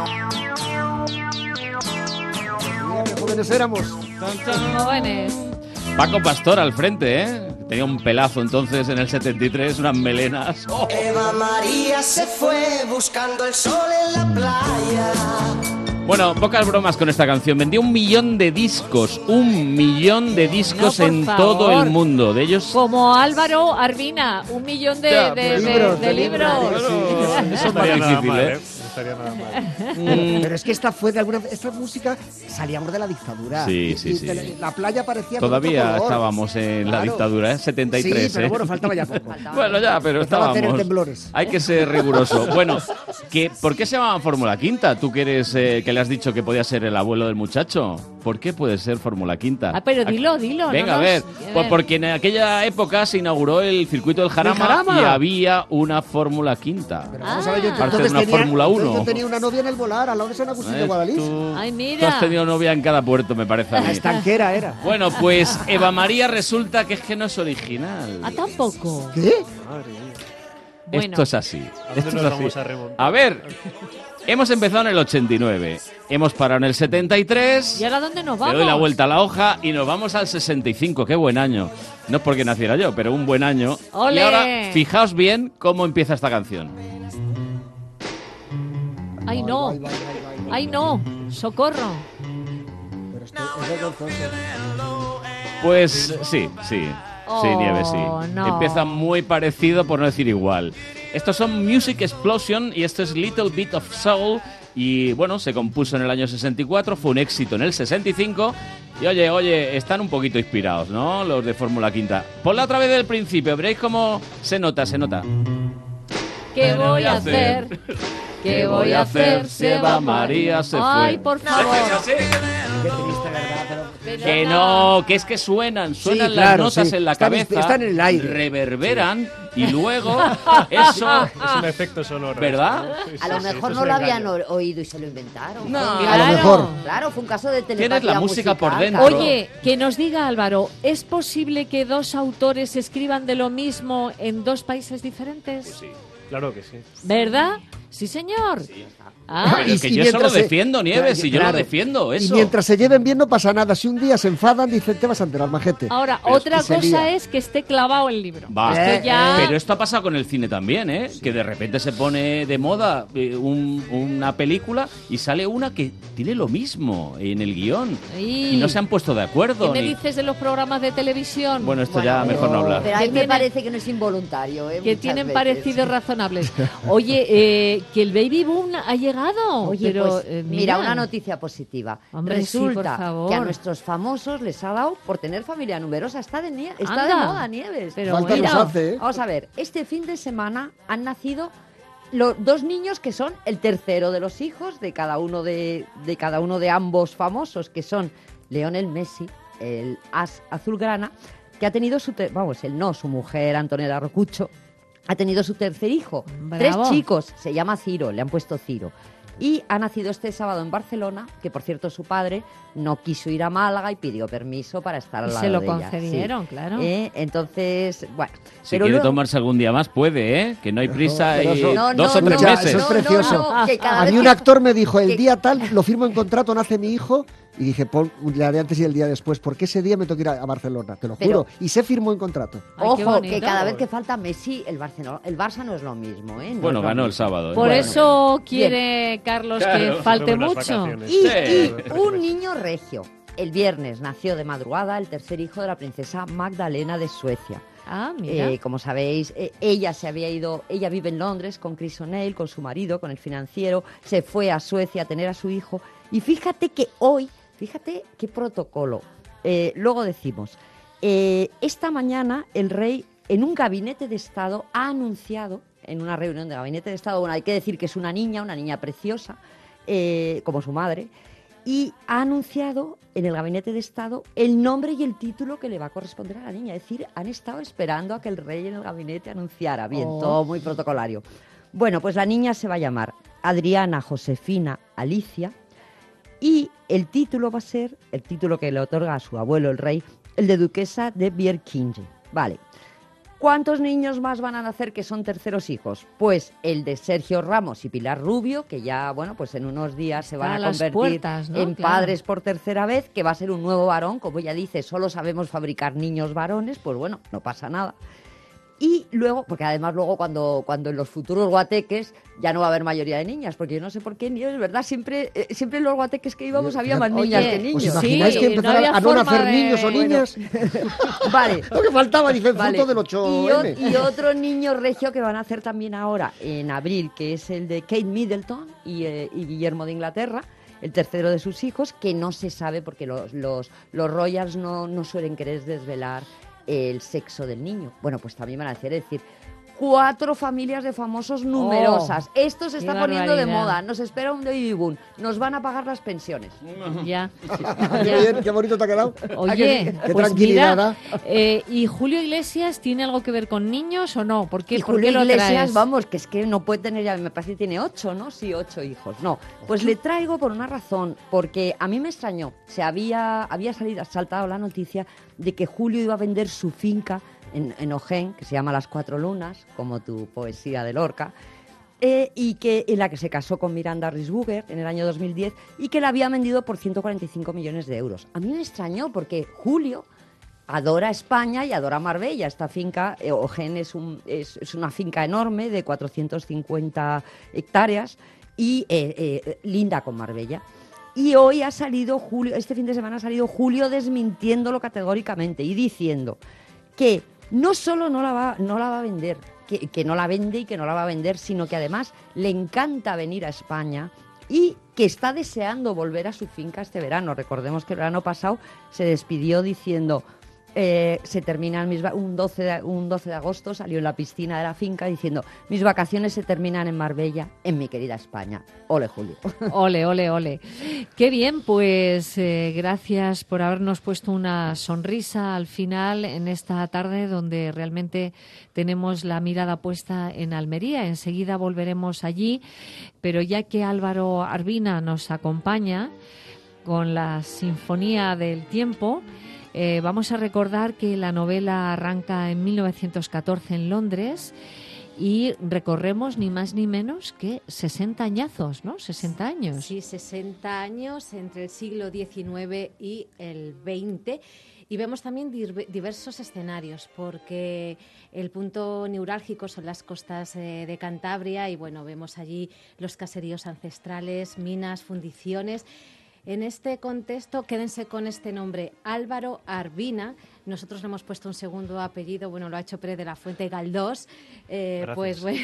Mira qué jóvenes éramos. Jóvenes. Paco Pastor al frente, ¿eh? Tenía un pelazo entonces en el setenta y tres, unas melenas. ¡Oh! Eva María se fue buscando el sol en la playa. Bueno, pocas bromas con esta canción. Vendió un millón de discos, un millón de discos No, por en favor. todo el mundo. De ellos... Como Álvaro Arbina, un millón de, Ya, de, pues, de- libros, de de libros. libros, sí. Eso es estaría más nada difícil, mal, ¿eh? ¿eh? No estaría nada mal. Pero es que esta fue de alguna esta música salíamos de la dictadura. Sí, Y- sí, y sí. tele- La playa parecía con otro Todavía color. estábamos en la Claro. dictadura, ¿eh? setenta y tres, Sí, pero ¿eh? bueno, faltaba ya poco. Bueno, ya, pero Empezaba a tener estábamos. temblores. Hay que ser riguroso. Bueno, ¿qué, ¿por qué se llamaban Fórmula Quinta? Tú que eres, eh, que le has dicho que podía ser el abuelo del muchacho. ¿Por qué puede ser Fórmula Quinta? Ah, pero dilo, dilo. no Venga, a nos- ver, a pues porque en aquella época se inauguró el circuito del Jarama, Jarama? y había una Fórmula Quinta. Pero vamos a ver, yo Aparte de entonces una tenía, Fórmula entonces uno. yo tenía una novia en el Volar, al lado de San Agustín de Eh, Guadalís. tú- Ay, Tú mira. has tenido novia en cada puerto, me parece a mí. La estanquera era. Bueno, pues Eva María resulta que es que no es original. Ah, tampoco. ¿Qué? Madre mía. Bueno. Esto es así. ¿A dónde Esto nos es así. vamos a remontar? A ver, hemos empezado en el ochenta y nueve, hemos parado en el setenta y tres, ¿Y ahora dónde nos le vamos? doy la vuelta a la hoja y nos vamos al sesenta y cinco. Qué buen año. No es porque naciera yo, pero un buen año. ¡Ole! Y ahora, fijaos bien cómo empieza esta canción. Ay, no. Ay, ay, ay, ay, ay. Ay, no. Socorro. Pero esto es vergonzoso. Pues sí, sí. Sí, Oh, Nieves, sí. no. Empieza muy parecido, por no decir igual. Estos son Music Explosion y esto es Little Bit of Soul. Y bueno, se compuso en el año sesenta y cuatro, fue un éxito en el sesenta y cinco. Y oye, oye, están un poquito inspirados, ¿no? Los de Fórmula Quinta. Ponla otra vez del principio, veréis cómo se nota, se nota. ¿Qué voy a hacer? ¿Qué voy a hacer si Eva María se fue? Ay, por favor. Qué triste, ¿verdad? Pero... Pero Que no, que es que suenan, suenan Sí, claro, las notas sí. en la Están- cabeza, están en el aire. reverberan y luego eso, Es un efecto sonoro. ¿verdad? Sí, sí, A lo sí, mejor esto es no un lo habían engaño. o- oído y se lo inventaron. No, Fue- a lo mejor. Claro, fue un caso de telepatía Tienes la música por musical, dentro. claro. Oye, que nos diga Álvaro, ¿es posible que dos autores escriban de lo mismo en dos países diferentes? Sí, claro que sí. ¿Verdad? Sí, señor. Ah, Pero es que y yo eso lo mientras se- defiendo, Nieves, Claro, y yo lo claro. defiendo, Y eso. mientras se lleven bien no pasa nada. Si un día se enfadan, dicen, te vas a enterar, majete. ahora, Pero es otra que se cosa lía. es que esté clavado el libro. Va. Esto ya... Pero esto ha pasado con el cine también, ¿eh? Que de repente se pone de moda eh, un- una película y sale una que tiene lo mismo en el guión. Y- Y no se han puesto de acuerdo. ¿Qué me ni- dices de los programas de televisión? Bueno, esto ya Bueno, mejor no hablar. Pero a mí Que me tienen- parece que no es involuntario. ¿eh? Que Muchas tienen veces. parecidos razonables. Oye, eh, que el baby boom ha llegado. Oye, pero, pues, eh, mira, una noticia positiva. Hombre, sí, Resulta por favor. que a nuestros famosos les ha dado por tener familia numerosa. Está de, nie- está Anda. de moda, Nieves. Pero Falta bueno. nos hace, ¿eh? Vamos a ver, este fin de semana han nacido los dos niños que son el tercero de los hijos de cada uno de, de cada uno de ambos famosos, que son Lionel Messi, el as azulgrana, que ha tenido su ter- vamos, él no, su mujer Antonella Rocucho, ha tenido su tercer hijo. Bravo. Tres chicos, se llama Ciro, le han puesto Ciro. Y ha nacido este sábado en Barcelona, que por cierto su padre no quiso ir a Málaga y pidió permiso para estar al Y lado se lo de ella. concedieron, Sí. claro. Eh, entonces, bueno. Si pero quiere luego- tomarse algún día más, puede, ¿eh? Que no hay prisa pero y eso- No, dos no, o tres no, meses. Eso es precioso. no, no, que cada A vez mí un que- actor me dijo, el que- día tal, lo firmo en contrato, nace mi hijo y dije, pon el día de antes y el día después, porque ese día me tengo que ir a, a Barcelona, te lo Pero- juro. Y se firmó en contrato. Ay, qué Ojo, bonito. que cada vez que falta Messi, el Barcelona, el Barça no es lo mismo, ¿eh? No Bueno, es lo ganó el mismo. sábado. ¿eh? Por Bueno. eso quiere Carlos Claro. que falte Unas mucho. vacaciones. Y, Sí. y un niño regio. El viernes nació de madrugada el tercer hijo de la princesa Magdalena de Suecia. Ah, mira. Eh, como sabéis, eh, ella se había ido, ella vive en Londres con Chris O'Neill, con su marido, con el financiero, se fue a Suecia a tener a su hijo. Y fíjate que hoy, fíjate qué protocolo. Eh, luego decimos, eh, esta mañana el rey en un gabinete de Estado ha anunciado, en una reunión de gabinete de Estado, bueno, hay que decir que es una niña, una niña preciosa, eh, como su madre, y ha anunciado en el gabinete de Estado el nombre y el título que le va a corresponder a la niña. Es decir, han estado esperando a que el rey en el gabinete anunciara. Bien, Oh. todo muy protocolario. Bueno, pues la niña se va a llamar Adriana Josefina Alicia y el título va a ser, el título que le otorga a su abuelo el rey, el de duquesa de Bierkinge. Vale. ¿Cuántos niños más van a nacer que son terceros hijos? Pues el de Sergio Ramos y Pilar Rubio, que ya, bueno, pues en unos días se van Está a a las convertir puertas, ¿no? en Claro. padres por tercera vez, que va a ser un nuevo varón, como ella dice, solo sabemos fabricar niños varones, pues bueno, no pasa nada. Y luego, porque además luego cuando, cuando en los futuros guateques ya no va a haber mayoría de niñas, porque yo no sé por qué, ni es verdad, siempre, eh, siempre en los guateques que íbamos había más Oye, niñas que ¿os niños. ¿Os imagináis Sí, que no empezaran había a no forma nacer de- niños o Bueno. niñas? Vale. Lo que faltaba, dice el Vale. fruto del ocho Y, o- eme. y otro niño regio que van a hacer también ahora en abril, que es el de Kate Middleton y, eh, y Guillermo de Inglaterra, el tercero de sus hijos, que no se sabe porque los, los, los Royals no, no suelen querer desvelar el sexo del niño. Bueno, pues también van a hacer, es decir, cuatro familias de famosos numerosas. Oh, Esto se qué está poniendo de barbaridad. moda. Nos espera un baby boom. Nos van a pagar las pensiones. Ya. Qué bien, qué bonito te ha quedado. Oye, Qué pues tranquilidad mira, da. eh, ¿y Julio Iglesias tiene algo que ver con niños o no? ¿Por qué, Y ¿por Julio qué lo Iglesias, traes? vamos, que es que no puede tener ya, me parece que tiene ocho, ¿no? Sí, ocho hijos. No, pues le traigo por una razón, porque a mí me extrañó. Se había, había salido, saltado la noticia de que Julio iba a vender su finca en, en Ojén, que se llama Las Cuatro Lunas, como tu poesía de Lorca, eh, y que en la que se casó con Miranda Risbuger en el año dos mil diez y que la había vendido por ciento cuarenta y cinco millones de euros. A mí me extrañó porque Julio adora España y adora Marbella. Esta finca, eh, Ojén, es, un, es, es una finca enorme de cuatrocientas cincuenta hectáreas y eh, eh, linda con Marbella. Y hoy ha salido Julio, este fin de semana ha salido Julio desmintiéndolo categóricamente y diciendo que no solo no la va, no la va a vender, que, que no la vende y que no la va a vender, sino que además le encanta venir a España y que está deseando volver a su finca este verano. Recordemos que el verano pasado se despidió diciendo, eh, se terminan mis va- un doce, de, un doce de agosto salió en la piscina de la finca diciendo, mis vacaciones se terminan en Marbella, en mi querida España. Ole, Julio. Ole, ole, ole. Qué bien, pues eh, gracias por habernos puesto una sonrisa al final en esta tarde donde realmente tenemos la mirada puesta en Almería. Enseguida volveremos allí, pero ya que Álvaro Arbina nos acompaña con la Sinfonía del Tiempo, eh, vamos a recordar que la novela arranca en mil novecientos catorce en Londres y recorremos ni más ni menos que sesenta añazos, ¿no? sesenta años. Sí, sesenta años entre el siglo diecinueve y el veinte. Y vemos también dir- diversos escenarios, porque el punto neurálgico son las costas eh, de Cantabria y, bueno, vemos allí los caseríos ancestrales, minas, fundiciones. En este contexto, quédense con este nombre, Álvaro Arbina. Nosotros le hemos puesto un segundo apellido, bueno, lo ha hecho Pérez de la Fuente Galdós. Eh, pues bueno.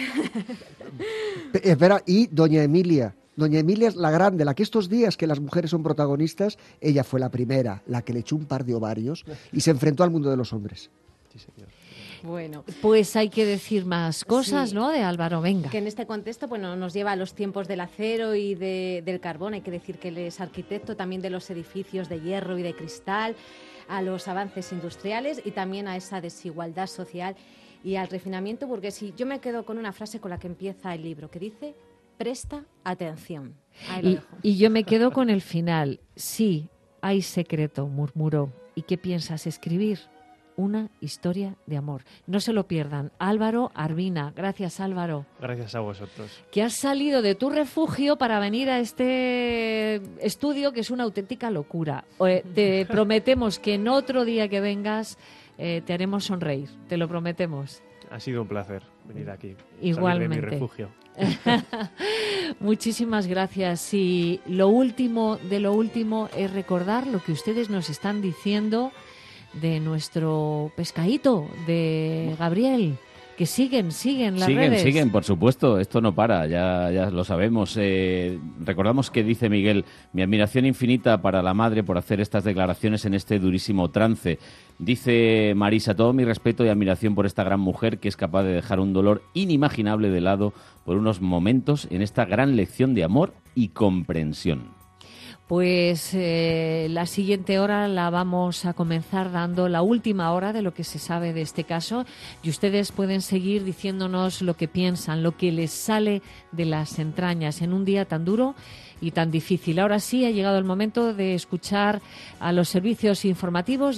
Pe- Espera, y doña Emilia. Doña Emilia es la grande, la que estos días que las mujeres son protagonistas, ella fue la primera, la que le echó un par de ovarios y se enfrentó al mundo de los hombres. Bueno, pues hay que decir más cosas, Sí. ¿no? De Álvaro, venga. Que en este contexto, bueno, nos lleva a los tiempos del acero y de- del carbón. Hay que decir que él es arquitecto también de los edificios de hierro y de cristal, a los avances industriales y también a esa desigualdad social y al refinamiento burgués. Y yo me quedo con una frase con la que empieza el libro, que dice, presta atención. Ahí lo Y, dejo. y yo me quedo con el final. Sí, hay secreto, murmuró. ¿Y qué piensas escribir? una historia de amor. No se lo pierdan. Álvaro Arbina. Gracias, Álvaro. Gracias a vosotros. Que has salido de tu refugio para venir a este estudio, que es una auténtica locura. Eh, te prometemos que en otro día que vengas eh, te haremos sonreír. Te lo prometemos. Ha sido un placer venir aquí. Igualmente. Salir de mi refugio. Muchísimas gracias. Y lo último de lo último es recordar lo que ustedes nos están diciendo de nuestro pescadito, de Gabriel, que siguen, siguen las siguen, redes. Siguen, por supuesto, esto no para, ya, ya lo sabemos. Eh, recordamos que dice Miguel, mi admiración infinita para la madre por hacer estas declaraciones en este durísimo trance. Dice Marisa, todo mi respeto y admiración por esta gran mujer que es capaz de dejar un dolor inimaginable de lado por unos momentos en esta gran lección de amor y comprensión. Pues eh, la siguiente hora la vamos a comenzar dando la última hora de lo que se sabe de este caso y ustedes pueden seguir diciéndonos lo que piensan, lo que les sale de las entrañas en un día tan duro y tan difícil. Ahora sí ha llegado el momento de escuchar a los servicios informativos.